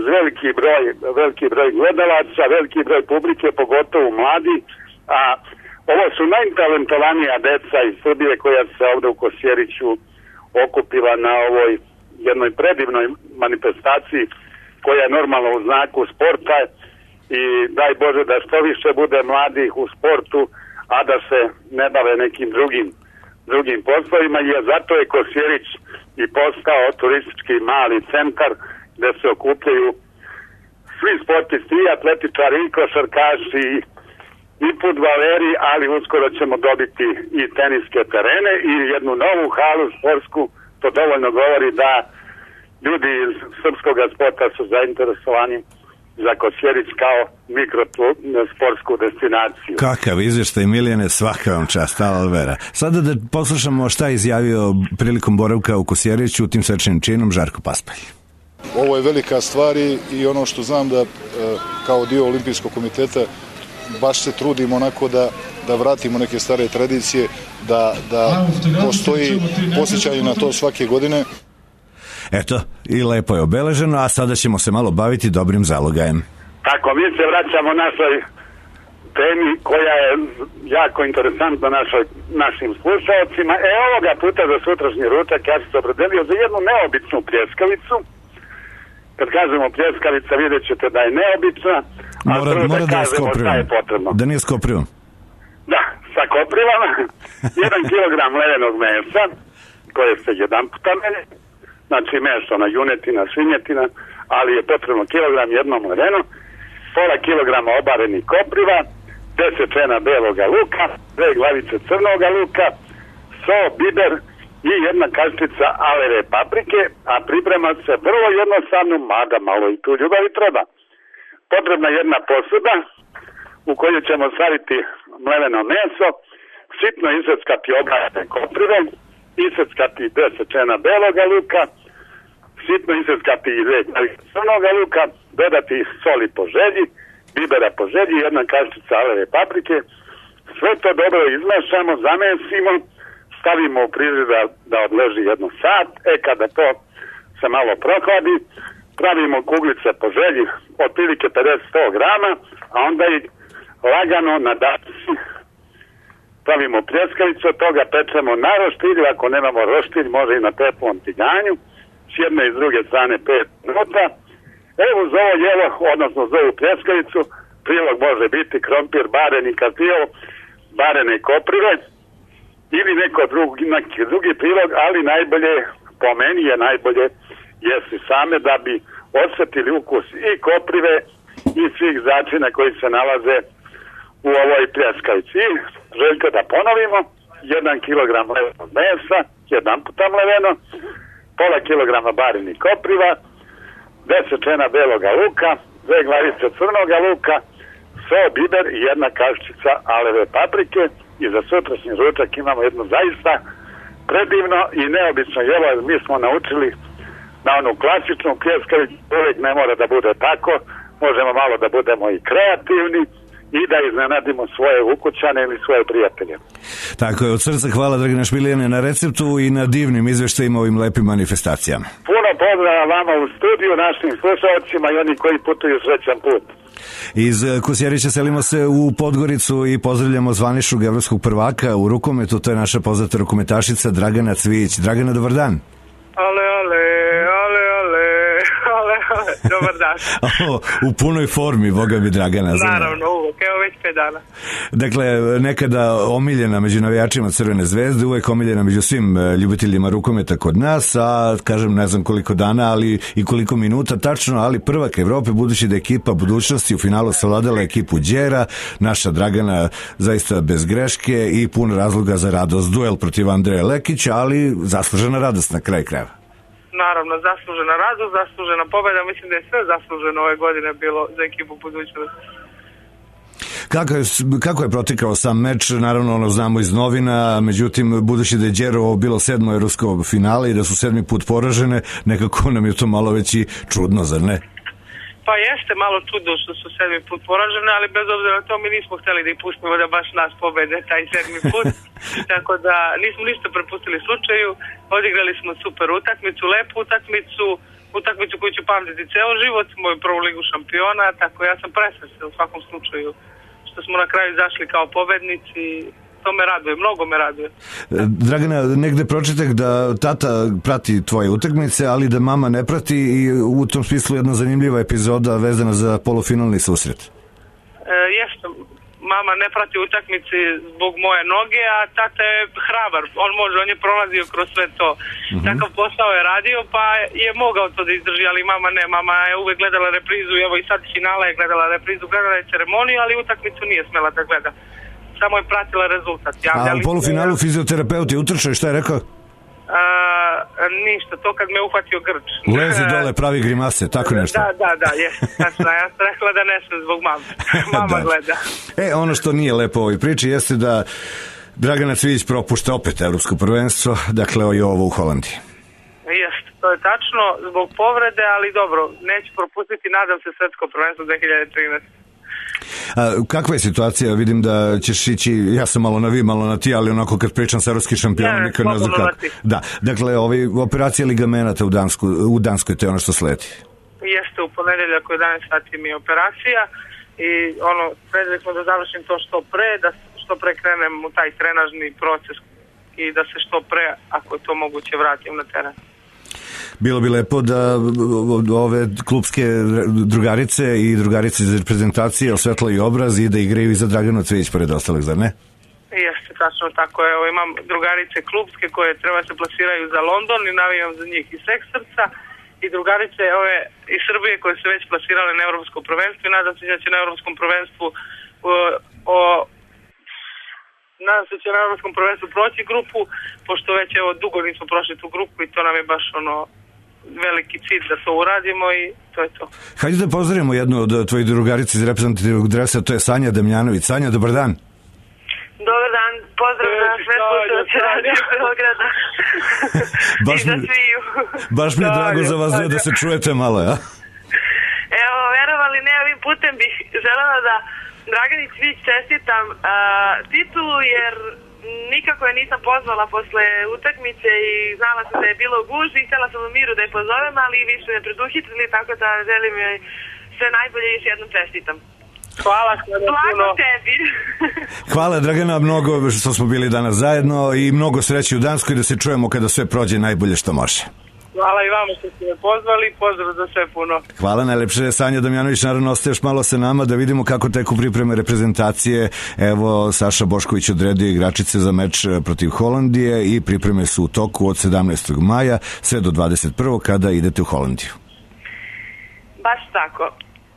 veliki broj gledalaca, veliki broj publike, pogotovo mladi, a ovo su najtalentovanija deca iz Srbije koja se ovdje u Kosjeriću okupila na ovoj jednoj predivnoj manifestaciji koja je normalno u znaku sporta i daj Bože da što više bude mladih u sportu, a da se ne bave nekim drugim poslovima, jer zato je Kosjerić i postao turistički mali centar gde se okupljaju svi sportisti, i atletičari, i košarkaši, i fudbaleri, ali uskoro ćemo dobiti i teniske terene i jednu novu halu sportsku. To dovoljno govori da ljudi iz srpskog sporta su zainteresovani za Kosjerić kao mikrosportsku destinaciju. Kakav izvještaj, Milijane, svaka vam čast, Alvera. Sada da poslušamo šta je izjavio prilikom boravka u Kosjeriću tim svečanim činom Žarko Paspalj. Ovo je velika stvar i ono što znam da kao dio Olimpijskog komiteta baš se trudimo onako da vratimo neke stare tradicije, da postoji posjećanje na to svake godine. Eto, i lepo je obeleženo, a sada ćemo se malo baviti dobrim zalogajem. Tako, mi se vraćamo našoj temi koja je jako interesantna našim slušalcima. Ovoga puta za sutrašnji ručak ja sam se opredelio za jednu neobičnu pljeskavicu. Kad kažemo pljeskavica, vidjet ćete da je neobična, a mora da je s koprivom. Da nije s koprivom. Da, sa koprivama, 1 kilogram levenog mesa, koje se jedan puta melje, znači mešana junetina, svinjetina, ali je potrebno kilogram jednom leveno, pola kilograma obarenih kopriva, 10 čena beloga luka, 2 glavice crnoga luka, so, biber i 1 kaščica aleve paprike, a priprema se vrlo jednostavno, mada malo i tu ljubavi treba. Potrebna jedna posuda u koju ćemo staviti mleveno meso, sitno iseckati obarane koprive, iseckati 10 čena beloga luka, sitno iseckati i 2 glavice crnoga luka, dodati soli po želji, bibera po želji, 1 kaščica aleve paprike, sve to dobro izmešamo, zamesimo, stavimo u frižider da odleži 1 sat, kada to se malo prohladi, pravimo kuglice po želji, otprilike 50-100 grama, a onda ih lagano na daci pravimo pljeskavicu, od toga pečemo na roštilju, ako nemamo roštilj može i na teplom tiganju, s jedne i s druge strane 5 minuta. Uz ovo jelo, odnosno za ovu pljeskavicu, prilog može biti krompir, bareni kartijel, barene koprive ili neki drugi prilog, ali najbolje, po meni je najbolje jesti same da bi osjetili ukus i koprive i svih začina koji se nalaze u ovoj pljeskavici. I željko da ponovimo, 1 kilogram levenog mesa, jedan puta mleveno, pola kilograma barenih kopriva, 10 čena beloga luka, 2 glavice crnoga luka, so, biber i 1 kaščica aleve paprike. I za sutrašnji ručak imamo jedno zaista predivno i neobično jelo. Mi smo naučili na onu klasičnu pljeskavicu, uvijek ne mora da bude tako, možemo malo da budemo i kreativni i da iznenadimo svoje ukućane ili svoje prijatelje. Tako je, od srca hvala Dragana Šmilijane na receptu i na divnim izveštajima ovim lepim manifestacijama. Puno pozdrava vama u studiju, našim slušalcima i oni koji putuju srećan put. Iz Kosjerića selimo se u Podgoricu i pozdravljamo zvaničnog evropskog prvaka u rukometu, to je naša poznata rukometašica Dragana Cvijić. Dragana, dobar dan. Dobar dan. U punoj formi, boga mi Dragana. Naravno, uvek, evo već 5 dana. Dakle, nekada omiljena među navijačima Crvene zvezde, uvek omiljena među svim ljubiteljima rukometa kod nas, a kažem ne znam koliko dana, ali i koliko minuta tačno, ali prvak Evrope, budući da ekipa budućnosti u finalu savladala ekipu Đera, naša Dragana zaista bez greške i pun razloga za radost. Duel protiv Andreja Lekića, ali zaslužena radost na kraj krajeva. Naravno, zaslužena radost, zaslužena pobjeda, mislim da je sve zasluženo ove godine bilo za ekipu budućnosti. Kako je protekao sam meč? Naravno, ono znamo iz novina, međutim, budući da je Đerovo bilo 7. evropsko finale i da su 7. put poražene, nekako nam je to malo već i čudno, zar ne? Pa jeste malo čudno što su 7. put poražene, ali bez obzira na to mi nismo hteli da ih pustimo da baš nas pobede taj 7. put. Tako da nismo ništa prepustili slučaju. Odigrali smo super utakmicu, lepu utakmicu koju ću pamtiti ceo život, moju prvu ligu šampiona, tako ja sam presrećna u svakom slučaju što smo na kraju izašli kao pobednici. To me raduje, mnogo me raduje. Dragana, negde pročitak da tata prati tvoje utakmice, ali da mama ne prati i u tom smislu jedna zanimljiva epizoda vezana za polufinalni susret. Jeste, mama ne prati utakmice zbog moje noge, a tata je hrabar, on je prolazio kroz sve to. Takav posao je radio, pa je mogao to da izdrži, ali mama ne, mama je uvek gledala reprizu, evo i sad finala je gledala reprizu, gledala je ceremoniju, ali utakmicu nije smela da gleda. Samo je pratila rezultat. A u polufinalu fizioterapeut je utrčao i šta je rekao? Ništa, to kad me uhvatio grč. Lezi dole, pravi grimase, tako nešto. Da, jasno, ja sam rekla da ne sam zbog mame. Mama gleda. Ono što nije lepo u ovoj priči jeste da Dragana Cvijić propušta opet evropsko prvenstvo, dakle i ovo u Holandiji. Jeste, to je tačno, zbog povrede, ali dobro, neću propustiti, nadam se svetsko prvenstvo 2013. Kakva je situacija? Vidim da ćeš ići, ja sam malo na vi, malo na ti, ali onako kad pričam sa evropskim šampionom, nikad ne znam kako. Da, dakle, operacija ligamenata u Danskoj, to je ono što sledi. Jeste, u ponedeljak u 11 sati mi je operacija i predali smo da završim to što pre, da što pre krenem u taj trenažni proces i da se što pre, ako je to moguće, vratim na teren. Bilo bi lepo da ove klubske drugarice i drugarice iz reprezentacije osvetlaju obraz i da igraju i za Draganu Cvijić pored ostalog, zar ne? Jeste, tačno tako. Evo, imam drugarice klubske koje treba se plasiraju za London i navijam za njih iz sveg srca i drugarice ove iz Srbije koje se već plasirale na evropsko prvenstvo i nadam se da će na evropskom prvenstvu nadam se da će na evropskom prvenstvu proći grupu, pošto već dugo nismo prošli tu grupu i to nam je baš veliki cilj da to uradimo i to je to. Hajde da pozdravimo jednu od tvojih drugarica iz reprezentativnog dresa, to je Sanja Damjanović. Sanja, dobar dan. Dobar dan, pozdrav na sve slušalce Radio Beograda i za sviju. Baš mi je drago za vas da se čujete malo, ja? Evo, verovali ne, ovim putem bih želela da Dragani Cvijić čestitam titulu, jer nikako je nisam pozvala posle utakmice i znala sam da je bilo gužvi i htjela sam u miru da je pozovem, ali vi su me preduhitrili, tako da želim joj sve najbolje i još jednom čestitam. Hvala. Blago tebi. Hvala Dragana, mnogo što smo bili danas zajedno i mnogo sreće u Danskoj, da se čujemo kada sve prođe najbolje što može. Hvala i vama što ste me pozvali, pozdrav za sve puno. Hvala najlepše. Sanja Damjanović, naravno ostaješ malo sa nama da vidimo kako teku pripreme reprezentacije. Evo, Saša Bošković odredio igračice za meč protiv Holandije i pripreme su u toku od 17. maja sve do 21. kada idete u Holandiju. Baš tako.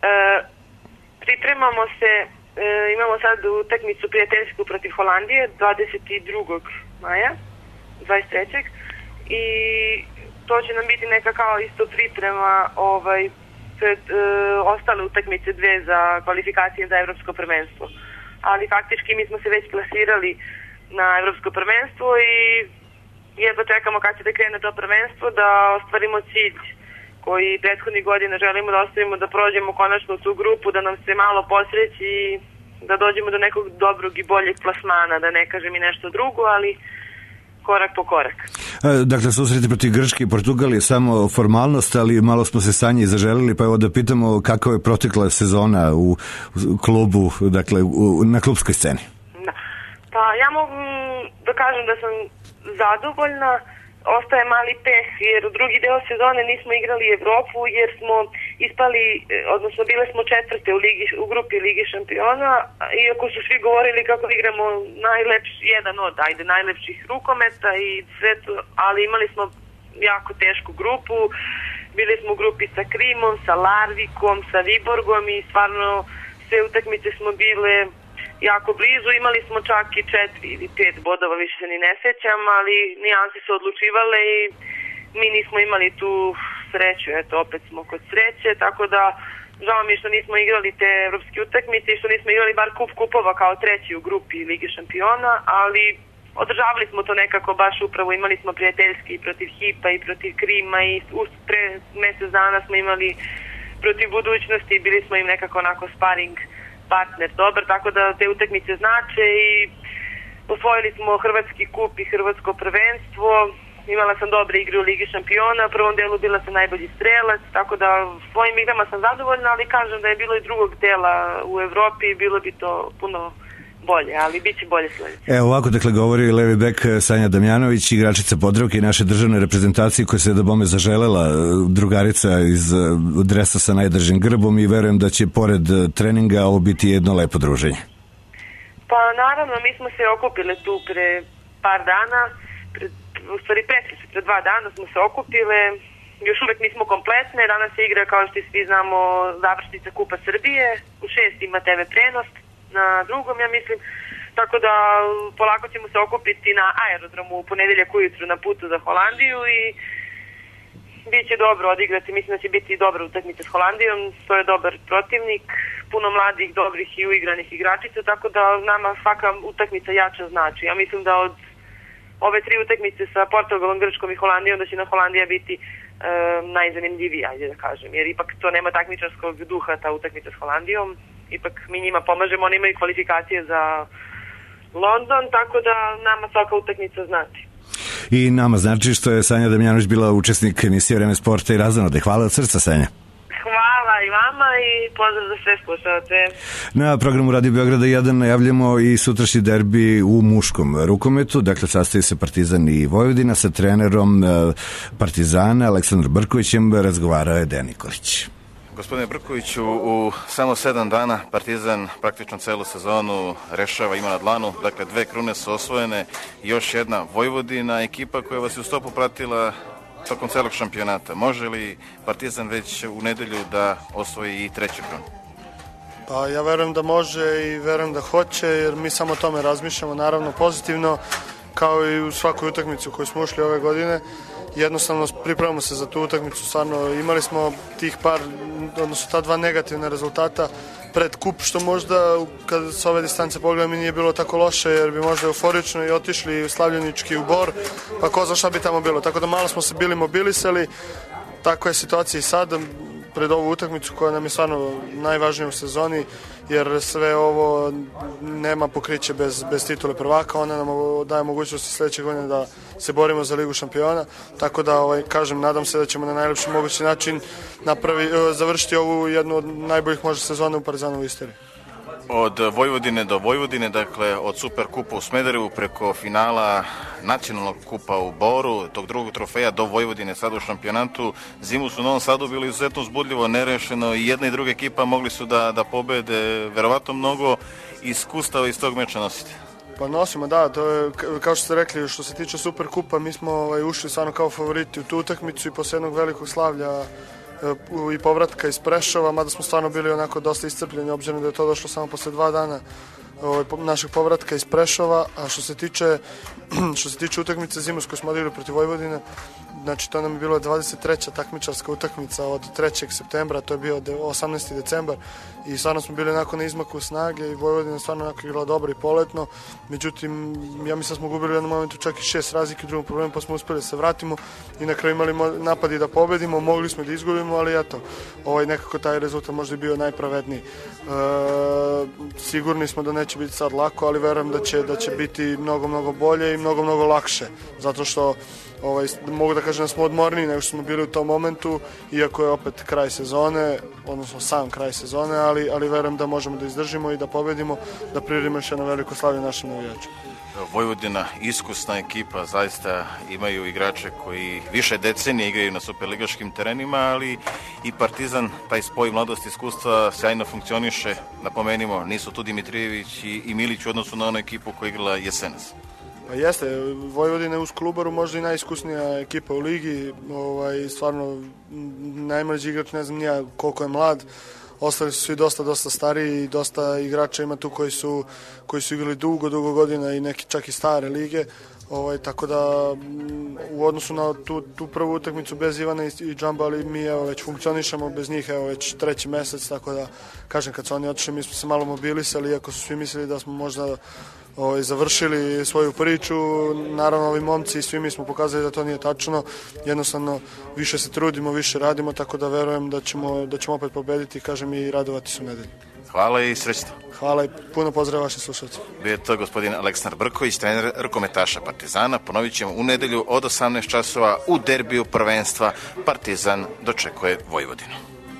Pripremamo se, imamo sad utakmicu prijateljsku protiv Holandije 22. maja, 23. i to će nam biti neka kao isto priprema pred ostale utakmice dve za kvalifikacije za evropsko prvenstvo. Ali faktički mi smo se već plasirali na evropsko prvenstvo i jedva čekamo kad će da krene to prvenstvo da ostvarimo cilj koji prethodnih godina želimo da ostavimo, da prođemo konačno tu grupu, da nam se malo posreći i da dođemo do nekog dobrog i boljeg plasmana, da ne kažem i nešto drugo, ali korak po korak. Dakle, susreti protiv Grčke i Portugal je samo formalnost, ali malo smo se sa njih zaželili, pa evo da pitamo kako je protekla sezona u klubu, dakle, na klubskoj sceni. Da. Pa ja mogu da kažem da sam zadovoljna. Ostaje mali peh, jer u drugi deo sezone nismo igrali Evropu, jer smo ispali, odnosno bile smo četvrte u grupi Ligi šampiona, iako su svi govorili kako igramo jedan od najlepših rukometa i sve to, ali imali smo jako tešku grupu, bili smo u grupi sa Krimom, sa Larvikom, sa Viborgom i stvarno sve utakmice smo bile jako blizu, imali smo čak i 4 ili 5 bodova, više se ni ne sećam, ali nijanse su odlučivale i mi nismo imali tu sreću, eto opet smo kod sreće, tako da žao mi je što nismo igrali te evropske utakmice i što nismo igrali bar kup kupova kao treći u grupi Lige šampiona, ali održavali smo to nekako baš upravo, imali smo prijateljski i protiv Hipa i protiv Krima i pre mesec dana smo imali protiv Budućnosti i bili smo im nekako onako sparing partner dobar, tako da te utakmice znače i osvojili smo hrvatski kup i hrvatsko prvenstvo. Imala sam dobre igre u Ligi šampiona, u prvom delu bila sam najbolji strelac, tako da svojim igrama sam zadovoljna, ali kažem da je bilo i drugog dela u Evropi i bilo bi to puno bolje, ali bit će bolje sledeće. Evo ovako dakle govori levi bek Sanja Damjanović, igračica Podravke i naše državne reprezentacije koja se da bome zaželela drugarica iz dresa sa najdržim grbom i verujem da će pored treninga ovo biti jedno lepo druženje. Pa naravno, mi smo se okupile tu pre par dana, u stvari pre 2 dana smo se okupile, još uvek nismo kompletne, danas se igra kao što svi znamo završnica Kupa Srbije, u 6 ima TV prenos, na drugom ja mislim, tako da polako ćemo se okupiti na aerodromu u ponedeljak ujutru na putu za Holandiju i bit će dobro odigrati, mislim da će biti dobra utakmica s Holandijom, to je dobar protivnik, puno mladih, dobrih i uigranih igračica, tako da nama svaka utakmica jača znači. Ja mislim da od ove 3 utakmice sa Portugalom, Grčkom i Holandijom da će na Holandija biti najzanimljivija, ajde da kažem, jer ipak to nema takmičarskog duha ta utakmica s Holandijom, ipak mi njima pomažemo, oni imaju kvalifikacije za London, tako da nama svaka utakmica znači. I nama znači što je Sanja Damjanović bila učesnik emisije Vreme sporta i razonode. Hvala od srca, Sanja. Hvala i vama i pozdrav za sve slušalce. Na programu Radio Beograda 1 najavljamo i sutrašnji derbi u muškom rukometu, dakle sastavi se Partizan i Vojvodina, sa trenerom Partizana Aleksandrom Brkovićem razgovarao je Dejan Nikolić. Gospodine Brkoviću, u samo 7 dana Partizan praktično celu sezonu rešava, ima na dlanu, dakle 2 krune su osvojene, još jedna Vojvodina, ekipa koja vas je u stopu pratila tokom celog šampionata. Može li Partizan već u nedelju da osvoji i 3. krunu? Pa ja verujem da može i verujem da hoće, jer mi samo o tome razmišljamo, naravno pozitivno, kao i u svakoj utakmici u kojoj smo ušli ove godine. Jednostavno pripremamo se za tu utakmicu, stvarno imali smo tih odnosno ta 2 negativna rezultata pred kup, što možda kad s ove distance pogledam mi nije bilo tako loše, jer bi možda euforično i otišli slavljenički u Bor, pa ko zna šta bi tamo bilo, tako da malo smo se bili mobilisali, tako je situacija i sad pred ovu utakmicu koja nam je stvarno najvažnija u sezoni, jer sve ovo nema pokriće bez titule prvaka, ona nam daje mogućnosti sledeće godine da se borimo za Ligu šampiona, tako da kažem, nadam se da ćemo na najlepši mogući način završiti ovu jednu od najboljih možda sezona u Partizanovu istoriji. Od Vojvodine do Vojvodine, dakle od Superkupa u Smederevu preko finala nacionalnog kupa u Boru, tog drugog trofeja do Vojvodine sada u šampionatu. Zimu su u Novom Sadu bili izuzetno uzbudljivo, nerešeno i jedna i druga ekipa mogli su da pobede, verovatno mnogo iskustava iz tog meča nosite. Pa nosimo, da, to je, kao što ste rekli, što se tiče Superkupa, mi smo ušli stvarno kao favoriti u tu utakmicu i posle jednog velikog slavlja i povratka iz Prešova, mada smo stvarno bili onako dosta iscrpljeni, obzirom da je to došlo samo posle 2 dana našeg povratka iz Prešova. A što se tiče utakmice zimus koju smo odigrali protiv Vojvodine, znači to nam je bilo 23. takmičarska utakmica od 3. septembra, to je bio 18. decembar i stvarno smo bili onako na izmaku snage i Vojvodina stvarno onako igrala dobro i poletno, međutim ja mislim da smo gubili u jednom momentu čak i 6 razlike u drugom problemu, pa smo uspeli da se vratimo i na kraju imali napadi da pobedimo, mogli smo da izgubimo, ali eto, nekako taj rezultat možda je bio najpravedniji. Sigurni smo da neće biti sad lako, ali verujem da će biti mnogo bolje i mnogo lakše, zato što mogu da kažem da smo odmorniji nego što smo bili u tom momentu, iako je opet kraj sezone, odnosno sam kraj sezone, ali verujem da možemo da izdržimo i da pobedimo, da priredimo još jedno veliko slavlje našim navijačima. Vojvodina, iskusna ekipa, zaista imaju igrače koji više decenije igraju na superligaškim terenima, ali i Partizan, taj spoj mladosti iskustva sjajno funkcioniše. Napomenimo, nisu tu Dimitrijević i Milić u odnosu na onu ekipu koja igrala jesenas. Pa jeste, Vojvodina je uz Klubaru možda i najiskusnija ekipa u ligi, stvarno najmlađi igrač, ne znam nija koliko je mlad, ostali su svi dosta stariji i dosta igrača ima tu koji su igrali dugo godina i neki čak i stare lige, Tako da u odnosu na tu prvu utakmicu bez Ivana i Džamba, ali mi već funkcionišemo bez njih već 3. mesec, tako da kažem, kad su oni otišli mi smo se malo mobilisali, iako su svi mislili da smo možda završili svoju priču. Naravno, ovi momci i svi mi smo pokazali da to nije tačno, jednostavno više se trudimo, više radimo, tako da verujem da ćemo opet pobediti, kažem, i radovati se u nedelju. Hvala i srećno. Hvala i puno pozdrav vašim slušalcima. Bio je to gospodin Aleksandar Brković, trener rukometaša Partizana. Ponovit ćemo u nedelju od 18 časova u derbiju prvenstva. Partizan dočekuje Vojvodinu.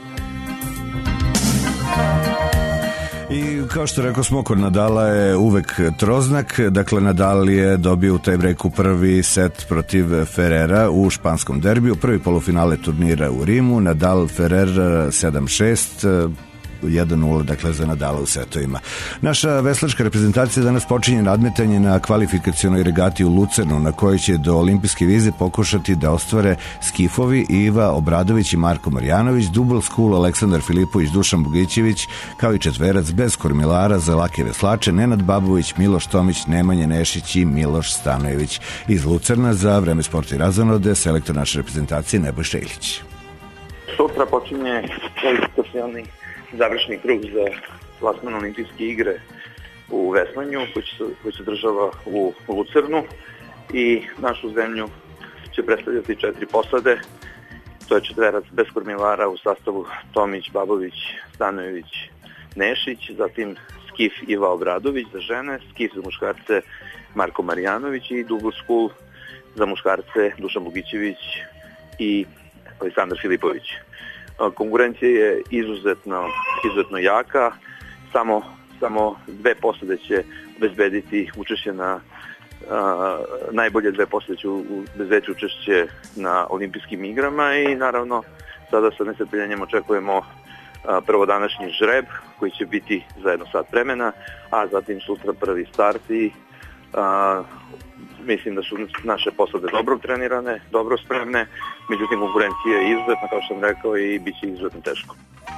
I kao što rekao smo, kod Nadala je uvek troznak, dakle Nadal je dobio u tiebreaku prvi set protiv Ferrera u španskom derbiju, prvi polufinale turnira u Rimu, Nadal-Ferrer 7-6, 1-0, dakle, za Nadala u setovima. Naša veslačka reprezentacija danas počinje nadmetanje na kvalifikacionoj regati u Lucernu, na kojoj će do olimpijske vize pokušati da ostvare skifovi Iva Obradović i Marko Marjanović, double school Aleksandar Filipović, Dušan Bogićević, kao i četverac bez kormilara za lake veslače Nenad Babović, Miloš Tomić, Nemanja Nešić i Miloš Stanojević. Iz Lucerna za Vreme sporta i razonode, selektor naše reprezentacije Nebojša Ilić. Sutra počinje kvalifikacioni završni krug za plasman olimpijske igre u veslanju koji se država u Lucernu i našu zemlju će predstavljati 4 posade. To je četverac bez kormilara u sastavu Tomić, Babović, Stanojević, Nešić, zatim skif Iva Obradović za žene, skif za muškarce Marko Marjanović i double school za muškarce Dušan Bogićević i Aleksandar Filipović. Konkurencija je izuzetno jaka, samo 2 posade će obezbediti učešće najbolje 2 posade će obezbediti učešće na olimpijskim igrama i naravno sada sa nestrpljenjem očekujemo prvo današnji žreb koji će biti za 1 sat vremena, a zatim sutra prvi start i mislim da su naše posade dobro trenirane, dobro spremne, međutim konkurencija je izuzetna, kao što sam rekao, i bit će izuzetno teško.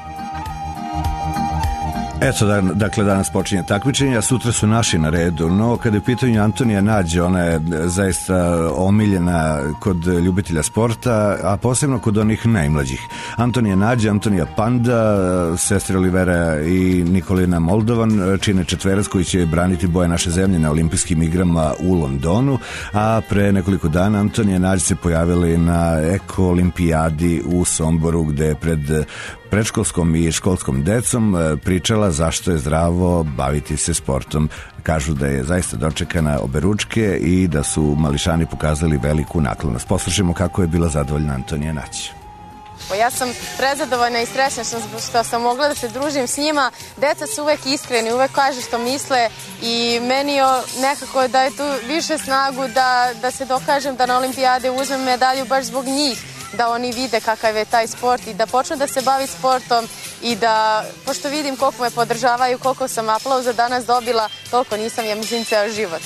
Eto, dakle, danas počinje takmičenje, a sutra su naši na redu, no kada je u pitanju Antonija Nađ, ona je zaista omiljena kod ljubitelja sporta, a posebno kod onih najmlađih. Antonija Nađ, Antonija Panda, sestre Olivera i Nikolina Moldovan čine četverac koji će braniti boje naše zemlje na olimpijskim igrama u Londonu, a pre nekoliko dana Antonija Nađ se pojavili na Eko-olimpijadi u Somboru, gde je pred predškolskom i školskom decom pričala zašto je zdravo baviti se sportom. Kažu da je zaista dočekana oberučke i da su mališani pokazali veliku naklonost. Poslušajmo kako je bila zadovoljna Antonija Nađ. Ja sam prezadovoljna i srećna što sam mogla da se družim s njima. Deca su uvek iskreni, uvek kažu što misle i meni nekako daje tu više snagu da se dokažem da na olimpijade uzmem medalju baš zbog njih, da oni vide kakav je taj sport i da počnu da se bavi sportom i da, pošto vidim koliko me podržavaju, koliko sam aplauza danas dobila, toliko nisam, ja mislim, ceo život.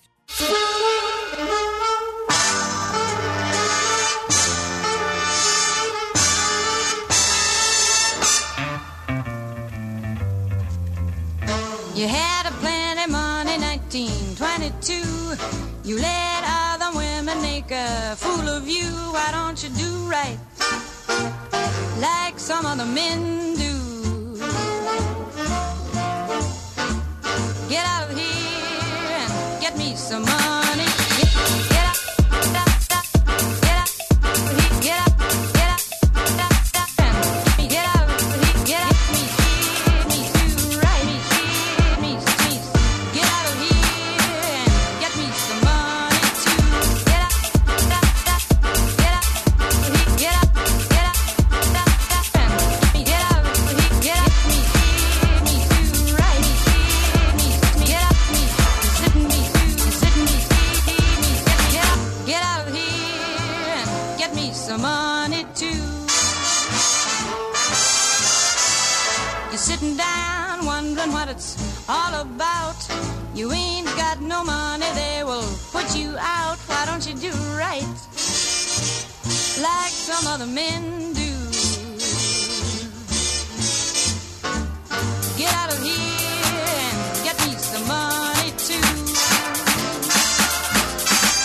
You had a plenty money, 1922. You let other women make a fool of you. Why don't you do right like some other men do? Get out of here and get me some money. Get out, get out, get out, get out, get out, get out, get me do right. Get out of here and get me some money too. Get out, get out, get out, get out, get out, get out, get me do right. Get out, sitting me, get out of here and get me some money too. You're sitting down wondering what it's all about. You ain't got no money, they will put you out. Why don't you do right like some other men do? Get out of here and get me some money too.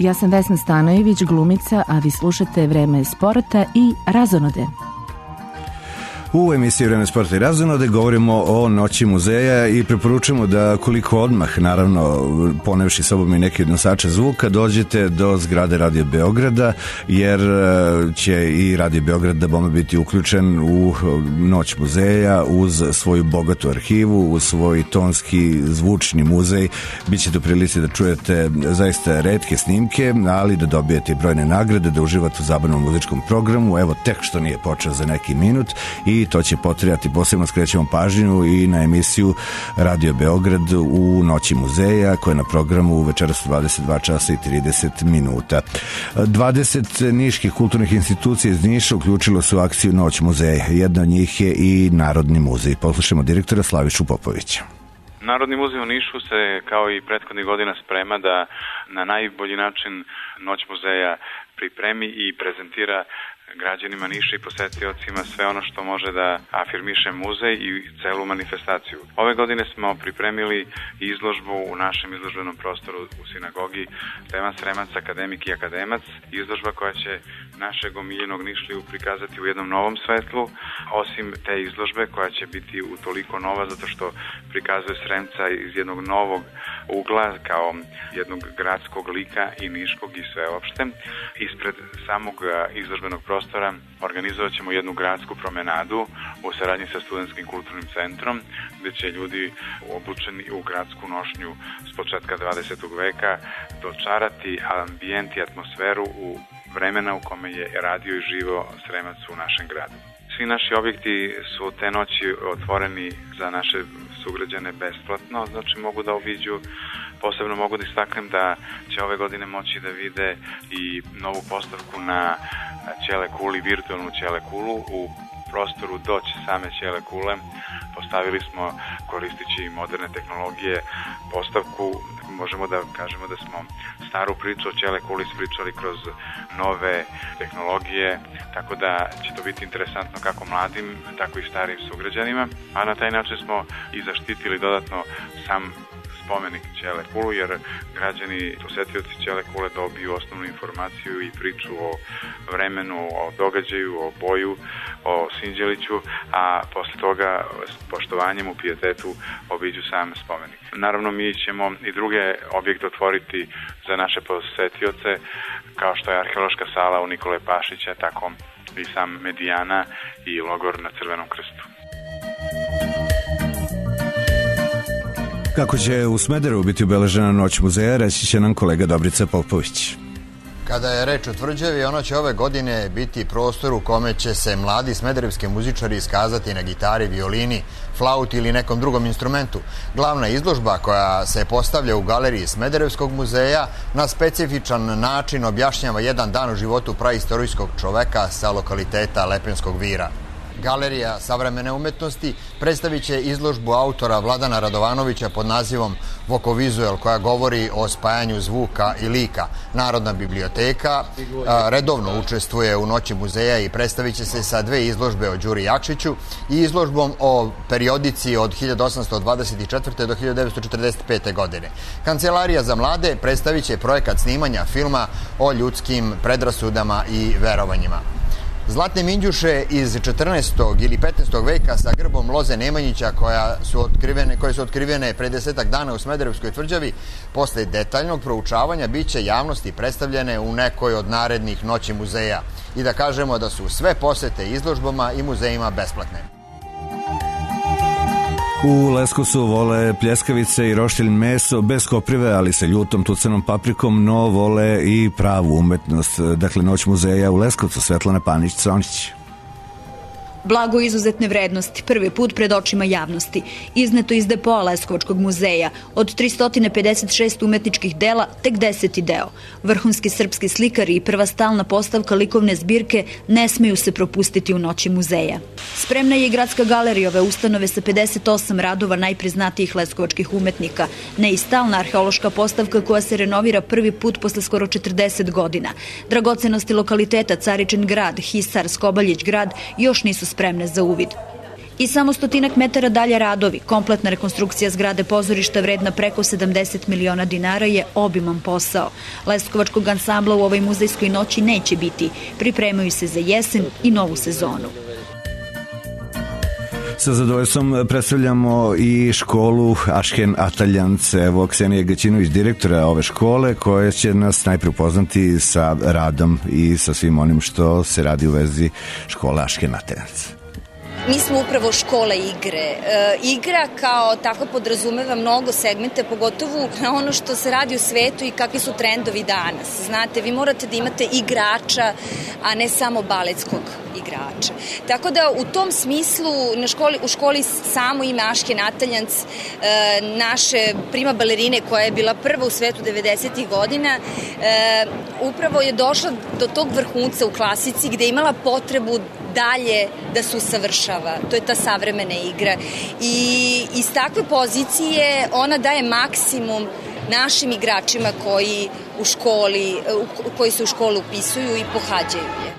ja sam Vesna Stanojević, glumica, a vi slušate Vreme sporta i Razonode. U emisiji Vreme sporta i Razonode govorimo o Noći muzeja i preporučujemo da koliko odmah, naravno ponevši sobom i neki od nosača zvuka, dođete do zgrade Radio Beograda, jer će i Radio Beograd da bome biti uključen u Noć muzeja uz svoju bogatu arhivu, uz svoj tonski zvučni muzej. Bićete u prilici da čujete zaista retke snimke, ali da dobijete brojne nagrade, da uživate u zabavnom muzičkom programu. Evo, tek što nije počeo za neki minut i to će potrebati. Posebno skrećemo pažnju i na emisiju Radio Beograd u Noći muzeja, koja je na programu večeras 22 časa i 30 minuta. 20 niških kulturnih institucija iz Niša uključilo su akciju Noć muzeja. Jedna od njih je i Narodni muzej. Poslušajmo direktora Slavišu Popovića. Narodni muzej u Nišu se kao i prethodnih godina sprema da na najbolji način Noć muzeja pripremi i prezentira građanima Niša i posetiocima sve ono što može da afirmiše muzej i celu manifestaciju. Ove godine smo pripremili izložbu u našem izložbenom prostoru u sinagogi Stevan Sremac, akademik i akademac, izložba koja će našeg omiljenog Nišliju prikazati u jednom novom svetlu, osim te izložbe koja će biti utoliko nova zato što prikazuje Sremca iz jednog novog ugla kao jednog gradskog lika i niškog i sveopšte. Ispred samog izložbenog prostora organizovat ćemo jednu gradsku promenadu u saradnji sa Studentskim kulturnim centrom, gde će ljudi obučeni u gradsku nošnju s početka 20. veka dočarati ambijent i atmosferu u vremena u kome je radio i živo Sremac u našem gradu. Svi naši objekti su te noći otvoreni za naše sugrađane besplatno, znači mogu da obiđu. Posebno mogu da istaknem da će ove godine moći da vide i novu postavku na Ćele kuli, virtualnu Ćele kulu u prostoru doći same Ćele kule. Postavili smo, koristeći moderne tehnologije, postavku. Možemo da kažemo da smo staru priču o Ćele kuli ispričali kroz nove tehnologije, tako da će to biti interesantno kako mladim, tako i starim sugrađanima, a na taj način smo i zaštitili dodatno sam spomenik Ćele kulu, jer građani, posetioci Ćele kule dobiju osnovnu informaciju i priču o vremenu, o događaju, o boju, o Sinđeliću, a posle toga s poštovanjem u pijetetu obiđu sam spomenik. Naravno, mi ćemo i druge objekte otvoriti za naše posetioce, kao što je arheološka sala u Nikole Pašića, tako i sam Medijana i logor na Crvenom krstu. Kako će u Smederevu biti obeležena Noć muzeja, reći će nam kolega Dobrica Popović. Kada je reč o Tvrđavi, ono će ove godine biti prostor u kome će se mladi smederevski muzičari iskazati na gitari, violini, flauti ili nekom drugom instrumentu. Glavna izložba koja se postavlja u galeriji Smederevskog muzeja na specifičan način objašnjava jedan dan u životu praistorijskog čoveka sa lokaliteta Lepenskog Vira. Galerija savremene umetnosti predstavit će izložbu autora Vladana Radovanovića pod nazivom Vokovizuel, koja govori o spajanju zvuka i lika. Narodna biblioteka redovno učestvuje u Noći muzeja i predstavit će se sa dve izložbe o Đuri Jakšiću i izložbom o periodici od 1824. do 1945. godine. Kancelarija za mlade predstavit će projekat snimanja filma o ljudskim predrasudama i verovanjima. Zlatne minđuše iz 14. ili 15. veka sa grbom loze Nemanjića koje su otkrivene pre 10 dana u Smederevskoj Tvrđavi, posle detaljnog proučavanja biće javnosti predstavljene u nekoj od narednih Noći muzeja. I da kažemo da su sve posete izložbama i muzejima besplatne. U Leskovcu vole pljeskavice i roštilj meso bez koprive, ali sa ljutom, tucanom paprikom, no vole i pravu umetnost. Dakle, Noć muzeja u Leskovcu, Svetlana Panić-Cronić. Blago izuzetne vrednosti, prvi put pred očima javnosti, izneto iz depoa Leskovačkog muzeja. Od 356 umetničkih dela, tek 10. deo. Vrhunski srpski slikari i prva stalna postavka likovne zbirke ne smeju se propustiti u Noći muzeja. Spremna je i gradska galerija ove ustanove sa 58 radova najpriznatijih leskovačkih umetnika, ne i stalna arheološka postavka koja se renovira prvi put posle skoro 40 godina. Dragocenosti lokaliteta Caričin grad, Hisar, Skobaljić grad još nisu spremne za uvid. I samo 100 metara dalje radovi. Kompletna rekonstrukcija zgrade pozorišta vredna preko 70 miliona dinara je obiman posao. Leskovačkog ansambla u ovoj muzejskoj noći neće biti. Pripremaju se za jesen i novu sezonu. Sa zadovoljstvom predstavljamo i školu Ašken Ataljanc. Evo Ksenija Gaćinović, direktora ove škole, koja će nas najprije upoznati sa radom i sa svim onim što se radi u vezi škole Ašken Ataljanc. Mi smo upravo škola igre. Igra kao tako podrazumeva mnogo segmenta, pogotovo na ono što se radi u svetu i kakvi su trendovi danas. Znate, vi morate da imate igrača, a ne samo baletskog igrača. Tako da u tom smislu u školi samo ime Ašken Ataljanc, naše prima balerine koja je bila prva u svetu 90. godina, upravo je došla do tog vrhunca u klasici gde je imala potrebu dalje da se usavršava. To je ta savremena igra. I iz takve pozicije ona daje maksimum našim igračima koji se u školu upisuju i pohađaju je.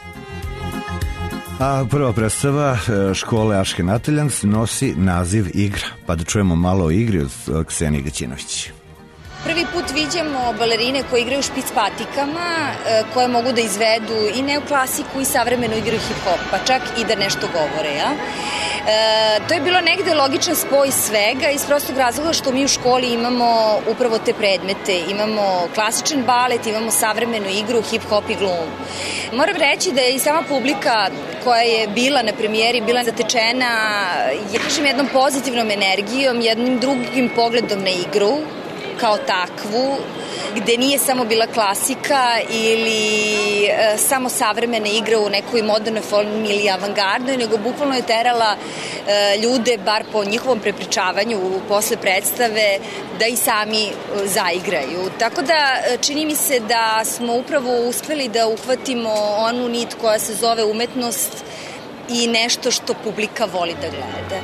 A prva predstava škole Ašken Ataljanc nosi naziv Igra. Pa da čujemo malo o igri od Ksenije Gaćinović. Prvi put viđamo balerine koje igraju špic patikama, koje mogu da izvedu i neoklasiku i savremenu igru hip-hop, pa čak i da nešto govore. Ja? To je bilo negde logičan spoj svega iz prostog razloga što mi u školi imamo upravo te predmete. Imamo klasičan balet, imamo savremenu igru, hip-hop i glum. Moram reći da je i sama publika koja je bila na premijeri bila zatečena jednom pozitivnom energijom, jednim drugim pogledom na igru, kao takvu, gde nije samo bila klasika ili samo savremena igra u nekoj modernoj formi ili avangardnoj, nego bukvalno je terala ljude, bar po njihovom prepričavanju posle predstave, da i sami zaigraju. Tako da čini mi se da smo upravo uspeli da uhvatimo onu nit koja se zove umetnost i nešto što publika voli da gleda.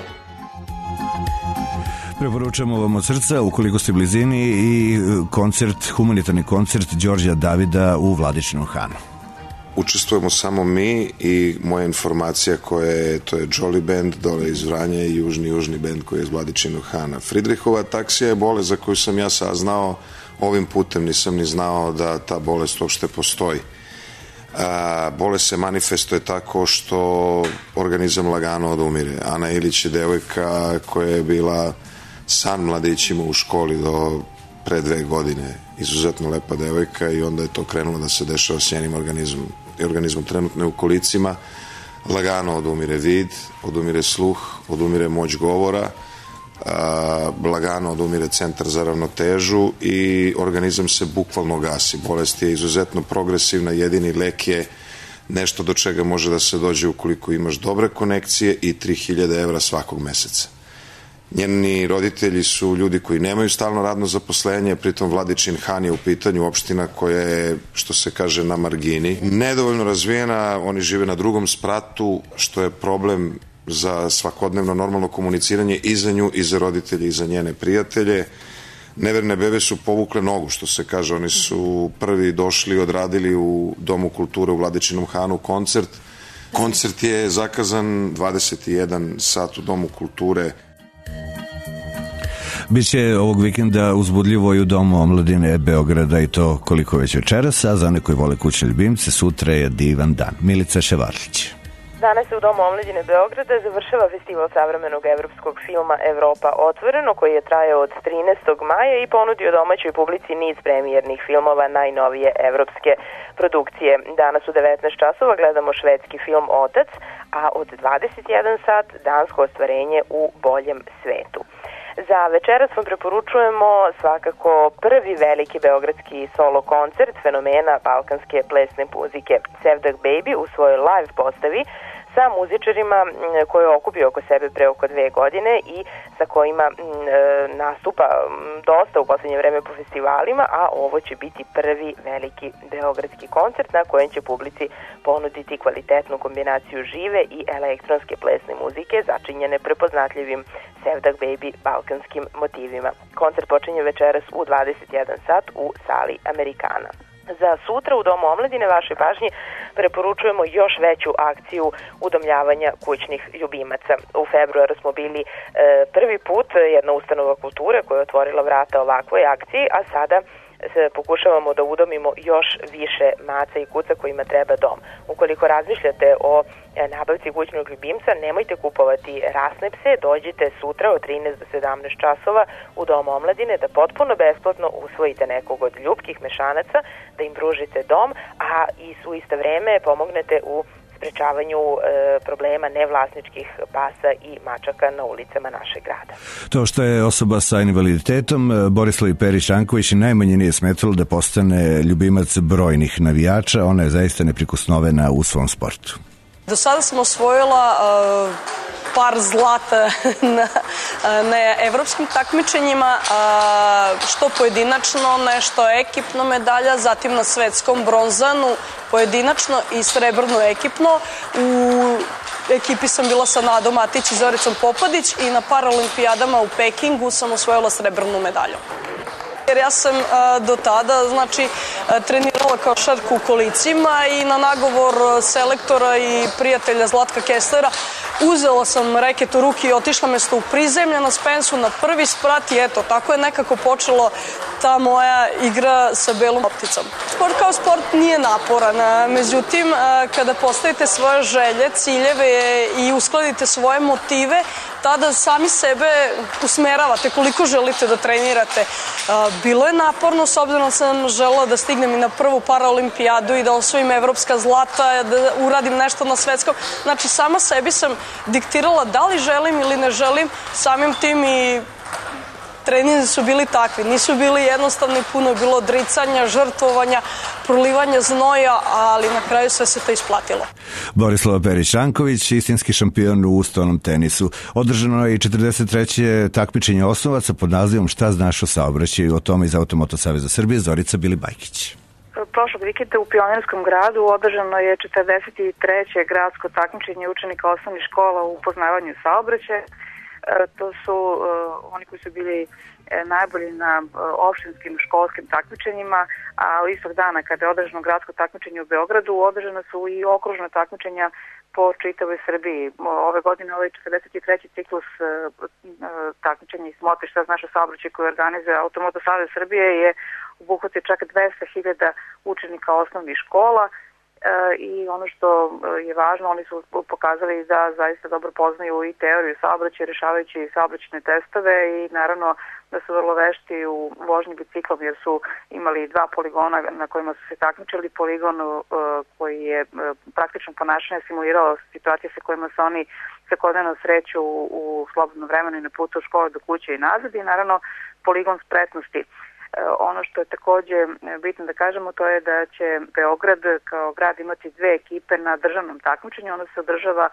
Preporučujemo vam od srca, ukoliko ste blizini, i humanitarni koncert Đorđa Davida u Vladičinom Hanu. Učestvujemo samo mi i moja informacija to je Jolly Band dole iz Vranja i južni band koji je iz Vladičinog Hana. Friedrichova ataksija je bolest za koju sam ja saznao ovim putem, nisam ni znao da ta bolest uopšte postoji. Bolest se manifestuje tako što organizam lagano odumire. Ana Ilić je devojka koja je bila san mladićima u školi do pre 2 godine. Izuzetno lepa devojka i onda je to krenulo da se dešava s njenim organizmom trenutno u kolicima. Lagano odumire vid, odumire sluh, odumire moć govora, lagano odumire centar za ravnotežu i organizam se bukvalno gasi. Bolest je izuzetno progresivna, jedini lek je nešto do čega može da se dođe ukoliko imaš dobre konekcije i 3000 evra svakog meseca. Njeni roditelji su ljudi koji nemaju stalno radno zaposlenje, pritom Vladičin Han je u pitanju opština koja je, što se kaže, na margini. Nedovoljno razvijena, oni žive na drugom spratu, što je problem za svakodnevno normalno komuniciranje i za nju, i za roditelje, i za njene prijatelje. Neverne bebe su povukle nogu, što se kaže, oni su prvi došli i odradili u Domu kulture u Vladičinom Hanu koncert. Koncert je zakazan 21 sat u Domu kulture. Biće ovog vikenda uzbudljivo i u Domu omladine Beograda, i to koliko već večeras, a za one koji vole kućne ljubimce sutra je divan dan. Milica Ševarlić. Danas se u Domu omladine Beograda završava festival savremenog evropskog filma Evropa otvoreno, koji je trajao od 13. maja i ponudio domaćoj publici niz premijernih filmova najnovije evropske produkcije. Danas u 19 časova gledamo švedski film Otac, a od 21 sat dansko ostvarenje u boljem svetu. Za večeras vam preporučujemo svakako prvi veliki beogradski solo koncert fenomena balkanske plesne muzike Sevdah Baby u svojoj live postavi sa muzičarima koje je okupio oko sebe pre oko 2 godine i sa kojima nastupa dosta u poslednje vreme po festivalima, a ovo će biti prvi veliki beogradski koncert na kojem će publici ponuditi kvalitetnu kombinaciju žive i elektronske plesne muzike začinjene prepoznatljivim Sevdah Baby balkanskim motivima. Koncert počinje večeras u 21 sat u sali Amerikana. Za sutra u Domu omladine vašoj pažnji preporučujemo još veću akciju udomljavanja kućnih ljubimaca. U februaru smo bili prvi put jedna ustanova kulture koja je otvorila vrata ovakvoj akciji, a sada pokušavamo da udomimo još više maca i kuca kojima treba dom. Ukoliko razmišljate o nabavci kućnog ljubimca, nemojte kupovati rasne pse, dođite sutra od 13 do 17 časova u Dom omladine da potpuno besplatno usvojite nekog od ljubkih mešanaca, da im pružite dom, a i u isto vreme pomognete u sprečavanju problema nevlasničkih pasa i mačaka na ulicama našeg grada. To što je osoba sa invaliditetom, Borislavi Perić-Anković najmanje nije smetalo da postane ljubimac brojnih navijača, ona je zaista neprikosnovena u svom sportu. Do sada sam osvojila par zlata na evropskim takmičenjima, što pojedinačno, nešto ekipno medalja, zatim na svetskom bronzanu pojedinačno i srebrno ekipno. U ekipi sam bila sa Nadom Matić i Zoricom Popadić i na paralimpijadama u Pekingu sam osvojila srebrnu medalju. Jer ja sam do tada, znači, trenirala kao šarku u kolicima i na nagovor selektora i prijatelja Zlatka Kesslera uzela sam reket u ruki i otišla mesto u prizemlje na Spensu na prvi sprat i eto, tako je nekako počelo ta moja igra sa belom lopticom. Sport kao sport nije naporan, međutim, kada postavite svoje želje, ciljeve i uskladite svoje motive, tada sami sebe usmeravate koliko želite da trenirate. Bilo je naporno, s obzirom sam želela da stignem i na prvu paraolimpijadu i da osvojim evropska zlata, da uradim nešto na svetskom. Znači, sama sebi sam diktirala da li želim ili ne želim, samim tim i treninzi su bili takvi. Nisu bili jednostavni, puno je bilo odricanja, žrtvovanja, prolivanja znoja, ali na kraju sve se to isplatilo. Borislava Perić-Anković, istinski šampion u stolnom tenisu. Održano je i 43. takmičenje osnovaca pod nazivom Šta znaš o saobraćaju, o tome iz Automoto Saveza Srbije, Zorica Bili-Bajkić. Prošlog vikenda u Pionirskom gradu održano je 43. gradsko takmičenje učenika osnovnih škola u upoznavanju saobraćaja. To su oni koji su bili najbolji na opštinskim školskim takmičenjima, a istog dana kada je održano gradsko takmičenje u Beogradu, održano su i okružna takmičenja po čitavoj Srbiji. Ove godine ovaj 43. ciklus takmičenja i smotre Šta znaš o saobraćaju koji organizuje Automoto Savez Srbije je obuhvatio čak 200.000 učenika osnovnih škola. I ono što je važno, oni su pokazali da zaista dobro poznaju i teoriju saobraćaja, rešavajući saobraćajne testove i naravno da su vrlo vešti u vožnji biciklom jer su imali dva poligona na kojima su se takmičili. Poligon koji je praktično ponašanje simulirao situacije sa kojima se oni svakodnevno sreću u slobodnom vremenu i na putu od škole do kuće i nazad i naravno poligon spretnosti. Ono što je takođe bitno da kažemo to je da će Beograd kao grad imati dve ekipe na državnom takmičenju. Ono se održava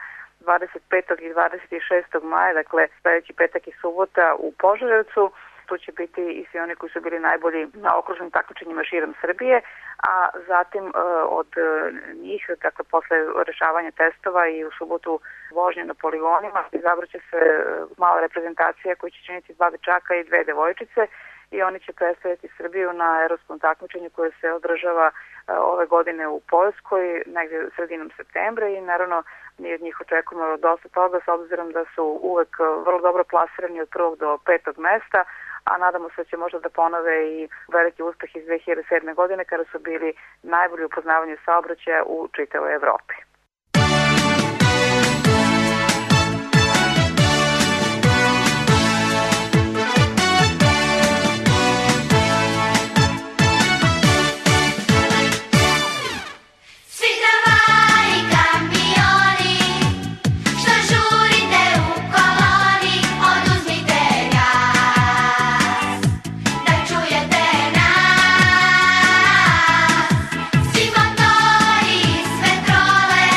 25. i 26. maja, dakle sledeći petak i subota u Požarevcu. Tu će biti i svi oni koji su bili najbolji na okružnim takmičenjima širom Srbije, a zatim od njih, dakle posle rešavanja testova i u subotu vožnje na poligonima, izabraće se mala reprezentacija koja će činiti dva dečaka i dve devojčice i oni će predstaviti Srbiju na evropskom takmičenju koje se održava ove godine u Poljskoj, negdje sredinom septembra i naravno mi od njih očekujemo dosta toga s obzirom da su uvek vrlo dobro plasirani od 1. do 5. mesta, a nadamo se da će možda da ponove i veliki uspeh iz 2007. godine kada su bili najbolji u poznavanju saobraćaja u čitavoj Evropi. Svi motori, sve trole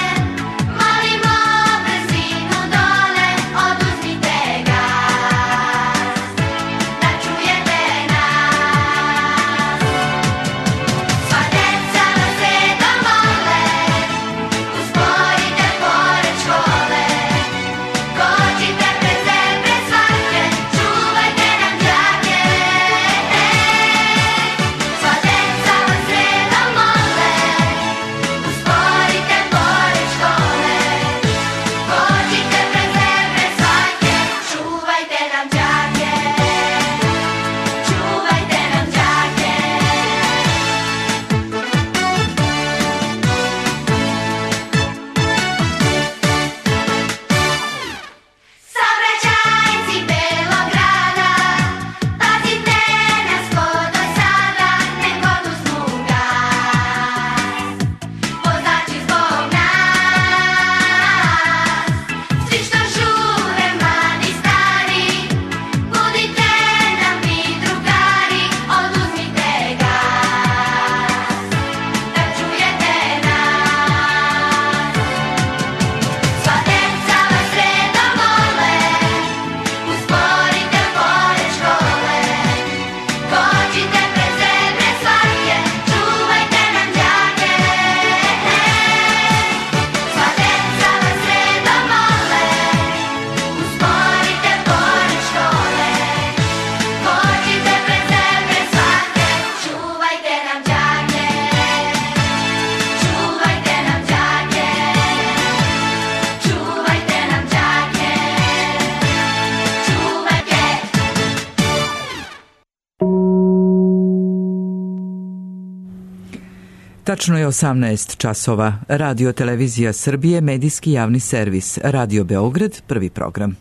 Tačno je 18 časova. Radio Televizija Srbije, medijski javni servis. Radio Beograd, prvi program.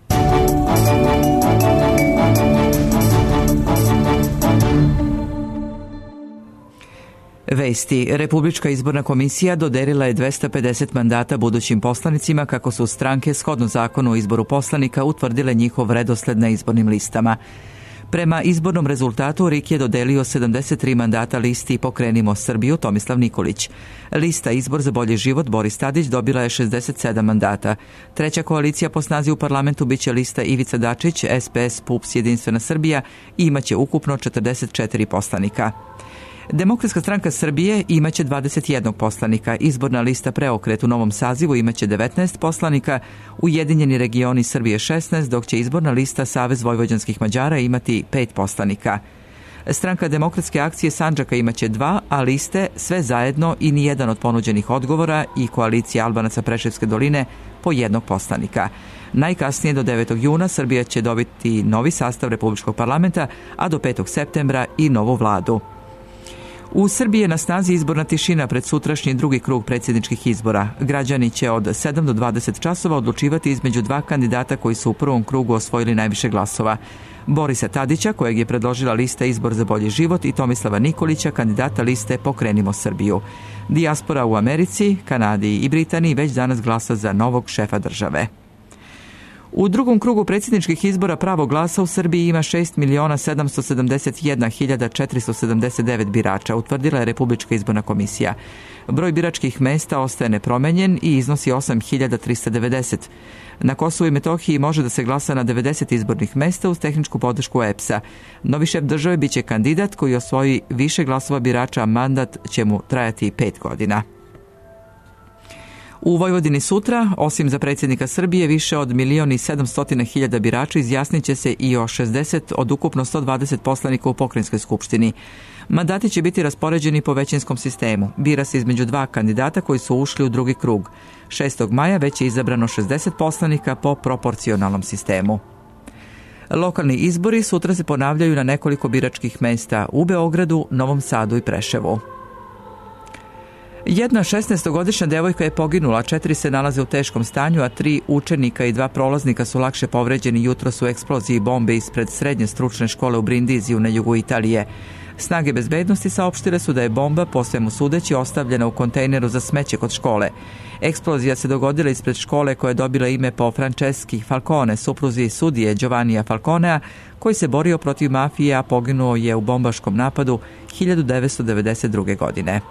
Vesti. Republička izborna komisija dodelila je 250 mandata budućim poslanicima kako su stranke shodno zakonu o izboru poslanika utvrdile njihov redosled na izbornim listama. Prema izbornom rezultatu RIK je dodelio 73 mandata listi Pokrenimo Srbiju Tomislav Nikolić. Lista Izbor za bolji život Boris Tadić dobila je 67 mandata. Treća koalicija po snazi u parlamentu biće lista Ivica Dačić, SPS, PUPS, Jedinstvena Srbija i imaće ukupno 44 poslanika. Demokratska stranka Srbije imaće 21 poslanika, izborna lista Preokret u novom sazivu imaće 19 poslanika, Ujedinjeni regioni Srbije 16, dok će izborna lista Savez vojvođanskih Mađara imati 5 poslanika. Stranka Demokratske akcije Sandžaka imaće 2, a liste sve zajedno i nijedan od ponuđenih odgovora i koalicija Albanaca Preševske doline po jednog poslanika. Najkasnije do 9. juna Srbija će dobiti novi sastav Republičkog parlamenta, a do 5. septembra i novu vladu. U Srbiji je na snazi izborna tišina pred sutrašnji drugi krug predsjedničkih izbora. Građani će od 7 do 20 časova odlučivati između dva kandidata koji su u prvom krugu osvojili najviše glasova. Borisa Tadića, kojeg je predložila lista Izbor za bolji život, i Tomislava Nikolića, kandidata liste Pokrenimo Srbiju. Dijaspora u Americi, Kanadi i Britaniji već danas glasa za novog šefa države. U drugom krugu predsjedničkih izbora pravo glasa u Srbiji ima 6.771.479 birača, utvrdila je Republička izborna komisija. Broj biračkih mesta ostaje nepromenjen i iznosi 8.390. Na Kosovu i Metohiji može da se glasa na 90 izbornih mesta uz tehničku podršku EPS-a. Novi šef države biće kandidat koji osvoji više glasova birača, a mandat će mu trajati 5 godina. U Vojvodini sutra, osim za predsjednika Srbije, više od 1.700.000 birača izjasnit će se i o 60 od ukupno 120 poslanika u Pokrajinskoj skupštini. Mandati će biti raspoređeni po većinskom sistemu. Bira se između dva kandidata koji su ušli u drugi krug. 6. maja već je izabrano 60 poslanika po proporcionalnom sistemu. Lokalni izbori sutra se ponavljaju na nekoliko biračkih mesta u Beogradu, Novom Sadu i Preševu. Jedna 16-godišnja devojka je poginula, 4 se nalaze u teškom stanju, a 3 učenika i 2 prolaznika su lakše povređeni jutros u eksploziji bombe ispred srednje stručne škole u Brindiziju na jugu Italije. Snage bezbednosti saopštile su da je bomba, po svemu sudeći, ostavljena u kontejneru za smeće kod škole. Eksplozija se dogodila ispred škole koja je dobila ime po Franceschi Falcone, supruzi sudije Giovannija Falconea, koji se borio protiv mafije, a poginuo je u bombaškom napadu 1992. godine.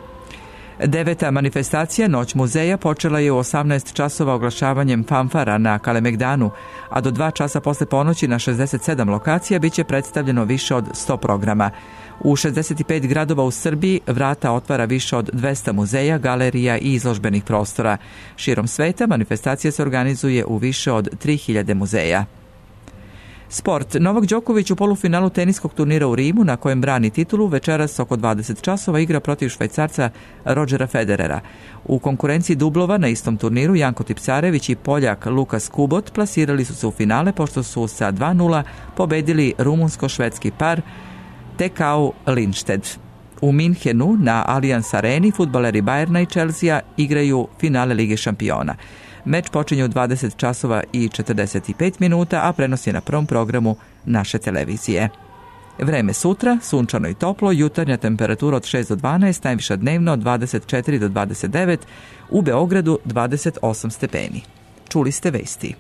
9. manifestacija Noć muzeja počela je u 18 časova oglašavanjem fanfara na Kalemegdanu, a do 2 časa posle ponoći na 67 lokacija biće predstavljeno više od 100 programa. U 65 gradova u Srbiji vrata otvara više od 200 muzeja, galerija i izložbenih prostora. Širom sveta manifestacija se organizuje u više od 3000 muzeja. Sport. Novak Đoković u polufinalu teniskog turnira u Rimu, na kojem brani titulu, večeras oko 20 časova igra protiv Švajcarca Rodgera Federera. U konkurenciji dublova na istom turniru Janko Tipsarević i Poljak Lukas Kubot plasirali su se u finale pošto su sa 2:0 pobedili rumunsko-švedski par Tekau Lindstedt. U Minhenu na Allianz Areni fudbaleri Bayerna i Chelsea igraju finale Lige šampiona. Meč počinje u 20 časova i 45 minuta, a prenos je na prvom programu naše televizije. Vreme sutra, sunčano i toplo, jutarnja temperatura od 6 do 12, najviša dnevno od 24 do 29, u Beogradu 28 stepeni. Čuli ste vesti.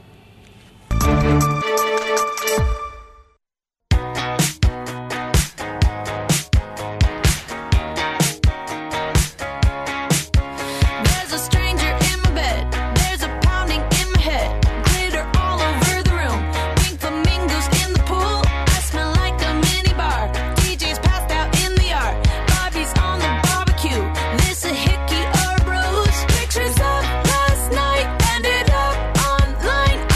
Pictures of last night ended up online.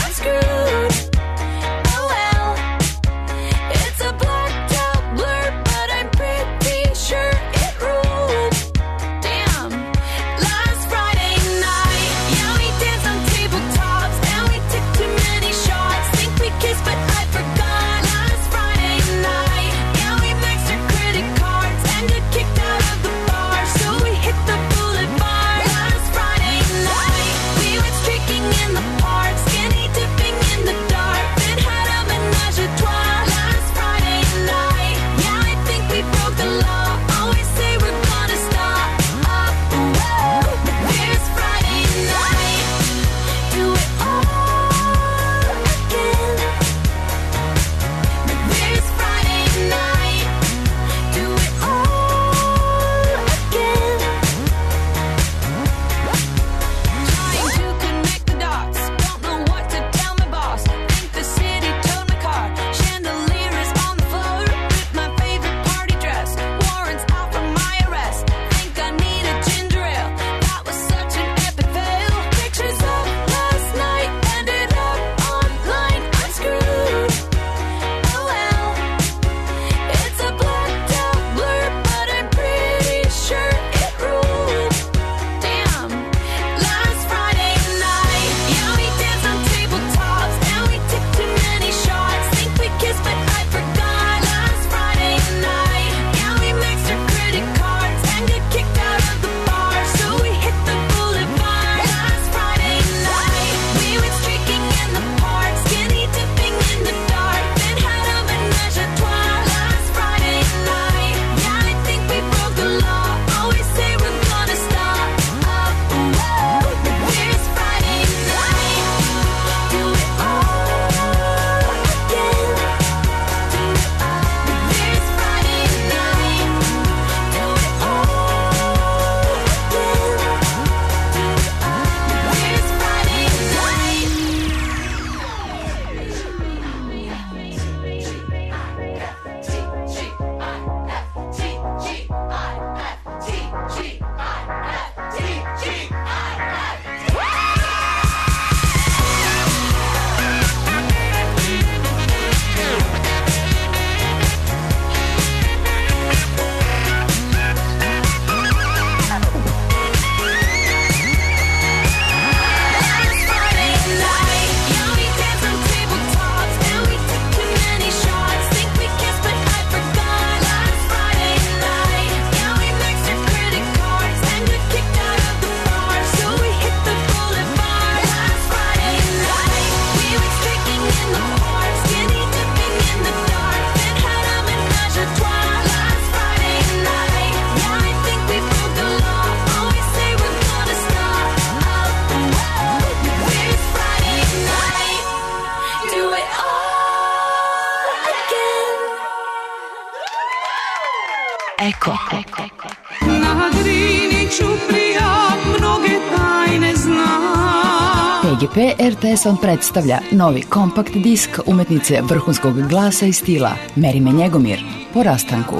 Eko. Na Drini Ćuprija mnoge tajne zna. PGP RTS vam predstavlja novi kompakt disk umetnice vrhunskog glasa i stila Merime Njegomir po rastanku.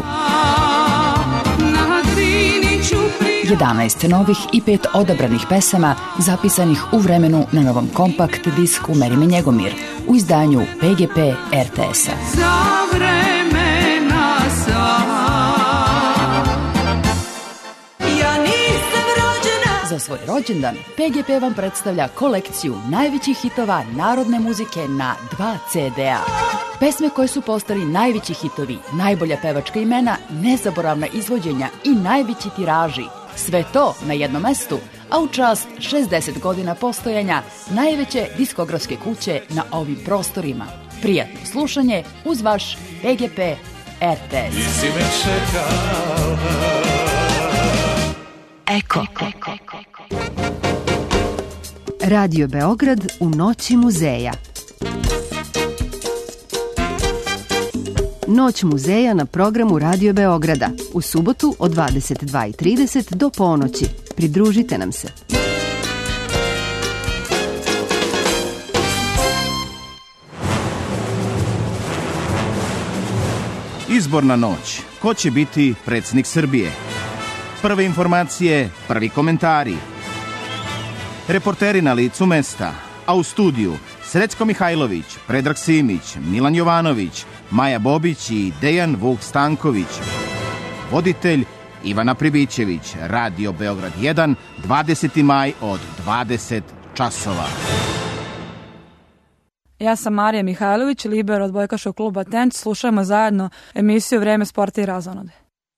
11 novih i 5 odabranih pesama zapisanih u vremenu na novom kompakt disku Merime Njegomir u izdanju PGP RTS-a. Za vremena Za svoj rođendan PGP vam predstavlja kolekciju najvećih hitova narodne muzike na 2 CD-a. Pesme koje su postali najveći hitovi, najbolja pevačka imena, nezaboravna izvođenja i najveći tiraži. Sve to na jednom mestu, a u čast 60 godina postojanja najveće diskografske kuće na ovim prostorima. Prijatno slušanje uz vaš PGP RTS. Eko. Radio Beograd u noći muzeja. Noć muzeja na programu Radio Beograda u subotu od 22:30 do ponoći. Pridružite nam se. Izborna noć. Ko će biti predsjednik Srbije? Prve informacije, prvi komentari. Reporteri na licu mesta, a u studiju Srećko Mihajlović, Predrag Simić, Milan Jovanović, Maja Bobić i Dejan Vuk Stanković. Voditelj Ivana Pribićević, Radio Beograd 1, 20. maj od 20 časova. Ja sam Marija Mihajlović, liber od Bojkaškog kluba Tenč. Slušajmo zajedno emisiju Vreme sporta i razonode.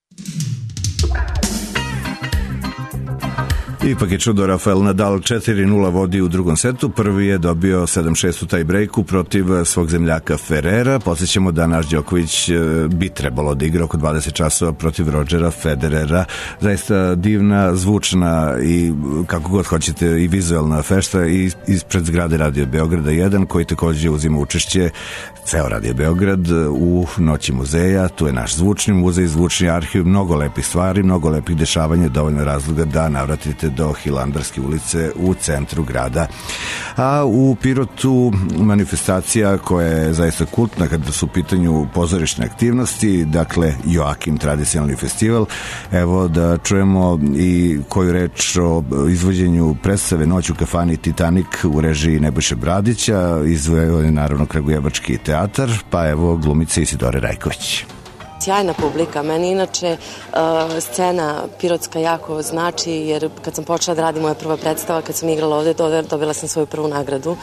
Ipak je čudo, Rafael Nadal 4-0 vodi u drugom setu. Prvi je dobio 7-6 u taj breaku protiv svog zemljaka Ferrera. Podsjećamo da naš Đoković bi trebalo da igra oko 20 časova protiv Rodgera Federera. Zaista divna, zvučna i kako god hoćete i vizualna fešta ispred zgrade Radio Beograda 1, koji također uzima učešće ceo Radio Beograd u noći muzeja. Tu je naš zvučni muzej, zvučni arhiv, mnogo lepih stvari, mnogo lepih dešavanja, dovoljno razloga da navratite do Hilandarske ulice u centru grada. A u Pirotu manifestacija koja je zaista kultna kada su u pitanju pozorišne aktivnosti, dakle Joakim tradicionalni festival. Evo da čujemo i koju reč o izvođenju predstave Noć u kafani Titanik u režiji Nebojše Bradića, izveo je naravno Kragujevački teatar, pa evo glumice Isidore Rajković. Sjajna publika, meni inače scena pirotska jako znači, jer kad sam počela da radim moja prva predstava, kad sam igrala ovde, dobila sam svoju prvu nagradu.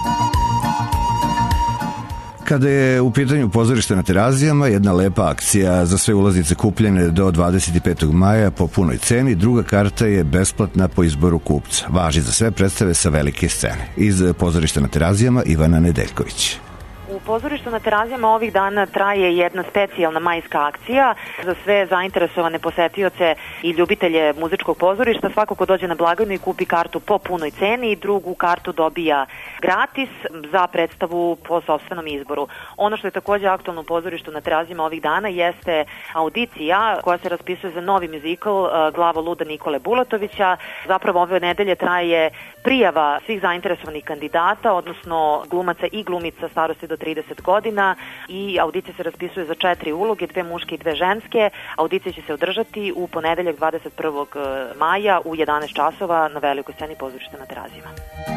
Kada je u pitanju pozorište na Terazijama, jedna lepa akcija za sve ulaznice kupljene do 25. maja po punoj ceni, druga karta je besplatna po izboru kupca. Važi za sve predstave sa velike scene. Iz pozorišta na Terazijama Ivana Nedeljković. U pozorištu na Terazijama ovih dana traje jedna specijalna majska akcija za sve zainteresovane posetioce i ljubitelje muzičkog pozorišta. Svako ko dođe na blagajnu i kupi kartu po punoj ceni, drugu kartu dobija gratis za predstavu po sopstvenom izboru. Ono što je također aktualno u pozorištu na Terazijama ovih dana jeste audicija koja se raspisuje za novi muzikal Glava luda Nikole Bulatovića. Zapravo ove nedelje traje prijava svih zainteresovanih kandidata, odnosno glumaca i glumica starosti do 30 godina i audicija se raspisuje za 4 uloge, 2 muške i 2 ženske. Audicija će se održati u ponedeljak 21. maja u 11 časova na velikoj sceni pozorišta na Terazijama.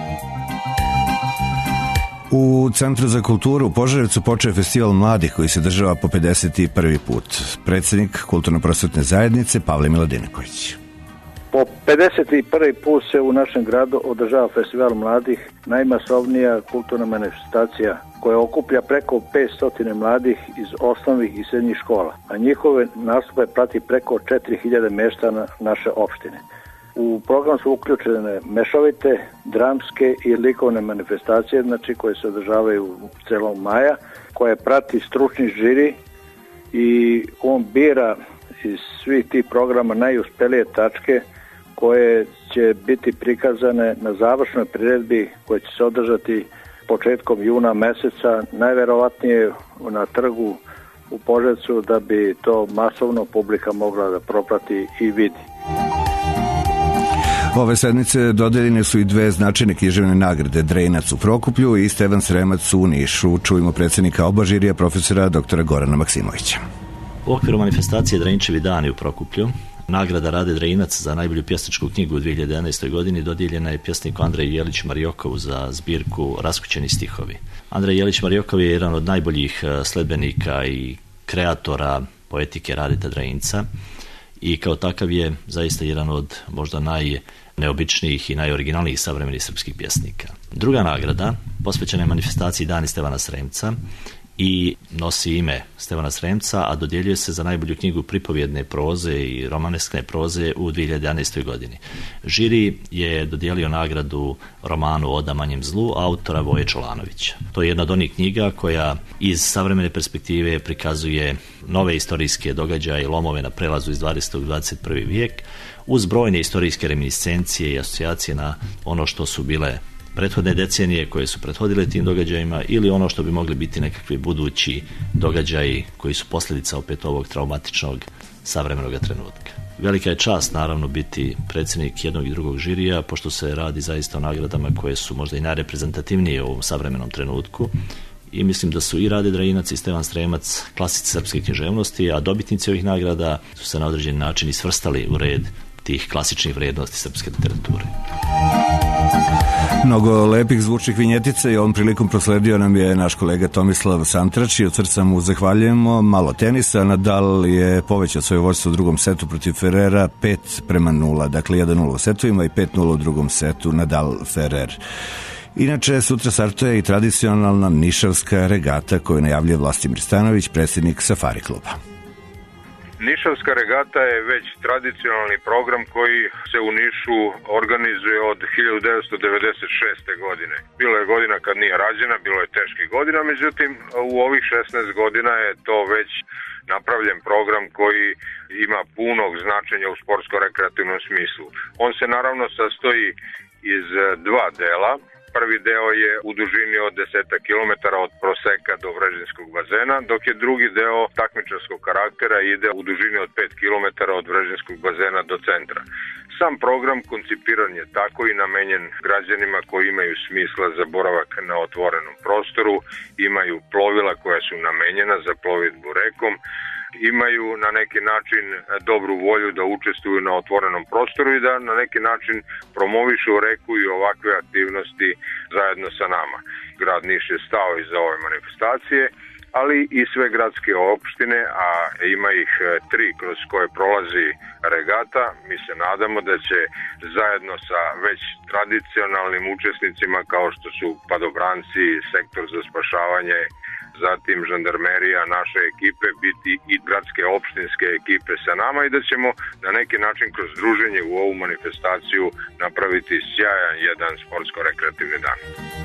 U Centru za kulturu u Požarevcu počeo festival mladih koji se država po 51. put. Predsjednik Kulturno-prosvetne zajednice Pavle Miladinović. Po 51. put se u našem gradu održava festival mladih, najmasovnija kulturna manifestacija koja okuplja preko 500 mladih iz osnovnih i srednjih škola, a njihove nastupe prati preko 4000 mještana naše opštine. U program su uključene mešovite, dramske i likovne manifestacije, znači koje se održavaju celom maja, koje prati stručni žiri i on bira iz svih tih programa najuspelije tačke koje će biti prikazane na završnoj priredbi koja će se održati početkom juna meseca, najverovatnije na trgu u Požarevcu da bi to masovno publika mogla da proprati i vidi. Ove sedmice dodeljene su i dve značajne književne nagrade, Drejinac u Prokuplju i Stevan Sremac u Nišu. Čujemo predsjednika oba žirija, profesora dr. Gorana Maksimovića. U okviru manifestacije Drejinčevi dani u Prokuplju nagrada Rade Drejinac za najbolju pjesničku knjigu u 2011. godini dodijeljena je pjesniku Andreju Jelić-Marjokovu za zbirku Raskućeni stihovi. Andrej Jelić-Marjokov je jedan od najboljih sledbenika i kreatora poetike Radeta Drejinca i kao takav je zaista jedan od možda najneobičnijih i najoriginalnijih savremenih srpskih pjesnika. Druga nagrada posvećena je manifestaciji Dani Stevana Sremca i nosi ime Stevana Sremca, a dodjeljuje se za najbolju knjigu pripovjedne proze i romaneskne proze u 2011. godini. Žiri je dodijelio nagradu romanu Oda manjem zlu autora Voje Čolanovića. To je jedna od onih knjiga koja iz savremene perspektive prikazuje nove istorijske događaje i lomove na prelazu iz 20. u 21. vijek uz brojne istorijske reminiscencije i asocijacije na ono što su bile prethodne decenije koje su prethodile tim događajima ili ono što bi mogli biti nekakvi budući događaji koji su posljedica opet ovog traumatičnog savremenog trenutka. Velika je čast naravno biti predsjednik jednog i drugog žirija, pošto se radi zaista o nagradama koje su možda i najreprezentativnije u ovom savremenom trenutku i mislim da su i Rade Drejinac i Stevan Sremac klasici srpske književnosti, a dobitnici ovih nagrada su se na određeni način i svrstali u red tih klasičnih vrijednosti srpske literature. Mnogo lepih zvučnih vinjetica i ovom prilikom prosledio nam je naš kolega Tomislav Santrač i od srca mu zahvaljujemo. Malo tenisa, Nadal je povećao svoje vođstvo u drugom setu protiv Ferrera 5:0, dakle 1:0 u setovima i 5:0 u drugom setu Nadal Ferrer. Inače, sutra startuje i tradicionalna nišavska regata koju najavljuje Vlastimir Stanović, predsjednik Safari kluba. Nišavska regata je već tradicionalni program koji se u Nišu organizuje od 1996. godine. Bilo je godina kad nije rađena, bilo je teških godina, međutim u ovih 16 godina je to već napravljen program koji ima punog značenja u sportsko-rekreativnom smislu. On se naravno sastoji iz dva dela. Prvi deo je u dužini od 10 km od Proseka do Vrežinskog bazena, dok je drugi deo takmičarskog karaktera ide u dužini od 5 km od Vrežinskog bazena do centra. Sam program koncipiran je tako i namenjen građanima koji imaju smisla za boravak na otvorenom prostoru, imaju plovila koja su namenjena za plovidbu rekom, imaju na neki način dobru volju da učestvuju na otvorenom prostoru i da na neki način promovišu reku i ovakve aktivnosti zajedno sa nama. Grad Niš je stao iza ove manifestacije, ali i sve gradske opštine, a ima ih 3 kroz koje prolazi regata. Mi se nadamo da će zajedno sa već tradicionalnim učesnicima kao što su padobranci, sektor za spašavanje, zatim žandarmerija, naše ekipe, biti i gradske opštinske ekipe sa nama i da ćemo na neki način kroz druženje u ovu manifestaciju napraviti sjajan jedan sportsko-rekreativni dan.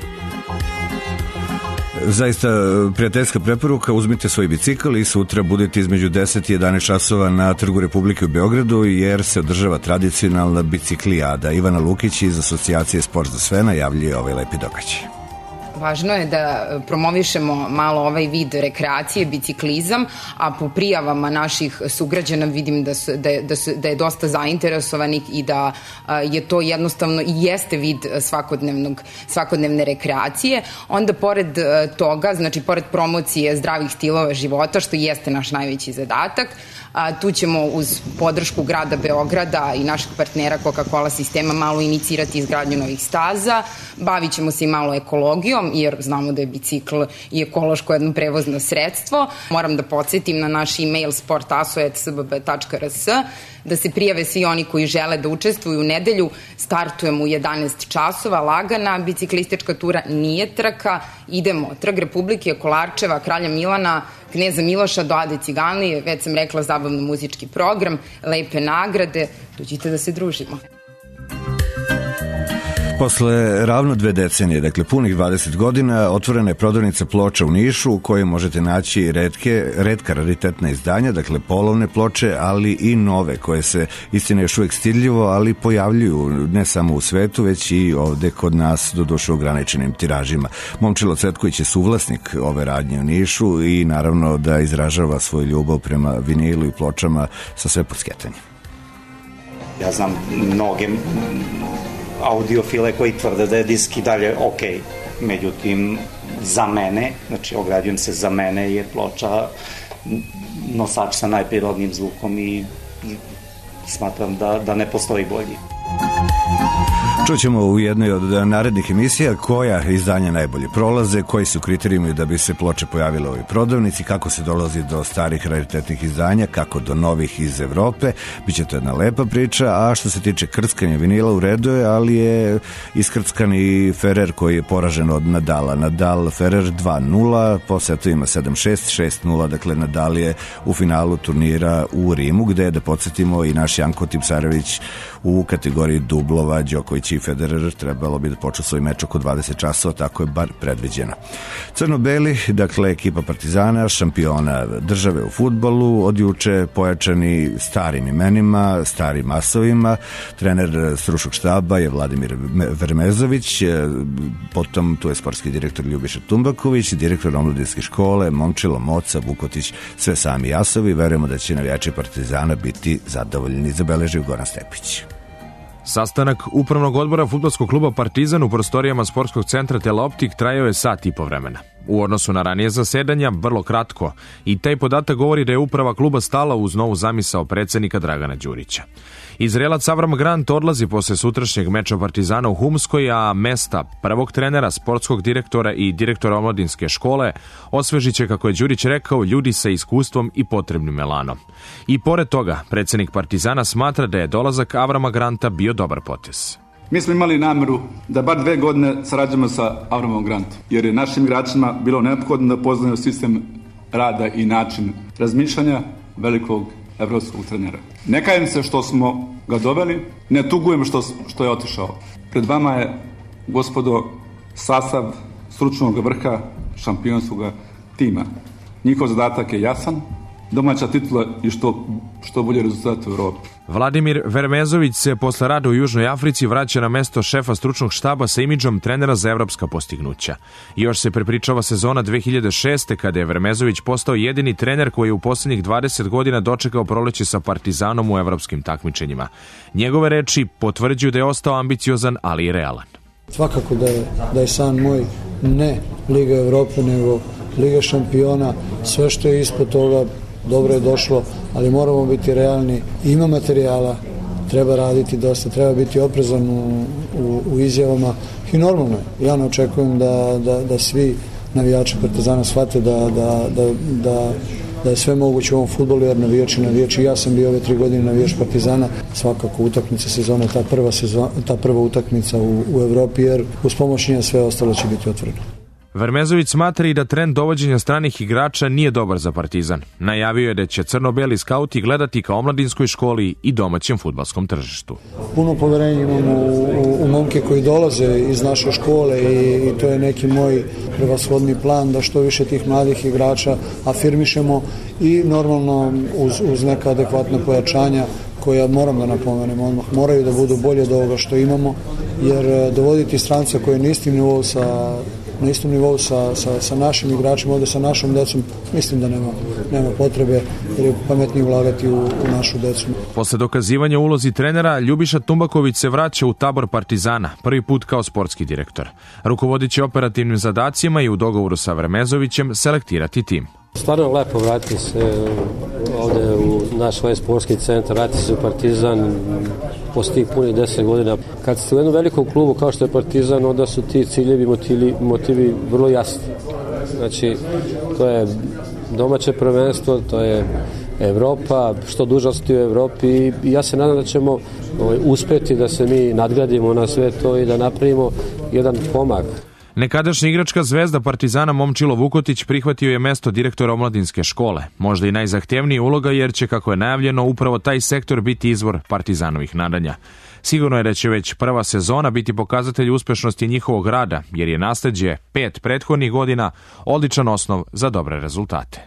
Zaista prijateljska preporuka, uzmite svoj bicikl i sutra budete između 10 i 11 časova na Trgu Republike u Beogradu jer se održava tradicionalna biciklijada. Ivana Lukić iz Asocijacije Sport za sve najavljuje ovaj lepi događaj. Važno je da promovišemo malo ovaj vid rekreacije, biciklizam, a po prijavama naših sugrađana vidim da je dosta zainteresovanih i da je to jednostavno i jeste vid svakodnevne rekreacije. Onda pored toga, znači pored promocije zdravih stilova života, što jeste naš najveći zadatak, tu ćemo uz podršku grada Beograda i naših partnera Coca-Cola sistema malo inicirati izgradnju novih staza, bavit ćemo se i malo ekologijom, jer znamo da je bicikl i ekološko jedno prevozno sredstvo. Moram da podsjetim na naš e-mail sportaso@sbb.rs da se prijave svi oni koji žele da učestvuju. U nedelju startujemo u 11 časova, lagana biciklistička tura, nije trka, idemo Trg Republike, Kolarčeva, Kralja Milana, Kneza Miloša do Ade Ciganlije, već sam rekla zabavno-muzički program, lepe nagrade, dođite da se družimo. Posle ravno 2 decenije, dakle punih 20 godina, otvorena je prodavnica ploča u Nišu u kojoj možete naći retka raritetna izdanja, dakle polovne ploče, ali i nove koje se istina još uvijek stidljivo, ali pojavljuju ne samo u svetu, već i ovde kod nas, doduše u ograničenim tiražima. Momčilo Cvetković je suvlasnik ove radnje u Nišu i naravno da izražava svoju ljubav prema vinilu i pločama sa sve podsketanje. Ja znam mnoge audiofile koji tvrde da je disk i dalje ok. Međutim, za mene, znači ograđujem se, za mene je ploča nosač sa najprirodnijim zvukom i smatram da ne postoji bolji. Čućemo u jednoj od narednih emisija koja izdanja najbolje prolaze, koji su kriterijumi da bi se ploče pojavile u ovoj prodavnici, kako se dolazi do starih raritetnih izdanja, kako do novih iz Evrope. Biće to jedna lepa priča, a što se tiče krckanja vinila u redu je, ali je iskrckan i Ferrer koji je poražen od Nadala. Nadal Ferrer 2-0, po setovima 7-6, 6-0, dakle Nadal je u finalu turnira u Rimu, gde je, da podsjetimo, i naš Janko Tipsarević u kategoriji dublova. Đoković i Federer trebalo bi da počnu svoj meč oko 20 časova, tako je bar predviđeno. Crno-beli, dakle ekipa Partizana, šampiona države u fudbalu, od juče pojačani starim imenima, starim masovima. Trener stručnog štaba je Vladimir Vermezović, potom tu je sportski direktor Ljubiša Tumbaković, direktor omladinske škole Momčilo, Moca, Vukotić, sve sami jasovi. Verujemo da će navijači Partizana biti zadovoljni, zabeležio Goran Stepić. Sastanak Upravnog odbora fudbalskog kluba Partizan u prostorijama sportskog centra Teleoptik trajao je sat i po vremena. U odnosu na ranije zasedanja, vrlo kratko, i taj podatak govori da je uprava kluba stala uz novu zamisao predsednika Dragana Đurića. Izraelac Avram Grant odlazi posle sutrašnjeg meča Partizana u Humskoj, a mesta prvog trenera, sportskog direktora i direktora omladinske škole osvežit će, kako je Đurić rekao, ljudi sa iskustvom i potrebnim elanom. I pored toga, predsednik Partizana smatra da je dolazak Avrama Granta bio dobar potez. Mi smo imali nameru da bar 2 godine sarađujemo sa Avramom Grantom, jer je našim igračima bilo neophodno da poznaju sistem rada i način razmišljanja velikog evropskog trenera. Ne kajem se što smo ga doveli, ne tugujem što je otišao. Pred vama je, gospodo, sastav stručnog vrha šampionskog tima. Njihov zadatak je jasan, domaća titula i što bolje rezultat u Evropi. Vladimir Vermezović se posle rada u Južnoj Africi vraća na mesto šefa stručnog štaba sa imidžom trenera za evropska postignuća. Još se prepričava sezona 2006. kada je Vermezović postao jedini trener koji je u poslednjih 20 godina dočekao proleće sa Partizanom u evropskim takmičenjima. Njegove reči potvrđuju da je ostao ambiciozan, ali i realan. Svakako da je san moj ne Liga Evrope, nego Liga šampiona. Sve što je ispod toga dobro je došlo, ali moramo biti realni. Ima materijala, treba raditi dosta, treba biti oprezan u izjavama i normalno je. Ja ne očekujem da svi navijači Partizana shvate da je sve moguće u ovom fudbalu, jer navijači. Ja sam bio ove 3 godine navijač Partizana. Svakako utakmica sezone, ta prva utakmica u Evropi, jer uz pomoć nje sve ostalo će biti otvoreno. Vermezović smatra i da trend dovođenja stranih igrača nije dobar za Partizan. Najavio je da će crno-beli skauti gledati ka omladinskoj školi i domaćem fudbalskom tržištu. Puno poverenja imamo u momke koji dolaze iz naše škole i to je neki moj prevashodni plan da što više tih mladih igrača afirmišemo i normalno uz neka adekvatna pojačanja koja, moram da napomenem odmah, moraju da budu bolje od ovoga što imamo, jer dovoditi stranca koji je na istom nivou sa našim igračima, ovde sa našom decom, mislim da nema potrebe, jer je pametnije ulagati u našu decu. Posle dokazivanja ulozi trenera, Ljubiša Tumbaković se vraća u tabor Partizana, prvi put kao sportski direktor. Rukovodit će operativnim zadacima i u dogovoru sa Vermezovićem selektirati tim. Stvarno je lepo vratiti se ovde u naš svoj sportski centar, vratiti se u Partizan posle tih punih 10 godina. Kad ste u jednom velikom klubu kao što je Partizan, onda su ti ciljevi, motivi vrlo jasni. Znači, to je domaće prvenstvo, to je Evropa, što duže ostati u Evropi i ja se nadam da ćemo uspeti da se mi nadgradimo na sve to i da napravimo jedan pomak. Nekadašnja igračka zvezda Partizana Momčilo Vukotić prihvatio je mesto direktora omladinske škole. Možda i najzahtevnija uloga jer će, kako je najavljeno, upravo taj sektor biti izvor Partizanovih nadanja. Sigurno je da će već prva sezona biti pokazatelj uspešnosti njihovog rada, jer je nasleđe 5 prethodnih godina odličan osnov za dobre rezultate.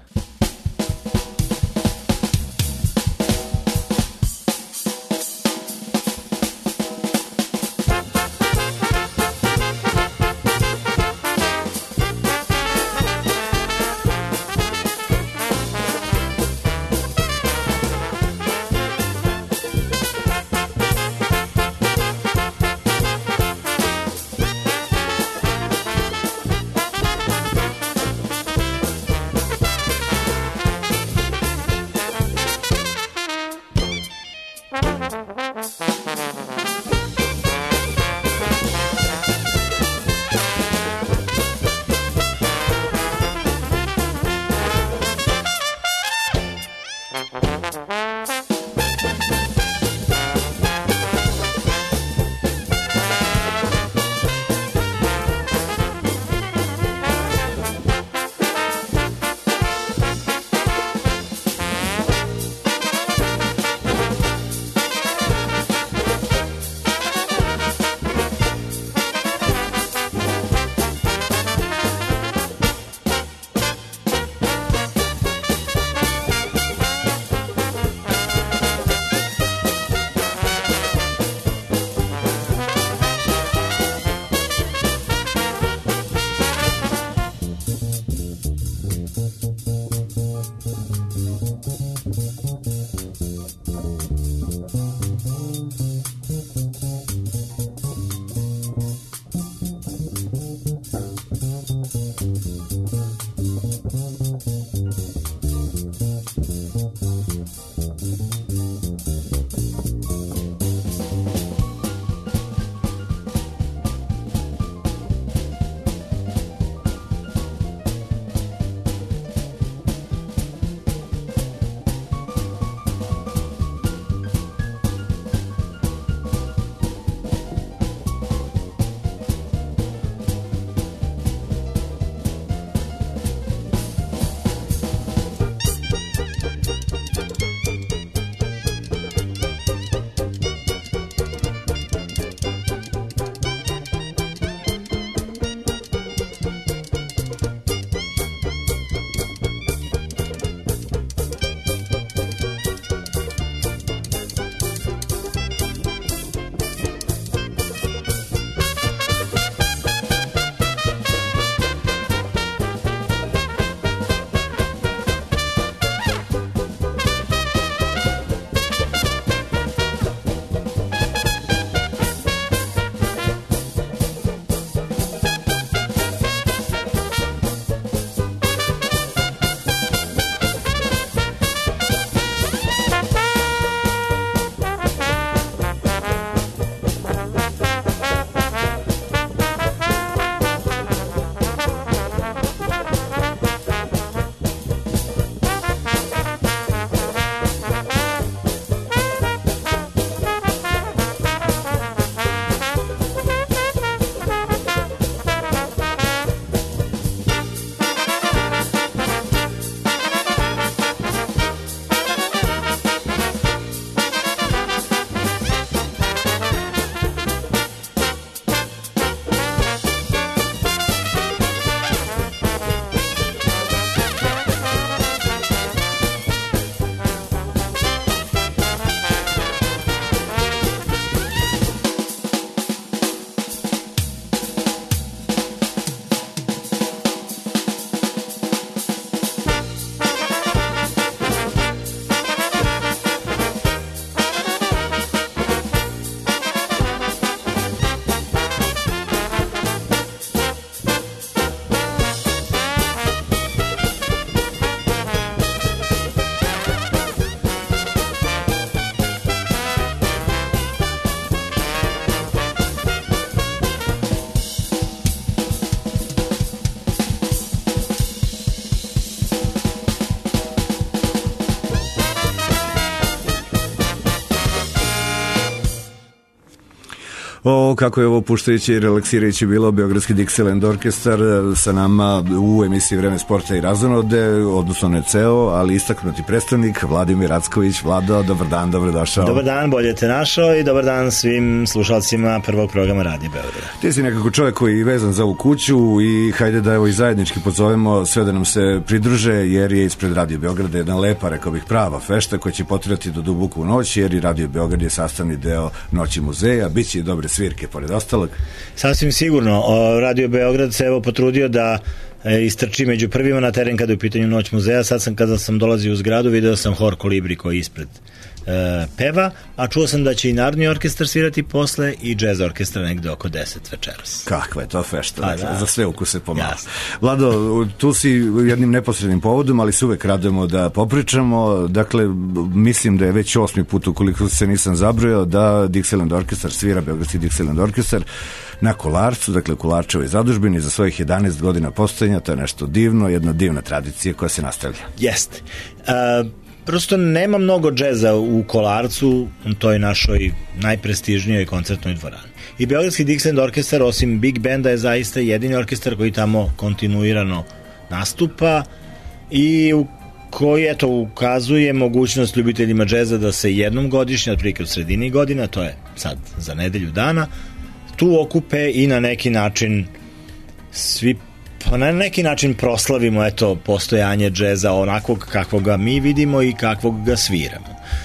O, kako je ovo puštajuće i relaksirajuće bilo. Beogradski Dixieland orkestar sa nama u emisiji Vreme sporta i razonode, odnosno ne ceo, ali istaknuti predstavnik Vladimir Racković. Vlado, dobar dan, dobrodošao. Dobar dan, bolje te našao i dobar dan svim slušalcima prvog programa Radio Beograda. Ti si nekako čovjek koji je vezan za ovu kuću i hajde da evo i zajednički pozovemo sve da nam se pridruže, jer je ispred Radio Beograda jedna lepa, rekao bih prava fešta koja će potrajati do duboku noć, jer i Radio Beograd je sastavni deo Noći muzeja, bit će i dobre svirke pored ostalog. Sasvim sigurno. Radio Beograd se evo potrudio da istrči među prvima na teren kada je u pitanju Noć muzeja. Sad kada sam dolazio u zgradu, video sam hor Kolibri koji ispred peva, a čuo sam da će i Narodni orkestar svirati posle i džez orkestra negde oko 10 večeras. Kakva je to fešta, dakle, za sve ukuse pomalo. Vlado, tu si jednim neposrednim povodom, ali se uvek radujemo da popričamo. Dakle, mislim da je već 8. put, ukoliko se nisam zabrojao, da Dixieland orkestar svira, Beogradski Dixieland orkestar na Kolarcu, dakle u Kolarčevoj zadužbini za svojih 11 godina postojanja. To je nešto divno, jedna divna tradicija koja se nastavlja. Jeste. Prosto nema mnogo džeza u Kolarcu, u toj našoj najprestižnijoj koncertnoj dvorani. I Beogradski Dixieland orkestar, osim Big Benda, je zaista jedini orkestar koji tamo kontinuirano nastupa i koji, eto, ukazuje mogućnost ljubiteljima džeza da se jednom godišnje, otprilike u sredini godina, to je sad za nedelju dana, tu okupe i na neki način svi, pa na neki način proslavimo, eto, postojanje džeza onakvog kakvog ga mi vidimo i kakvog ga sviramo.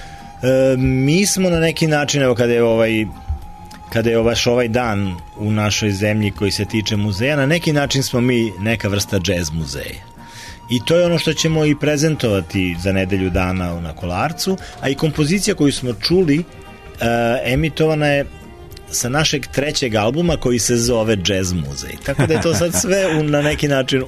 Mi smo na neki način, evo, kada je ovaj dan u našoj zemlji koji se tiče muzeja, na neki način smo mi neka vrsta džez muzeja. I to je ono što ćemo i prezentovati za nedelju dana na Kolarcu, a i kompozicija koju smo čuli emitovana je sa našeg 3. albuma koji se zove Jazz muzej. Tako da je to sad sve na neki način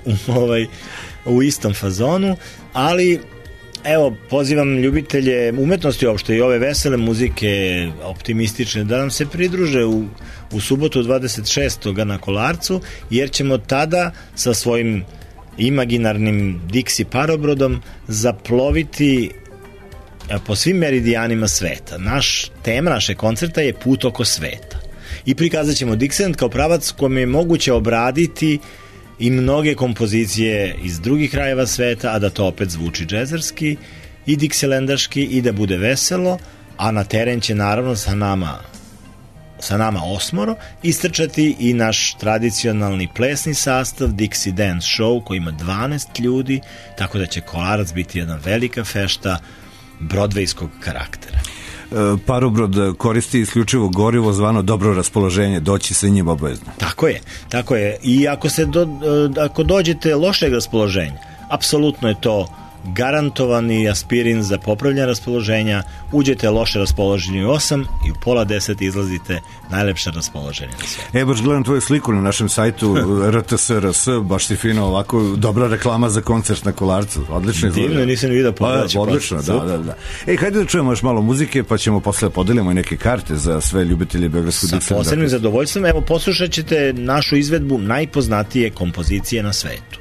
u istom fazonu, ali evo, pozivam ljubitelje umetnosti uopšte i ove vesele muzike, optimistične, da nam se pridruže u subotu 26. na Kolarcu, jer ćemo tada sa svojim imaginarnim Dixi parobrodom zaploviti po svim meridijanima sveta. Tema naše koncerta je Put oko sveta. I prikazat ćemo Dixieland kao pravac kojom je moguće obraditi i mnoge kompozicije iz drugih krajeva sveta, a da to opet zvuči džezerski i dixielandaški i da bude veselo, a na teren će naravno sa nama 8 istrčati i naš tradicionalni plesni sastav Dixie Dance Show koji ima 12 ljudi, tako da će Kolarac biti jedna velika fešta brodvejskog karaktera. Parobrod koristi isključivo gorivo zvano dobro raspoloženje, doći sa njim obavezno. Tako je. I ako dođete lošeg raspoloženja, apsolutno je to garantovani aspirin za popravljanje raspoloženja. Uđete loše raspoloženje u 8 i u 9:30 izlazite najlepše raspoloženje na sve. Baš gledam tvoju sliku na našem sajtu RTSRS, baš si fino ovako, dobra reklama za koncert na Kolarcu. Odlično izgleda. Divno, nisam vidio odlično, da. Hajde da čujemo još malo muzike, pa ćemo posle podelimo i neke karte za sve ljubitelje Beogradskog Dixieland. Sa posebnim zadovoljstvom, evo, poslušat ćete našu izvedbu najpoznatije kompozicije na svetu.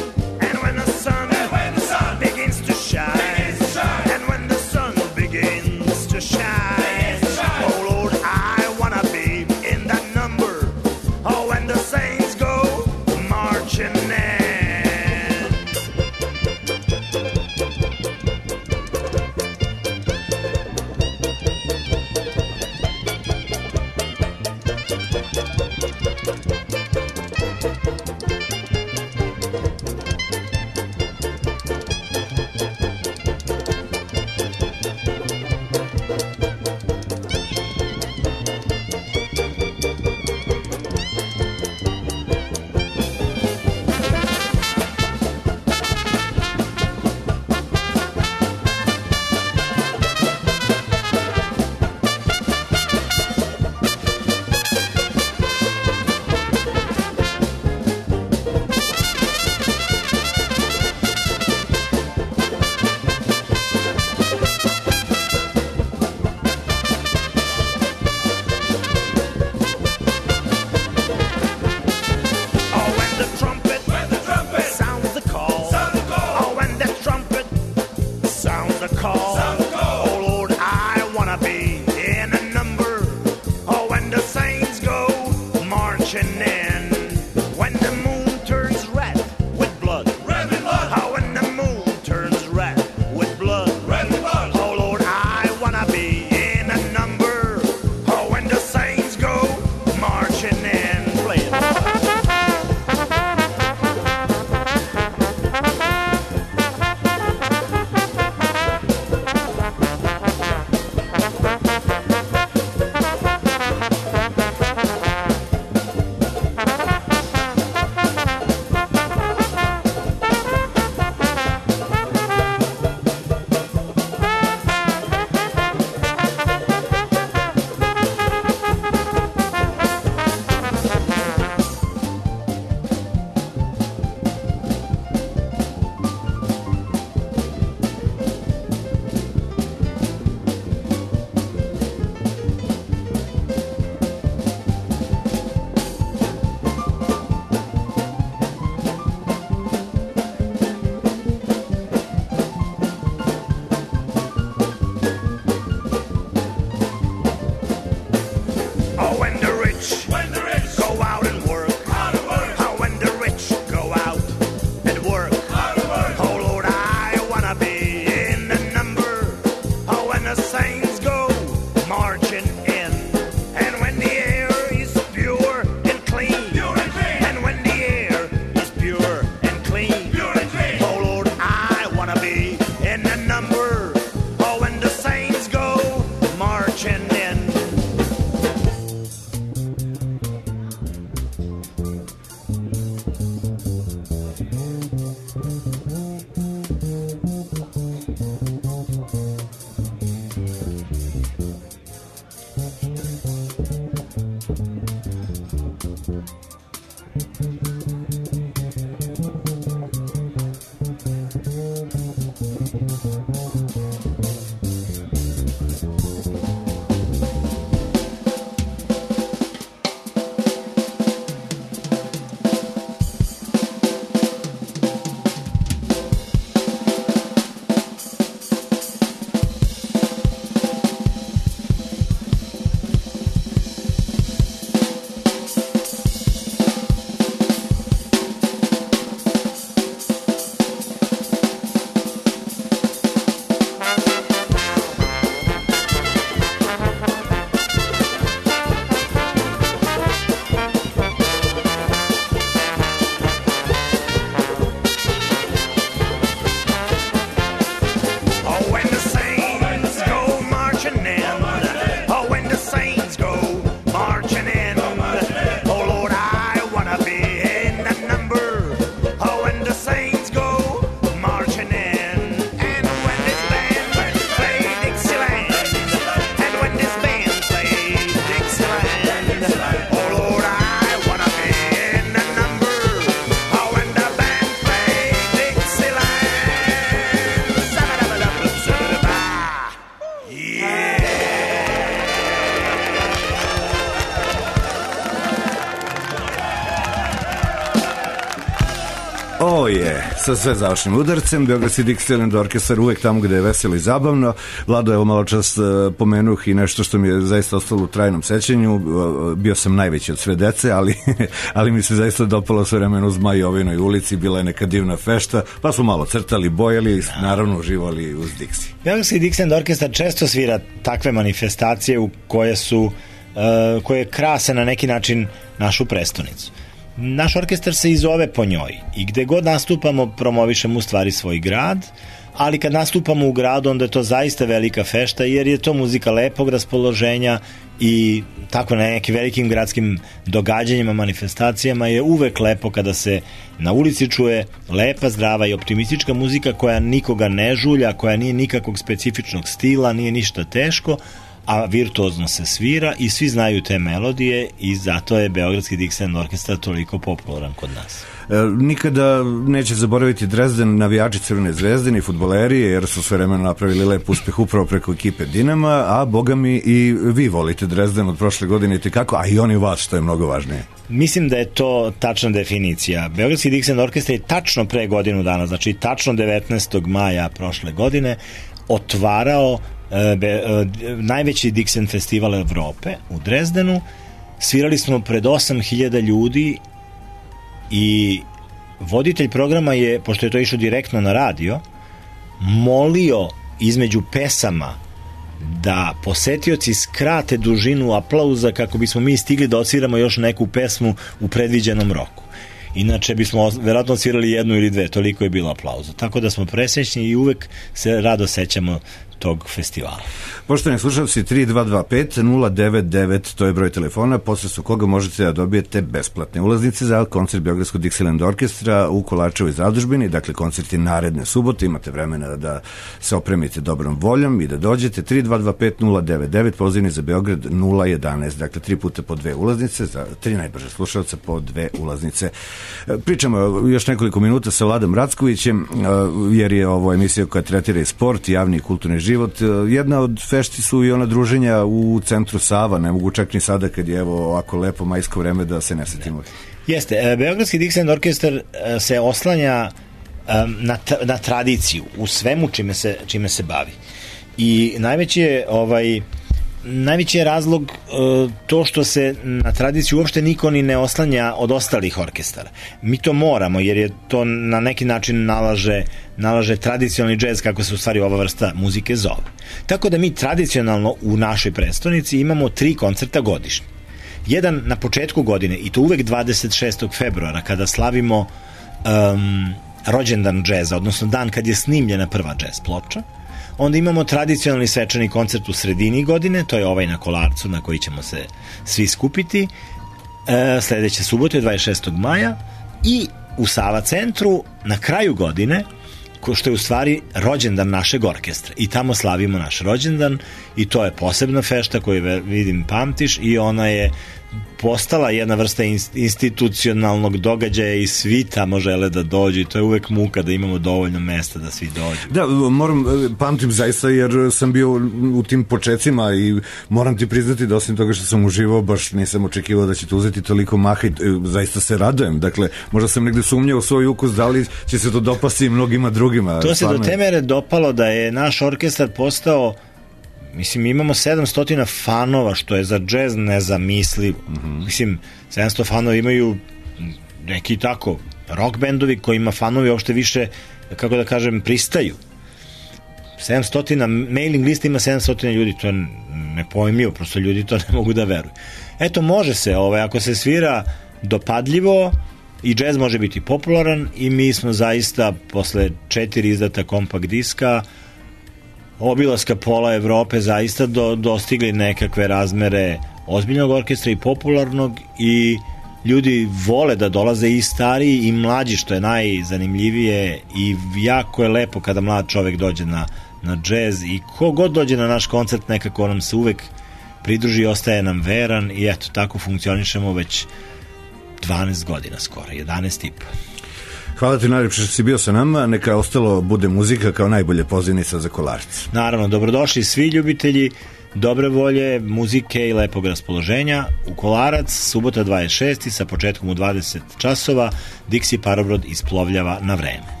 Sa sve završnim udarcem, Beogradski Dixieland orkestar uvek tamo gde je veselo i zabavno. Vlado, evo malo čas pomenuh i nešto što mi je zaista ostalo u trajnom sećanju. Bio sam najveći od sve dece, ali mi se zaista dopalo sve vremena u Zmajovinoj ulici, bila je neka divna fešta, pa smo malo crtali, bojali i naravno uživali uz Dixie. Beogradski Dixieland orkestar često svira takve manifestacije u koje krase na neki način našu prestonicu. Naš orkestar se i zove po njoj i gde god nastupamo promovišemo u stvari svoj grad, ali kad nastupamo u gradu onda je to zaista velika fešta jer je to muzika lepog raspoloženja i tako na nekim velikim gradskim događanjima, manifestacijama je uvek lepo kada se na ulici čuje lepa, zdrava i optimistička muzika koja nikoga ne žulja, koja nije nikakvog specifičnog stila, nije ništa teško, a virtuozno se svira i svi znaju te melodije i zato je Beogradski Dixieland orkestar toliko popularan kod nas. Nikada neće zaboraviti Dresden navijači Crvene zvezde ni fudbaleri, jer su sve vremena napravili lep uspeh upravo preko ekipe Dinama, a boga mi i vi volite Dresden od prošle godine i tekako, a i oni vas, što je mnogo važnije. Mislim da je to tačna definicija. Beogradski Dixieland orkestar je tačno pre godinu dana, znači tačno 19. maja prošle godine otvarao najveći Dixieland festival Evrope u Drezdenu. Svirali smo pred 8.000 ljudi i voditelj programa je, pošto je to išlo direktno na radio, molio između pesama da posetioci skrate dužinu aplauza kako bismo mi stigli da odsviramo još neku pesmu u predviđenom roku. Inače bismo verovatno svirali jednu ili dve, toliko je bilo aplauza. Tako da smo presrećni i uvek se rado sećamo tog festivala. Poštovani slušalci, 3225-099, to je broj telefona, posredstvom koga možete da dobijete besplatne ulaznice za koncert Beogradskog Dixieland orkestra u Kolarčevoj zadužbini, dakle koncert je naredne subote, imate vremena da se opremite dobrom voljom i da dođete. 3225-099, pozivni za Beograd 011, dakle 3 puta po 2 ulaznice, za 3 najbrže slušalca po 2 ulaznice. Pričamo još nekoliko minuta sa Vladom Rackovićem, jer je ovo emisija koja tretira i sport, javni i kulturni život. Jedna od fešti su i ona druženja u centru Sava, ne mogu čak ni sada kad je evo ovako lepo majsko vreme da se ne setimo. Jeste, Beogradski Dixieland orkestar se oslanja na tradiciju u svemu čime se bavi. I najveći je razlog to što se na tradiciju uopšte niko ni ne oslanja od ostalih orkestara. Mi to moramo jer je to na neki način nalaže tradicionalni džez, kako se u stvari ova vrsta muzike zove. Tako da mi tradicionalno u našoj prestonici imamo 3 koncerta godišnje. Jedan na početku godine i to uvek 26. februara kada slavimo rođendan džeza, odnosno dan kad je snimljena prva džez ploča. Onda imamo tradicionalni svečani koncert u sredini godine, to je ovaj na Kolarcu na koji ćemo se svi skupiti sledeće subote 26. maja i u Sava centru na kraju godine što je u stvari rođendan našeg orkestra. I tamo slavimo naš rođendan i to je posebna fešta koju vidim pamtiš i ona je postala jedna vrsta institucionalnog događaja i svi tamo žele da dođu i to je uvek muka da imamo dovoljno mesta da svi dođu. Da, pamtim zaista jer sam bio u tim počecima i moram ti priznati da osim toga što sam uživao, baš nisam očekivao da ćete uzeti toliko maha i zaista se radujem. Dakle, možda sam negde sumnjao u svoj ukus da li će se to dopasti i mnogima drugima. To se do te mere dopalo da je naš orkestar postao, mislim, imamo 700 fanova, što je za džez nezamislivo. Mislim, 700 fanova imaju neki tako rock bendovi kojima fanovi uopšte više, kako da kažem, pristaju. 700, mailing lista ima 700 ljudi, to je nepojmljivo, prosto ljudi to ne mogu da veruju. Eto, može se, ako se svira dopadljivo i džez može biti popularan i mi smo zaista posle 4 izdata kompakt diska obilaska pola Evrope zaista dostigli nekakve razmere ozbiljnog orkestra i popularnog i ljudi vole da dolaze i stariji i mlađi, što je najzanimljivije i jako je lepo kada mlad čovek dođe na džez i ko god dođe na naš koncert nekako nam se uvek pridruži i ostaje nam veran i eto, tako funkcionišemo već 12 godina skoro, 11 i po. Hvala ti najljepše što si bio sa nama, neka ostalo bude muzika kao najbolje pozivnica za Kolarac. Naravno, dobrodošli svi ljubitelji dobre volje, muzike i lepog raspoloženja u Kolarac, subota 26. sa početkom u 20 časova, Dixi parobrod isplovljava na vreme.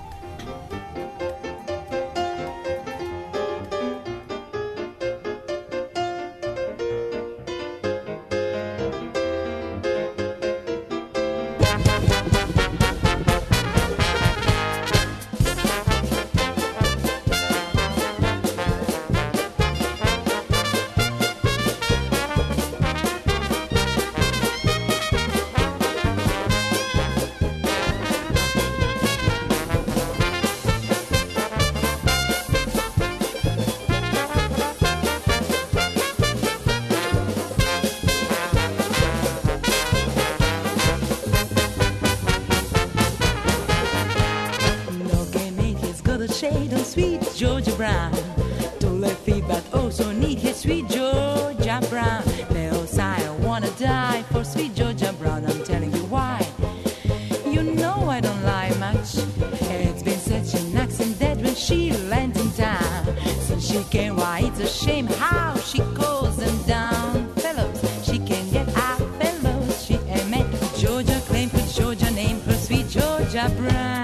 shade of sweet Georgia Brown. Don't let feedback also need his sweet Georgia Brown. Bells, I wanna die for sweet Georgia Brown. I'm telling you why. You know I don't lie much. It's been such an accident when she lands in town. Since she came, why it's a shame how she goes them down. Fellows, she can get out, fellows. She ain't met Georgia, claim for Georgia, name for sweet Georgia Brown.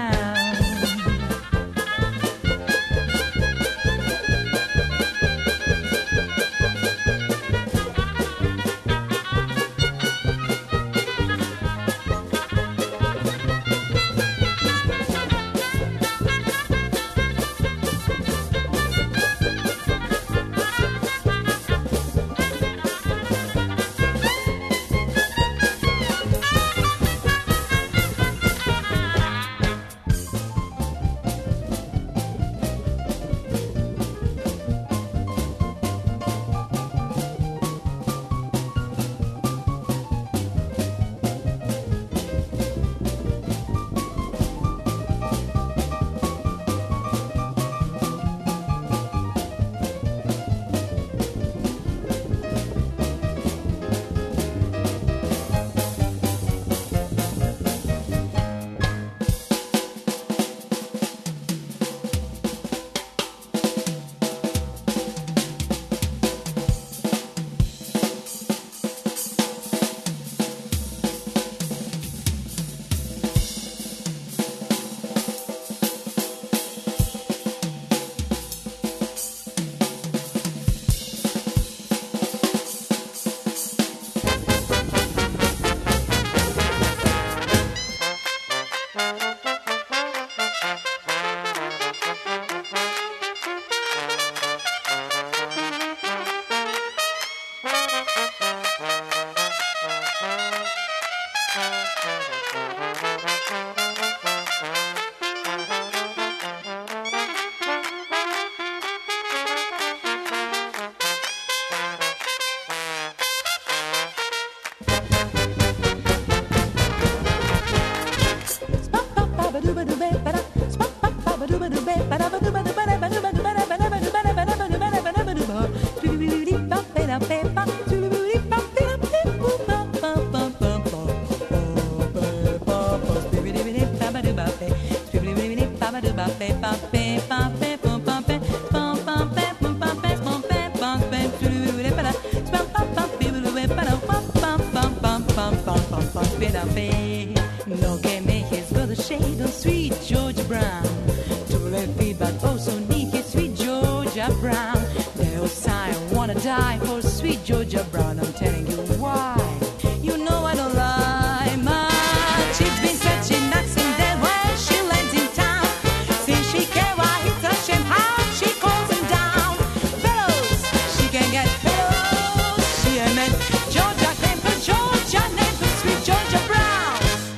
Lo que me has got the shade of sweet Georgia Brown. To let feet, but also need it, sweet Georgia Brown. There's I wanna die for sweet Georgia Brown. I'm telling you why. You know I don't lie much. It's been such a maxim that when she lands in town, since she can't hit her shame how she calls him down. Fellows, she can get fellows. She meant Georgia claim for Georgia name for sweet Georgia Brown.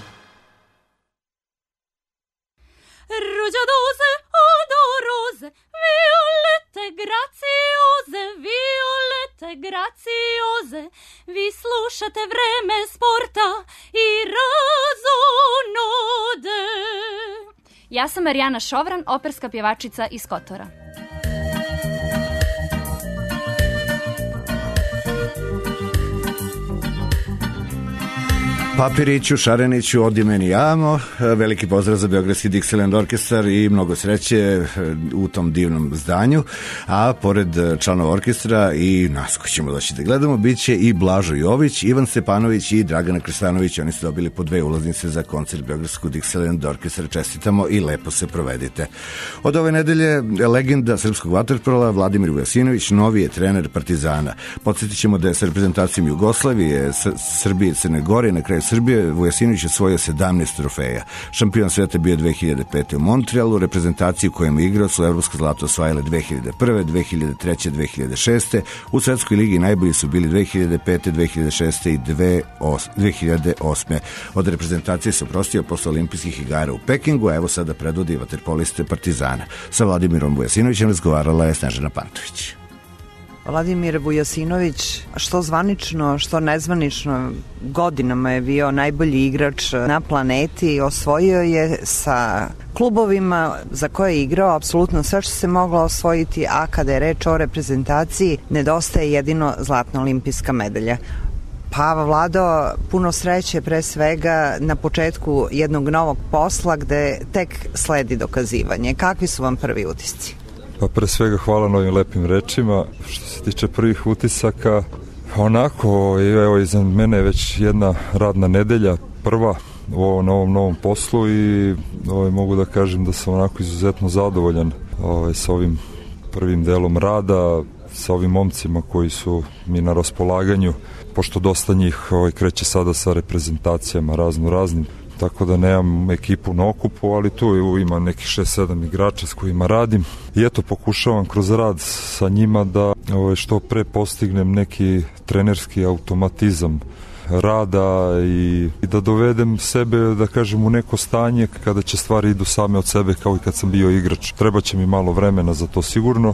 Rugiadose, odorose, violette graziose, violette graziose, vi slušate Vreme sporta i razonode. Ja sam Marijana Šovran, operska pjevačica iz Kotora. Papiriću, Šareniću, odi meni jamo, veliki pozdrav za Beogradski Dixieland orkestar i mnogo sreće u tom divnom zdanju, a pored članova orkestra i nas koji ćemo doći da gledamo, bit će i Blažo Jović, Ivan Stepanović i Dragana Krstanović, oni su dobili po 2 ulaznice za koncert Beogradskog Dixieland orkestra, čestitamo i lepo se provedite. Od ove nedelje legenda srpskog vaterpola Vladimir Vujasinović, novi je trener Partizana. Podsjetit ćemo da je sa reprezentacijom Jugoslavije, Srbije i Crne Gore na kraju Srbije Vujasinović osvojio 17 trofeja. Šampion sveta bio 2005. u Montrealu, reprezentaciju kojom je igrao su evropsko zlato osvajale 2001., 2003., 2006. U svetskoj ligi najbolji su bili 2005., 2006. i 2008. Od reprezentacije se oprostio posle olimpijskih igara u Pekingu, a evo sada predvodi vaterpoliste Partizana. Sa Vladimirom Vujasinovićem razgovarala je Snežana Pantović. Vladimir Vujasinović, što zvanično, što nezvanično, godinama je bio najbolji igrač na planeti, osvojio je sa klubovima za koje je igrao apsolutno sve što se moglo osvojiti, a kada je reč o reprezentaciji, nedostaje jedino zlatna olimpijska medalja. Pa Vlado, puno sreće pre svega na početku jednog novog posla gde tek sledi dokazivanje. Kakvi su vam prvi utisci? Pa pre svega hvala na ovim lepim rečima. Što se tiče prvih utisaka, onako, evo iza mene je već jedna radna nedelja, prva na ovom novom poslu i mogu da kažem da sam onako izuzetno zadovoljan sa ovim prvim delom rada, sa ovim momcima koji su mi na raspolaganju, pošto dosta njih kreće sada sa reprezentacijama raznim, tako da nemam ekipu na okupu, ali tu ima nekih 6-7 igrača s kojima radim i eto pokušavam kroz rad sa njima da što pre postignem neki trenerski automatizam rada i da dovedem sebe, da kažem, u neko stanje kada će stvari idu same od sebe kao i kad sam bio igrač. Treba će mi malo vremena za to sigurno,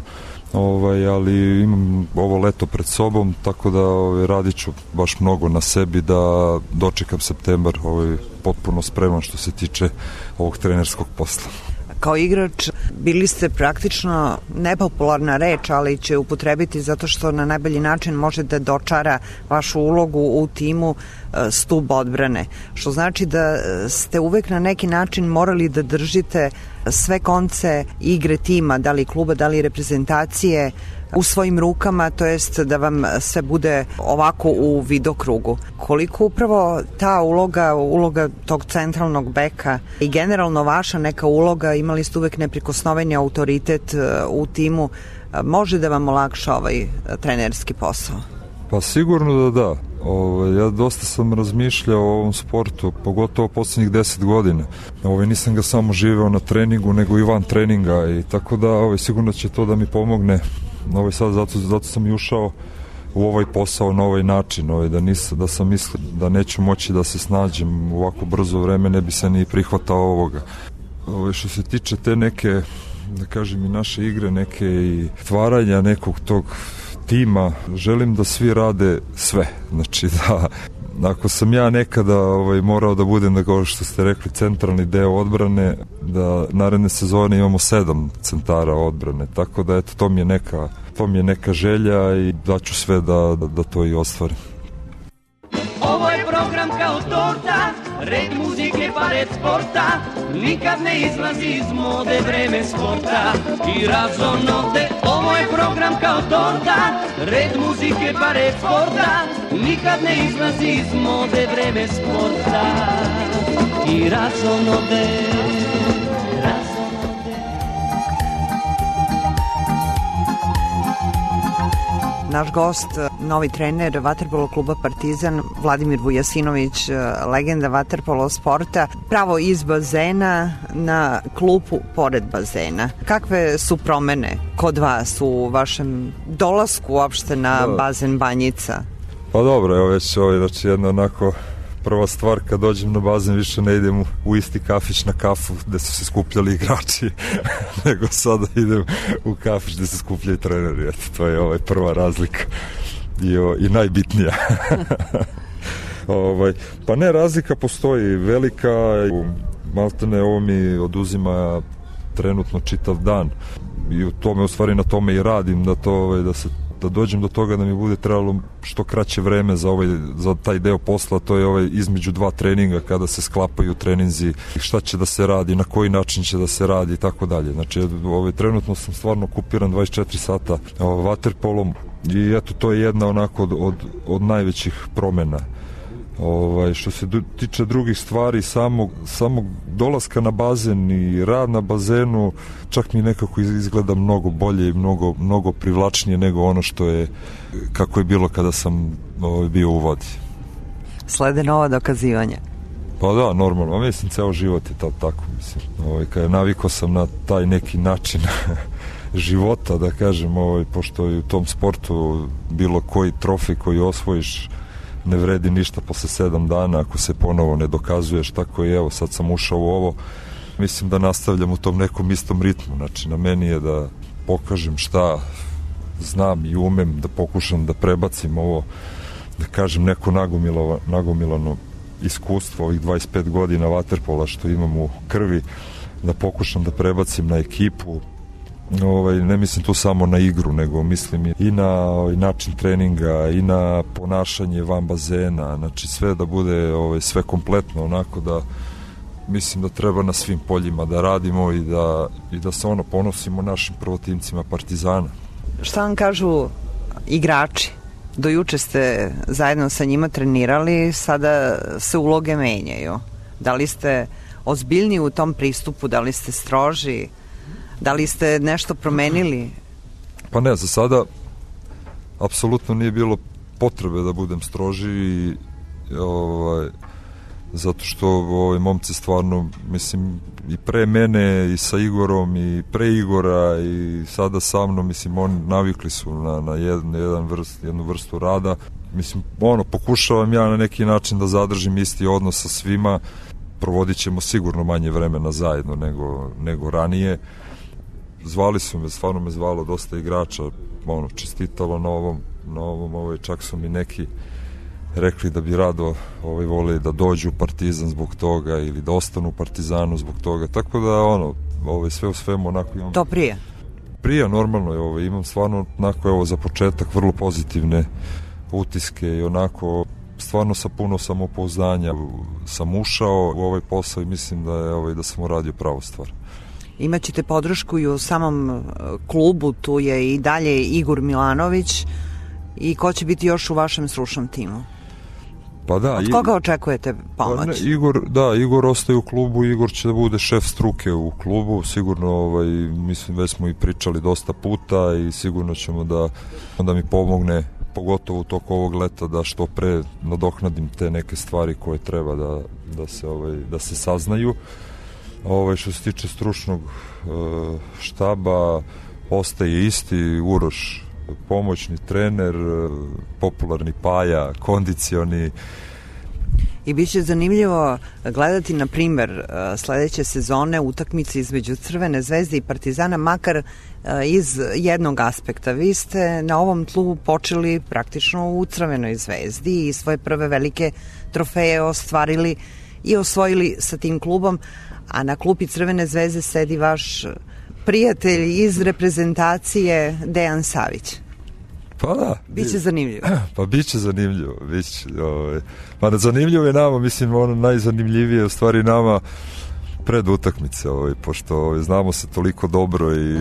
ali imam ovo leto pred sobom, tako da radit ću baš mnogo na sebi da dočekam septembar potpuno spreman što se tiče ovog trenerskog posla. Kao igrač bili ste praktično nepopularna reč, ali će upotrebiti zato što na najbolji način može da dočara vašu ulogu u timu stub odbrane, što znači da ste uvek na neki način morali da držite sve konce igre tima, da li kluba, da li reprezentacije, u svojim rukama, to jest da vam sve bude ovako u vidokrugu. Koliko upravo ta uloga tog centralnog beka i generalno vaša neka uloga, imali ste uvek neprikosnoveni autoritet u timu, može da vam olakša ovaj trenerski posao? Pa sigurno da. Ja dosta sam razmišljao o ovom sportu, pogotovo posljednjih 10 godina. Nisam ga samo živeo na treningu, nego i van treninga i tako da sigurno će to da mi pomogne. Zato sam i ušao u ovaj posao na ovaj način, da sam mislio da neću moći da se snađem u ovako brzo vreme, ne bi se ni prihvatao ovoga. Što se tiče te neke, da kažem, i naše igre, neke i stvaranja nekog tog tima, želim da svi rade sve, znači da ako sam ja nekada morao da budem, da kao što ste rekli, centralni deo odbrane, da naredne sezone imamo 7 centara odbrane, tako da eto, to mi je neka želja i daću sve da to i ostvarim. Ovo je program kao torta, red muzike pa red sporta, nikad ne izlazi iz mode vreme sporta i razonode. Ovo je program kao torta, red muzike pa red sporta, nikad ne izlazi iz mode vreme sporta i razonode. Naš gost, novi trener vaterpolo kluba Partizan, Vladimir Vujasinović, legenda vaterpolo sporta, pravo iz bazena na klupu pored bazena. Kakve su promene kod vas u vašem dolasku uopšte na bazen Banjica? Pa dobro, evo već znači jedna onako prva stvar, kad dođem na bazen više ne idem u isti kafić na kafu gde su se skupljali igrači, nego sada idem u kafić gde se skupljaju treneri. Eto, to je prva razlika i najbitnija. Pa ne, razlika postoji velika, maltene ovo mi oduzima trenutno čitav dan i u tome, u stvari na tome i radim, da dođem do toga da mi bude trebalo što kraće vreme za taj deo posla, to je između 2 treninga kada se sklapaju treninzi, šta će da se radi, na koji način će da se radi i tako dalje. Znači, trenutno sam stvarno okupiran 24 sata vaterpolom i eto, to je jedna onako od najvećih promena. Što se tiče drugih stvari, samog dolaska na bazen i rad na bazenu, čak mi nekako izgleda mnogo bolje i mnogo privlačnije nego ono kako je bilo kada sam bio u vodi. Slede nova dokazivanja. Pa da, normalno, mislim, ceo život je tako, mislim. Kada navikao sam na taj neki način života, da kažem, pošto je u tom sportu bilo koji trofej koji osvojiš ne vredi ništa posle 7 dana ako se ponovo ne dokazuješ, tako i evo, sad sam ušao u ovo, mislim da nastavljam u tom nekom istom ritmu. Znači, na meni je da pokažem šta znam i umem, da pokušam da prebacim ovo, da kažem, neko nagomilano iskustvo ovih 25 godina vaterpola što imam u krvi, da pokušam da prebacim na ekipu. Ne mislim tu samo na igru, nego mislim i na način treninga, i na ponašanje van bazena, znači sve da bude sve kompletno, onako da mislim da treba na svim poljima da radimo i da se ponosimo našim prvotimcima Partizana. Šta vam kažu igrači? Do juče ste zajedno sa njima trenirali, sada se uloge menjaju. Da li ste ozbiljni u tom pristupu, da li ste stroži? Da li ste nešto promenili? Pa ne, za sada apsolutno nije bilo potrebe da budem stroži i zato što momci stvarno, mislim, i pre mene i sa Igorom i pre Igora i sada sa mnom, mislim, oni navikli su na jednu vrstu rada. Mislim, pokušavam ja na neki način da zadržim isti odnos sa svima. Provodit ćemo sigurno manje vremena zajedno nego ranije. Zvali su me, stvarno me zvalo dosta igrača, čestitalo na ovom, čak su mi neki rekli da bi rado voleli da dođu u Partizan zbog toga ili da ostanu u Partizanu zbog toga, tako da sve u svemu onako imam... To prije? Prije, normalno, imam stvarno onako, za početak vrlo pozitivne utiske i onako stvarno sa puno samopouzdanja sam ušao u ovaj posao i mislim da sam uradio pravu stvar. Imaćete podršku i u samom klubu, tu je i dalje Igor Milanović, i ko će biti još u vašem stručnom timu? Pa da, od koga očekujete pomoć? Igor ostaje u klubu, Igor će da bude šef struke u klubu, sigurno, mislim, već smo i pričali dosta puta i sigurno ćemo da mi pomogne, pogotovo toko ovog leta, da što pre nadoknadim te neke stvari koje treba da se saznaju. Što se tiče stručnog štaba, ostaje isti Uroš, pomoćni trener, popularni Paja, kondicioni, I bit će zanimljivo gledati, na primer, sledeće sezone utakmice između Crvene zvezde i Partizana, makar iz jednog aspekta. Vi ste na ovom tlu počeli praktično u Crvenoj zvezdi i svoje prve velike trofeje ostvarili i osvojili sa tim klubom, a na klupi Crvene zvezde sedi vaš prijatelj iz reprezentacije Dejan Savić. Pa da. Biće zanimljivo. Pa biće zanimljivo. Pa zanimljivo je nama, mislim, ono najzanimljivije u stvari nama pred utakmice, pošto znamo se toliko dobro i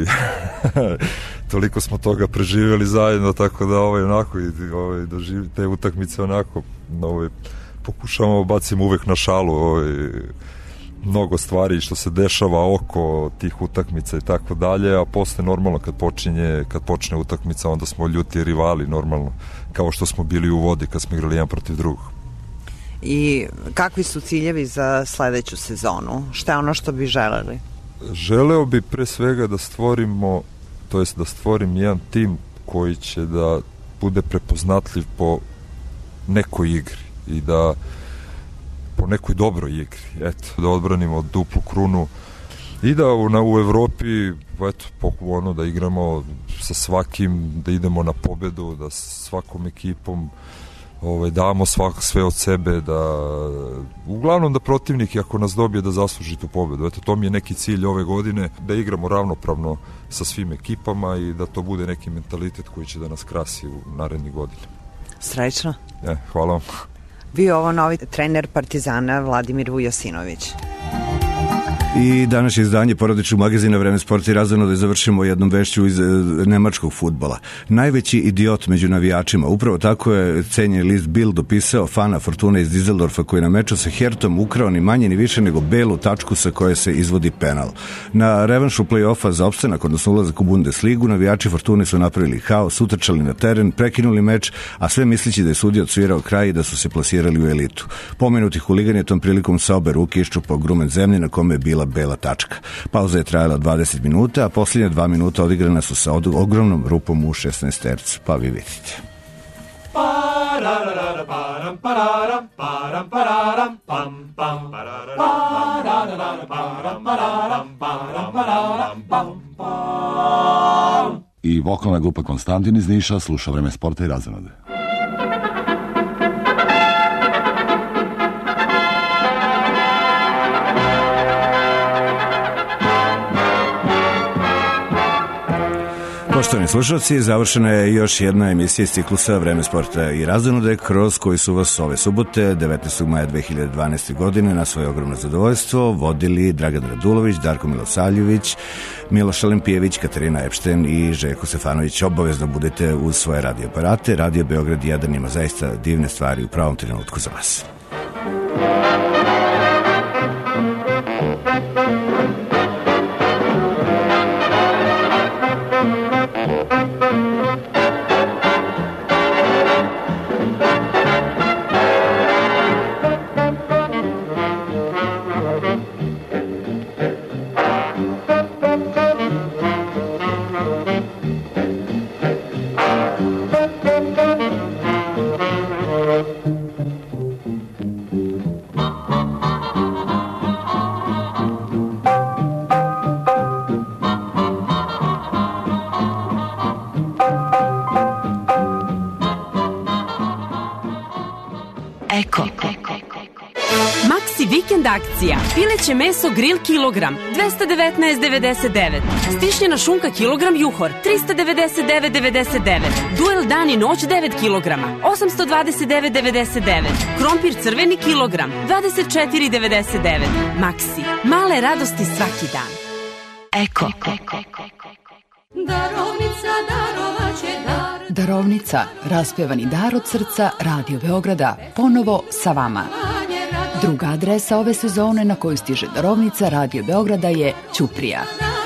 toliko smo toga preživjeli zajedno, tako da onako doživi te utakmice onako pokušavamo bacimo uvek na šalu mnogo stvari što se dešava oko tih utakmica i tako dalje, a posle normalno kad počne utakmica onda smo ljuti rivali normalno, kao što smo bili u vodi kad smo igrali jedan protiv drugog. I kakvi su ciljevi za sledeću sezonu? Šta je ono što bi želeli? Želeo bi pre svega da stvorimo, to jest da stvorim jedan tim koji će da bude prepoznatljiv po nekoj igri i da po nekoj dobroj igri, eto, da odbranimo duplu krunu i da u Evropi eto, da igramo sa svakim, da idemo na pobedu, da svakom ekipom damo sve od sebe, da uglavnom da protivnik ako nas dobije da zasluži tu pobedu. Eto, to mi je neki cilj ove godine, da igramo ravnopravno sa svim ekipama i da to bude neki mentalitet koji će da nas krasi u narednih godina. Srećno. Hvala vam. Bio ovo novi trener Partizana Vladimir Vujasinović. I današnje izdanje porodičnog magazina Vreme sporta i razonoda završimo jednom vešću iz nemačkog fudbala. Najveći idiot među navijačima. Upravo tako je cenjeni list Bild dopisao fana Fortune iz Dizeldorfa koji na meču sa Hertom ukrao ni manje ni više nego belu tačku sa koje se izvodi penal. Na revanšu play-offa za opstanak, odnosno ulazak u Bundesligu, navijači Fortune su napravili haos, utrčali na teren, prekinuli meč, a sve mislići da je sudija odsvirao kraj i da su se plasirali u elitu. Pomenuti huligan je tom prilikom sa obe ruke iščupao grumen zemlje na kome je bila bela tačka. Pauza je trajala 20 minuta, a posljednje 2 minuta odigrana su sa ogromnom rupom u 16 tercu. Pa vi vidite. I vokalna grupa Konstantin iz Niša sluša Vreme sporta i razonode. Poštovani slušalci, završena je još jedna emisija iz ciklusa Vreme sporta i razonode, kroz koji su vas ove subote, 19. maja 2012. godine, na svoje ogromno zadovoljstvo vodili Dragan Radulović, Darko Milosavljević, Miloš Alempijević, Katarina Epšten i Željko Stefanović. Obavezno budete uz svoje radioaparate. Radio Beograd 1 ima zaista divne stvari u pravom trenutku za vas. Akcija. Pileće meso grill kilogram 219,99. Stišljena šunka kilogram juhor 399,99. Duel dan i noć 9 kilograma 829,99. Krompir crveni kilogram 24,99. Maxi. Male radosti svaki dan. Eko. Darovnica darovaće dar. Darovnica, raspevani dar od srca Radio Beograda, ponovo sa vama. Druga adresa ove sezone na koju stiže darovnica Radio Beograda je Ćuprija.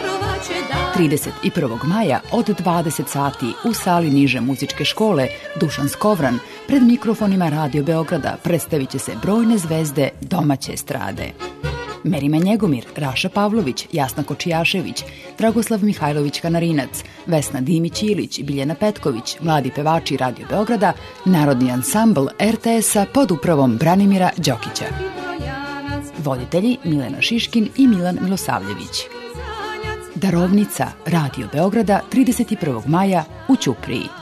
31. maja od 20 sati u sali niže muzičke škole Dušan Skovran pred mikrofonima Radio Beograda predstavit će se brojne zvezde domaće estrade. Merima Njegomir, Raša Pavlović, Jasna Kočijašević, Dragoslav Mihajlović Kanarinac, Vesna Dimić-Ilić, Biljana Petković, mladi pevači Radio Beograda, Narodni ansambl RTS-a pod upravom Branimira Đokića. Voditelji Milena Šiškin i Milan Milosavljević. Darovnica Radio Beograda 31. maja u Ćupriji.